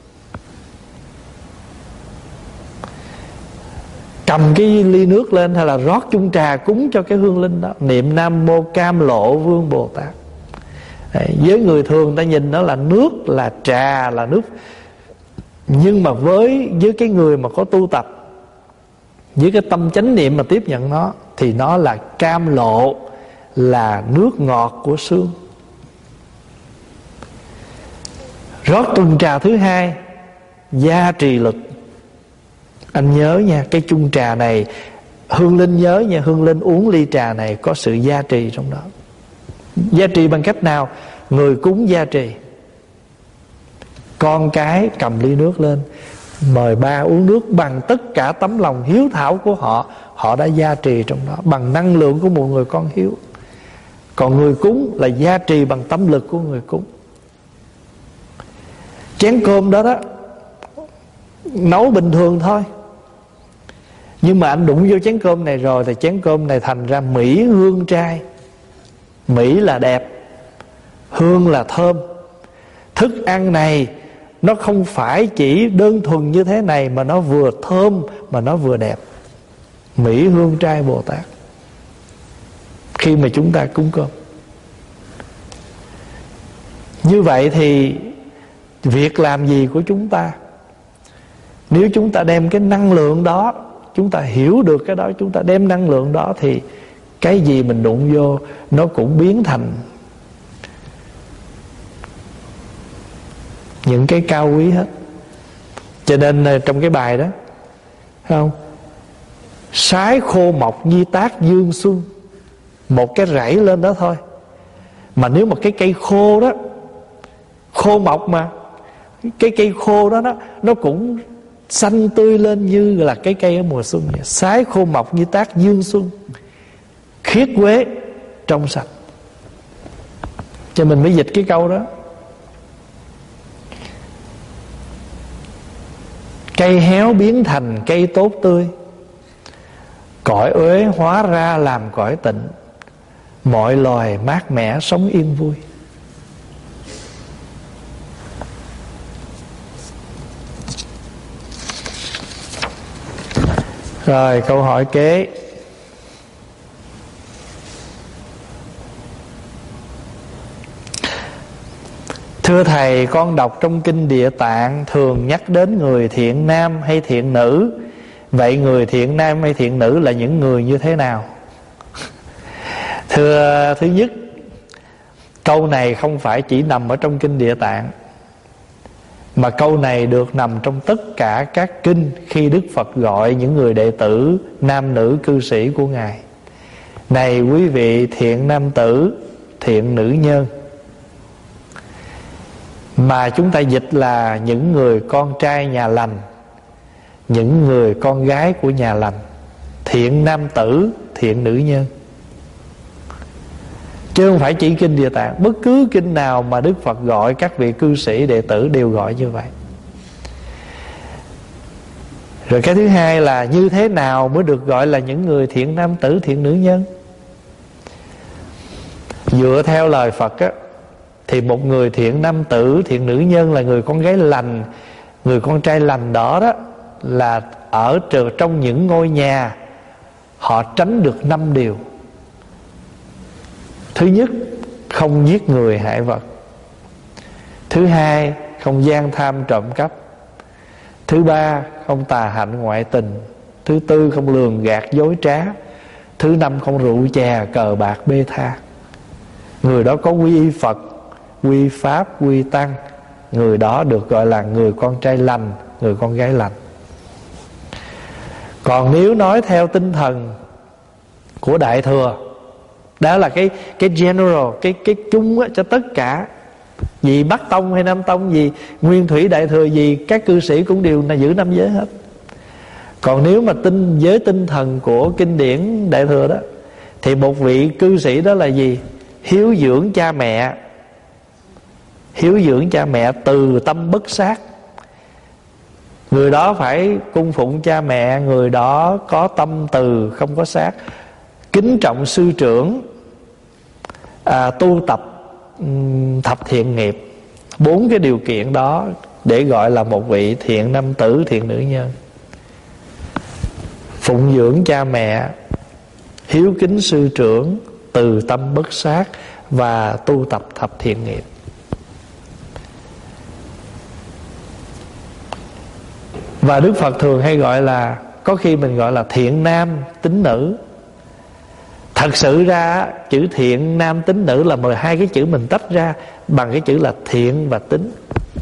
Cầm cái ly nước lên hay là rót chung trà cúng cho cái hương linh đó, niệm Nam Mô Cam Lộ Vương Bồ Tát. Đấy, với người thường ta nhìn nó là nước, là trà, là nước. Nhưng mà với cái người mà có tu tập, với cái tâm chánh niệm mà tiếp nhận nó, thì nó là cam lộ, là nước ngọt của xương. Rót tuần trà thứ hai, gia trì lực. Anh nhớ nha, cái chung trà này, Hương Linh nhớ nha, Hương Linh uống ly trà này có sự gia trì trong đó. Gia trì bằng cách nào? Người cúng gia trì. Con cái cầm ly nước lên, mời ba uống nước bằng tất cả tấm lòng hiếu thảo của họ. Họ đã gia trì trong đó bằng năng lượng của một người con hiếu. Còn người cúng là gia trì bằng tâm lực của người cúng. Chén cơm đó đó, nấu bình thường thôi, nhưng mà anh đụng vô chén cơm này rồi thì chén cơm này thành ra mỹ hương trai. Mỹ là đẹp, hương là thơm. Thức ăn này nó không phải chỉ đơn thuần như thế này, mà nó vừa thơm mà nó vừa đẹp. Mỹ hương trai Bồ Tát. Khi mà chúng ta cúng cơm như vậy thì việc làm gì của chúng ta, nếu chúng ta đem cái năng lượng đó, chúng ta hiểu được cái đó, chúng ta đem năng lượng đó, thì cái gì mình đụng vô nó cũng biến thành những cái cao quý hết. Cho nên trong cái bài đó, thấy không? Sái khô mọc nhi tác dương xuân. Một cái rẫy lên đó thôi, mà nếu mà cái cây khô đó, khô mọc mà, cái cây khô đó nó cũng xanh tươi lên như là cái cây ở mùa xuân vậy. Sái khô mọc như tác dương xuân, khiết quế trong sạch. Cho mình mới dịch cái câu đó. Cây héo biến thành cây tốt tươi, cõi uế hóa ra làm cõi tịnh, mọi loài mát mẻ sống yên vui. Rồi câu hỏi kế. Thưa Thầy, con đọc trong kinh Địa Tạng thường nhắc đến người thiện nam hay thiện nữ. Vậy người thiện nam hay thiện nữ là những người như thế nào? Thưa, thứ nhất, câu này không phải chỉ nằm ở trong kinh Địa Tạng, mà câu này được nằm trong tất cả các kinh khi Đức Phật gọi những người đệ tử nam nữ cư sĩ của Ngài. Này quý vị thiện nam tử, thiện nữ nhân, mà chúng ta dịch là những người con trai nhà lành, những người con gái của nhà lành. Thiện nam tử, thiện nữ nhân, chứ không phải chỉ kinh Địa Tạng. Bất cứ kinh nào mà Đức Phật gọi các vị cư sĩ đệ tử đều gọi như vậy. Rồi cái thứ hai là như thế nào mới được gọi là những người thiện nam tử, thiện nữ nhân? Dựa theo lời Phật á, thì một người thiện nam tử, thiện nữ nhân là người con gái lành, người con trai lành đó đó, là ở trong những ngôi nhà họ tránh được 5 điều. Thứ nhất, không giết người hại vật. Thứ hai, không gian tham trộm cắp. Thứ ba, không tà hạnh ngoại tình. Thứ tư, không lường gạt dối trá. Thứ năm, không rượu chè cờ bạc bê tha. Người đó có quy y Phật, quy Pháp, quy Tăng, người đó được gọi là người con trai lành, người con gái lành. Còn nếu nói theo tinh thần của Đại Thừa, đó là cái general, cái chung á, cho tất cả, vì Bắc Tông hay Nam Tông gì, Nguyên Thủy Đại Thừa gì, các cư sĩ cũng đều là giữ 5 giới hết. Còn nếu mà giới tinh thần của kinh điển Đại Thừa đó, thì một vị cư sĩ đó là gì? Hiếu dưỡng cha mẹ. Hiếu dưỡng cha mẹ từ tâm bất sát. Người đó phải cung phụng cha mẹ, người đó có tâm từ không có sát. Kính trọng sư trưởng, tu tập thập thiện nghiệp. 4 cái điều kiện đó để gọi là một vị thiện nam tử, thiện nữ nhân. Phụng dưỡng cha mẹ, hiếu kính sư trưởng, từ tâm bất sát, và tu tập thập thiện nghiệp. Và Đức Phật thường hay gọi là, có khi mình gọi là thiện nam tín nữ. Thật sự ra chữ thiện nam tín nữ là 12 cái chữ mình tách ra bằng cái chữ là thiện và tín,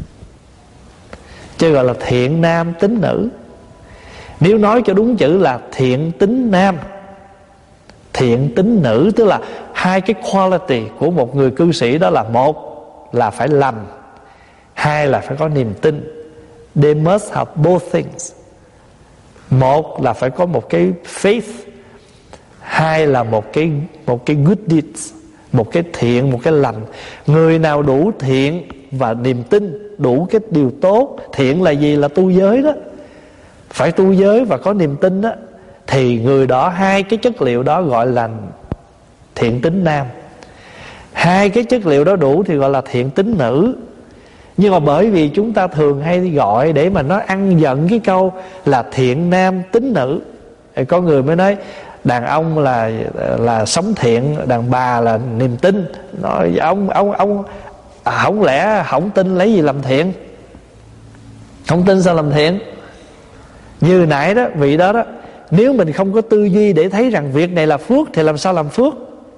chứ gọi là thiện nam tín nữ. Nếu nói cho đúng chữ là thiện tín nam, thiện tín nữ, tức là hai cái quality của một người cư sĩ đó là: một là phải lành, hai là phải có niềm tin. They must have both things. Một là phải có một cái faith, hai là một cái good deeds, một cái thiện, một cái lành. Người nào đủ thiện và niềm tin, đủ cái điều tốt. Thiện là gì? Là tu giới đó. Phải tu giới và có niềm tin đó, thì người đó, hai cái chất liệu đó gọi là thiện tín nam. Hai cái chất liệu đó đủ thì gọi là thiện tín nữ. Nhưng mà bởi vì chúng ta thường hay gọi để mà nó ăn giận cái câu là thiện nam tín nữ, thì có người mới nói đàn ông là sống thiện, đàn bà là niềm tin. Nói ông không lẽ không tin lấy gì làm thiện? Không tin sao làm thiện? Như nãy đó, vị đó đó, nếu mình không có tư duy để thấy rằng việc này là phước thì làm sao làm phước?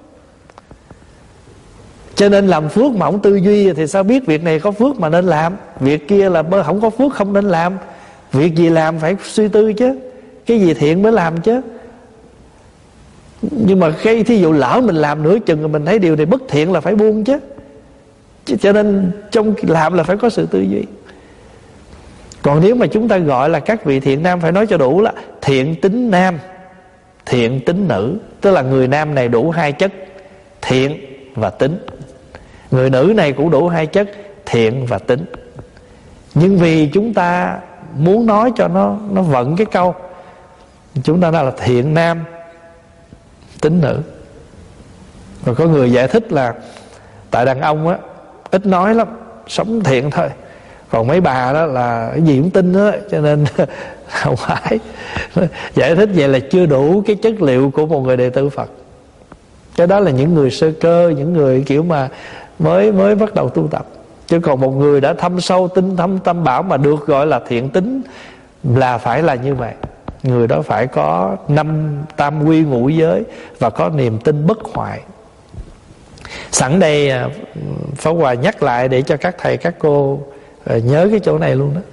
Cho nên làm phước mà không tư duy thì sao biết việc này có phước mà nên làm, việc kia là không có phước không nên làm. Việc gì làm phải suy tư chứ, cái gì thiện mới làm chứ. Nhưng mà cái thí dụ lỡ mình làm nửa chừng rồi mình thấy điều này bất thiện là phải buông chứ. Cho nên trong làm là phải có sự tư duy. Còn nếu mà chúng ta gọi là các vị thiện nam, phải nói cho đủ là thiện tín nam, thiện tín nữ. Tức là người nam này đủ hai chất thiện và tín, người nữ này cũng đủ hai chất thiện và tín. Nhưng vì chúng ta muốn nói cho nó vận cái câu, chúng ta nói là thiện nam tín nữ. Rồi có người giải thích là tại đàn ông á ít nói lắm, sống thiện thôi, còn mấy bà đó là cái gì cũng tin đó, cho nên không phải. Giải thích vậy là chưa đủ cái chất liệu của một người đệ tử Phật. Cái đó là những người sơ cơ, những người kiểu mà mới bắt đầu tu tập. Chứ còn một người đã thâm sâu tinh thâm tam bảo mà được gọi là thiện tín là phải là như vậy. Người đó phải có 5 tam quy ngũ giới và có niềm tin bất hoại. Sẵn đây Pháp Hòa nhắc lại để cho các thầy các cô nhớ cái chỗ này luôn đó.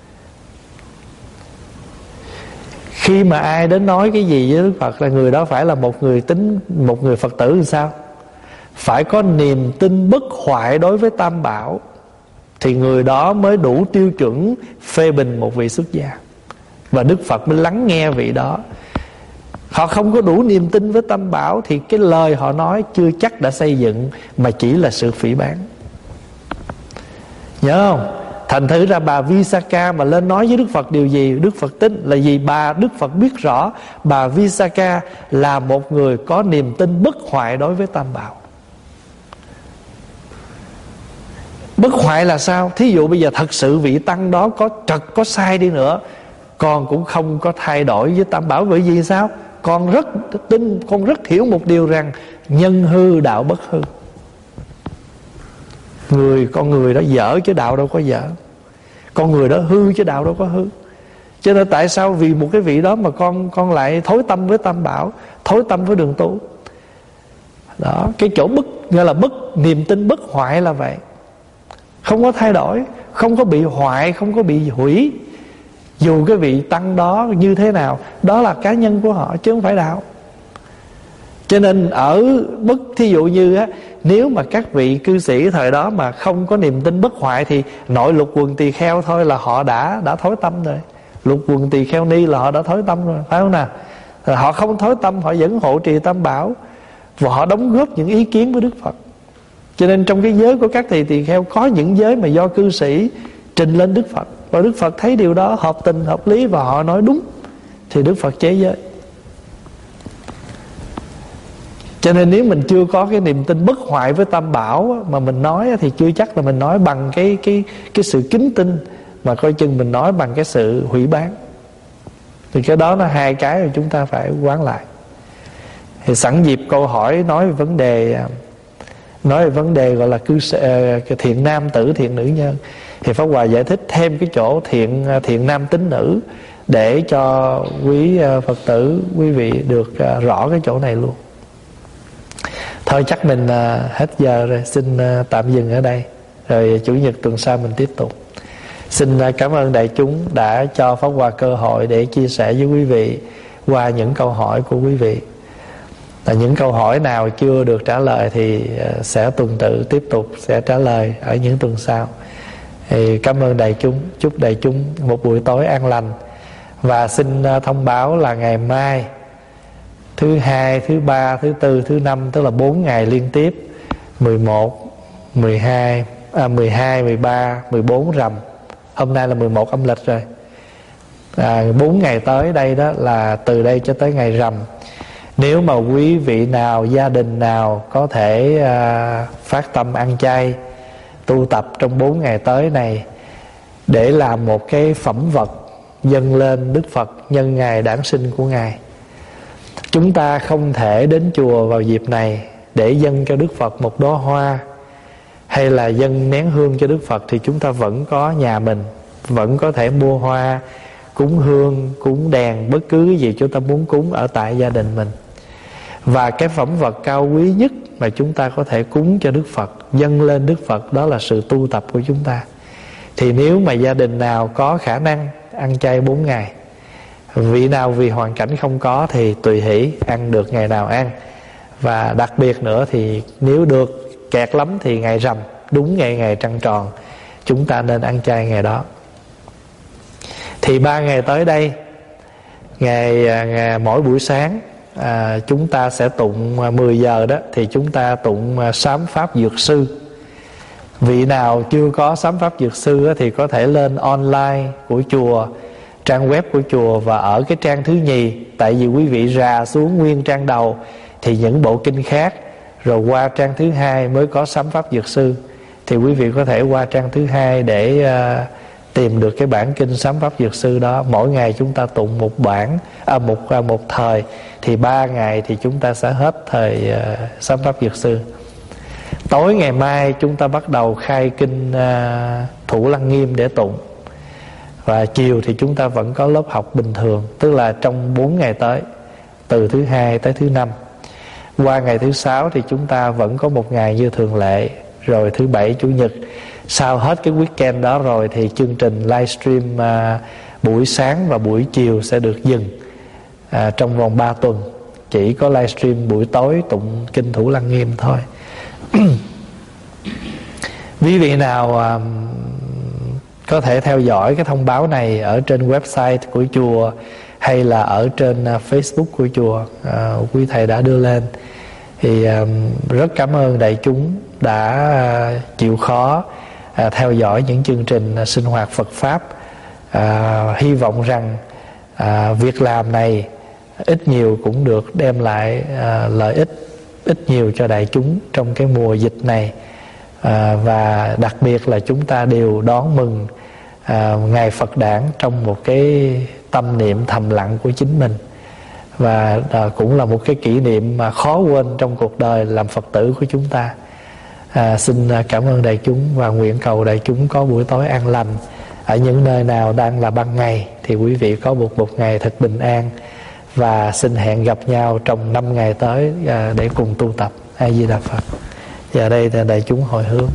Khi mà ai đến nói cái gì với Đức Phật là người đó phải là một người Phật tử thì sao? Phải có niềm tin bất hoại đối với Tam Bảo, thì người đó mới đủ tiêu chuẩn phê bình một vị xuất gia. Và Đức Phật mới lắng nghe vị đó. Họ không có đủ niềm tin với Tam Bảo thì cái lời họ nói chưa chắc đã xây dựng, mà chỉ là sự phỉ báng. Nhớ không? Thành thử ra bà Visakha mà lên nói với Đức Phật điều gì, Đức Phật tin là gì? Đức Phật biết rõ bà Visakha là một người có niềm tin bất hoại đối với Tam Bảo. Bất hoại là sao? Thí dụ bây giờ thật sự vị tăng đó có trật có sai đi nữa, con cũng không có thay đổi với Tam Bảo. Bởi vì sao? Con rất tin, con rất hiểu một điều rằng nhân hư đạo bất hư. Con người đó dở chứ đạo đâu có dở, con người đó hư chứ đạo đâu có hư. Cho nên tại sao vì một cái vị đó mà con lại thối tâm với Tam Bảo, thối tâm với đường tu đó. Cái chỗ gọi là niềm tin bất hoại là vậy. Không có thay đổi, không có bị hoại, không có bị hủy. Dù cái vị tăng đó như thế nào, đó là cá nhân của họ chứ không phải đạo. Cho nên thí dụ như á, nếu mà các vị cư sĩ thời đó mà không có niềm tin bất hoại thì nội lục quần tỳ kheo thôi là họ đã thối tâm rồi. Lục quần tỳ kheo ni là họ đã thối tâm rồi, phải không nào? Họ không thối tâm, họ vẫn hộ trì Tam Bảo và họ đóng góp những ý kiến với Đức Phật. Cho nên trong cái giới của các thầy tỳ kheo có những giới mà do cư sĩ trình lên Đức Phật, và Đức Phật thấy điều đó hợp tình hợp lý và họ nói đúng thì Đức Phật chế giới. Cho nên nếu mình chưa có cái niềm tin bất hoại với Tam Bảo mà mình nói thì chưa chắc là mình nói bằng cái sự kính tin, mà coi chừng mình nói bằng cái sự hủy bán. Thì cái đó là hai cái mà chúng ta phải quán lại. Thì sẵn dịp câu hỏi nói về vấn đề nói về vấn đề gọi là thiện nam tử, thiện nữ nhân, thì Pháp Hòa giải thích thêm cái chỗ thiện nam tín nữ để cho quý Phật tử, quý vị được rõ cái chỗ này luôn. Thôi chắc mình hết giờ rồi, xin tạm dừng ở đây, rồi Chủ nhật tuần sau mình tiếp tục. Xin cảm ơn đại chúng đã cho Pháp Hòa cơ hội để chia sẻ với quý vị qua những câu hỏi của quý vị. Những câu hỏi nào chưa được trả lời thì sẽ tuần tự tiếp tục sẽ trả lời ở những tuần sau. Thì cảm ơn đại chúng, chúc đại chúng một buổi tối an lành. Và xin thông báo là ngày mai thứ hai, thứ ba, thứ tư, thứ năm, tức là 4 ngày liên tiếp, 11, 12, 13, 14 rằm. Hôm nay là 11 âm lịch rồi. 4 ngày tới đây đó là từ đây cho tới ngày rằm. Nếu mà quý vị nào, gia đình nào có thể phát tâm ăn chay, tu tập trong 4 ngày tới này để làm một cái phẩm vật dâng lên Đức Phật nhân ngày đản sinh của Ngài. Chúng ta không thể đến chùa vào dịp này để dâng cho Đức Phật một đóa hoa hay là dâng nén hương cho Đức Phật, thì chúng ta vẫn có nhà mình, vẫn có thể mua hoa, cúng hương, cúng đèn, bất cứ gì chúng ta muốn cúng ở tại gia đình mình. Và cái phẩm vật cao quý nhất mà chúng ta có thể cúng cho Đức Phật, dâng lên Đức Phật, đó là sự tu tập của chúng ta. Thì nếu mà gia đình nào có khả năng ăn chay 4 ngày, vị nào vì hoàn cảnh không có thì tùy hỷ, ăn được ngày nào ăn. Và đặc biệt nữa thì nếu được kẹt lắm thì ngày rằm, đúng ngày trăng tròn, chúng ta nên ăn chay ngày đó. Thì 3 ngày tới đây, ngày mỗi buổi sáng chúng ta sẽ tụng 10 giờ đó, thì chúng ta tụng sám pháp dược sư. Vị nào chưa có sám pháp dược sư đó, thì có thể lên online của chùa, trang web của chùa, và ở cái trang thứ nhì, tại vì quý vị rà xuống nguyên trang đầu thì những bộ kinh khác, rồi qua trang thứ hai mới có sám pháp dược sư, thì quý vị có thể qua trang thứ hai để tìm được cái bản kinh sám pháp dược sư đó. Mỗi ngày chúng ta tụng một bản, một thời, thì 3 ngày thì chúng ta sẽ hết thời sám pháp dược sư. Tối ngày mai chúng ta bắt đầu khai kinh Thủ Lăng Nghiêm để tụng. Và chiều thì chúng ta vẫn có lớp học bình thường, tức là trong 4 ngày tới, từ thứ hai tới thứ năm. Qua ngày thứ sáu thì chúng ta vẫn có một ngày như thường lệ. Rồi thứ bảy, chủ nhật, sau hết cái weekend đó rồi thì chương trình livestream buổi sáng và buổi chiều sẽ được dừng trong vòng 3 tuần. Chỉ có livestream buổi tối tụng kinh Thủ Lăng Nghiêm thôi. Quý vị nào có thể theo dõi cái thông báo này ở trên website của chùa hay là ở trên Facebook của chùa, quý thầy đã đưa lên. Thì rất cảm ơn đại chúng đã chịu khó theo dõi những chương trình sinh hoạt Phật Pháp. Hy vọng rằng việc làm này ít nhiều cũng được đem lại lợi ích ít nhiều cho đại chúng trong cái mùa dịch này. Và đặc biệt là chúng ta đều đón mừng ngày Phật đản trong một cái tâm niệm thầm lặng của chính mình. Và cũng là một cái kỷ niệm mà khó quên trong cuộc đời làm Phật tử của chúng ta. Xin cảm ơn đại chúng và nguyện cầu đại chúng có buổi tối an lành. Ở những nơi nào đang là ban ngày thì quý vị có một ngày thật bình an. Và xin hẹn gặp nhau trong 5 ngày tới để cùng tu tập. A Di Đà Phật. Giờ đây là đại chúng hồi hướng.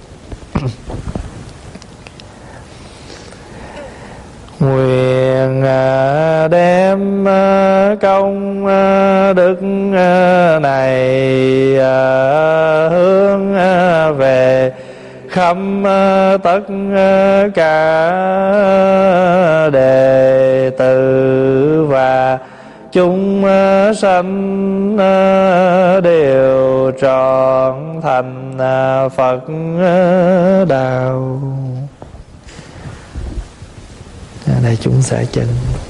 Nguyện đem công đức này hướng về khắp tất cả đệ tử và chúng sanh đều trọn thành Phật đạo. Đây chúng sẽ chân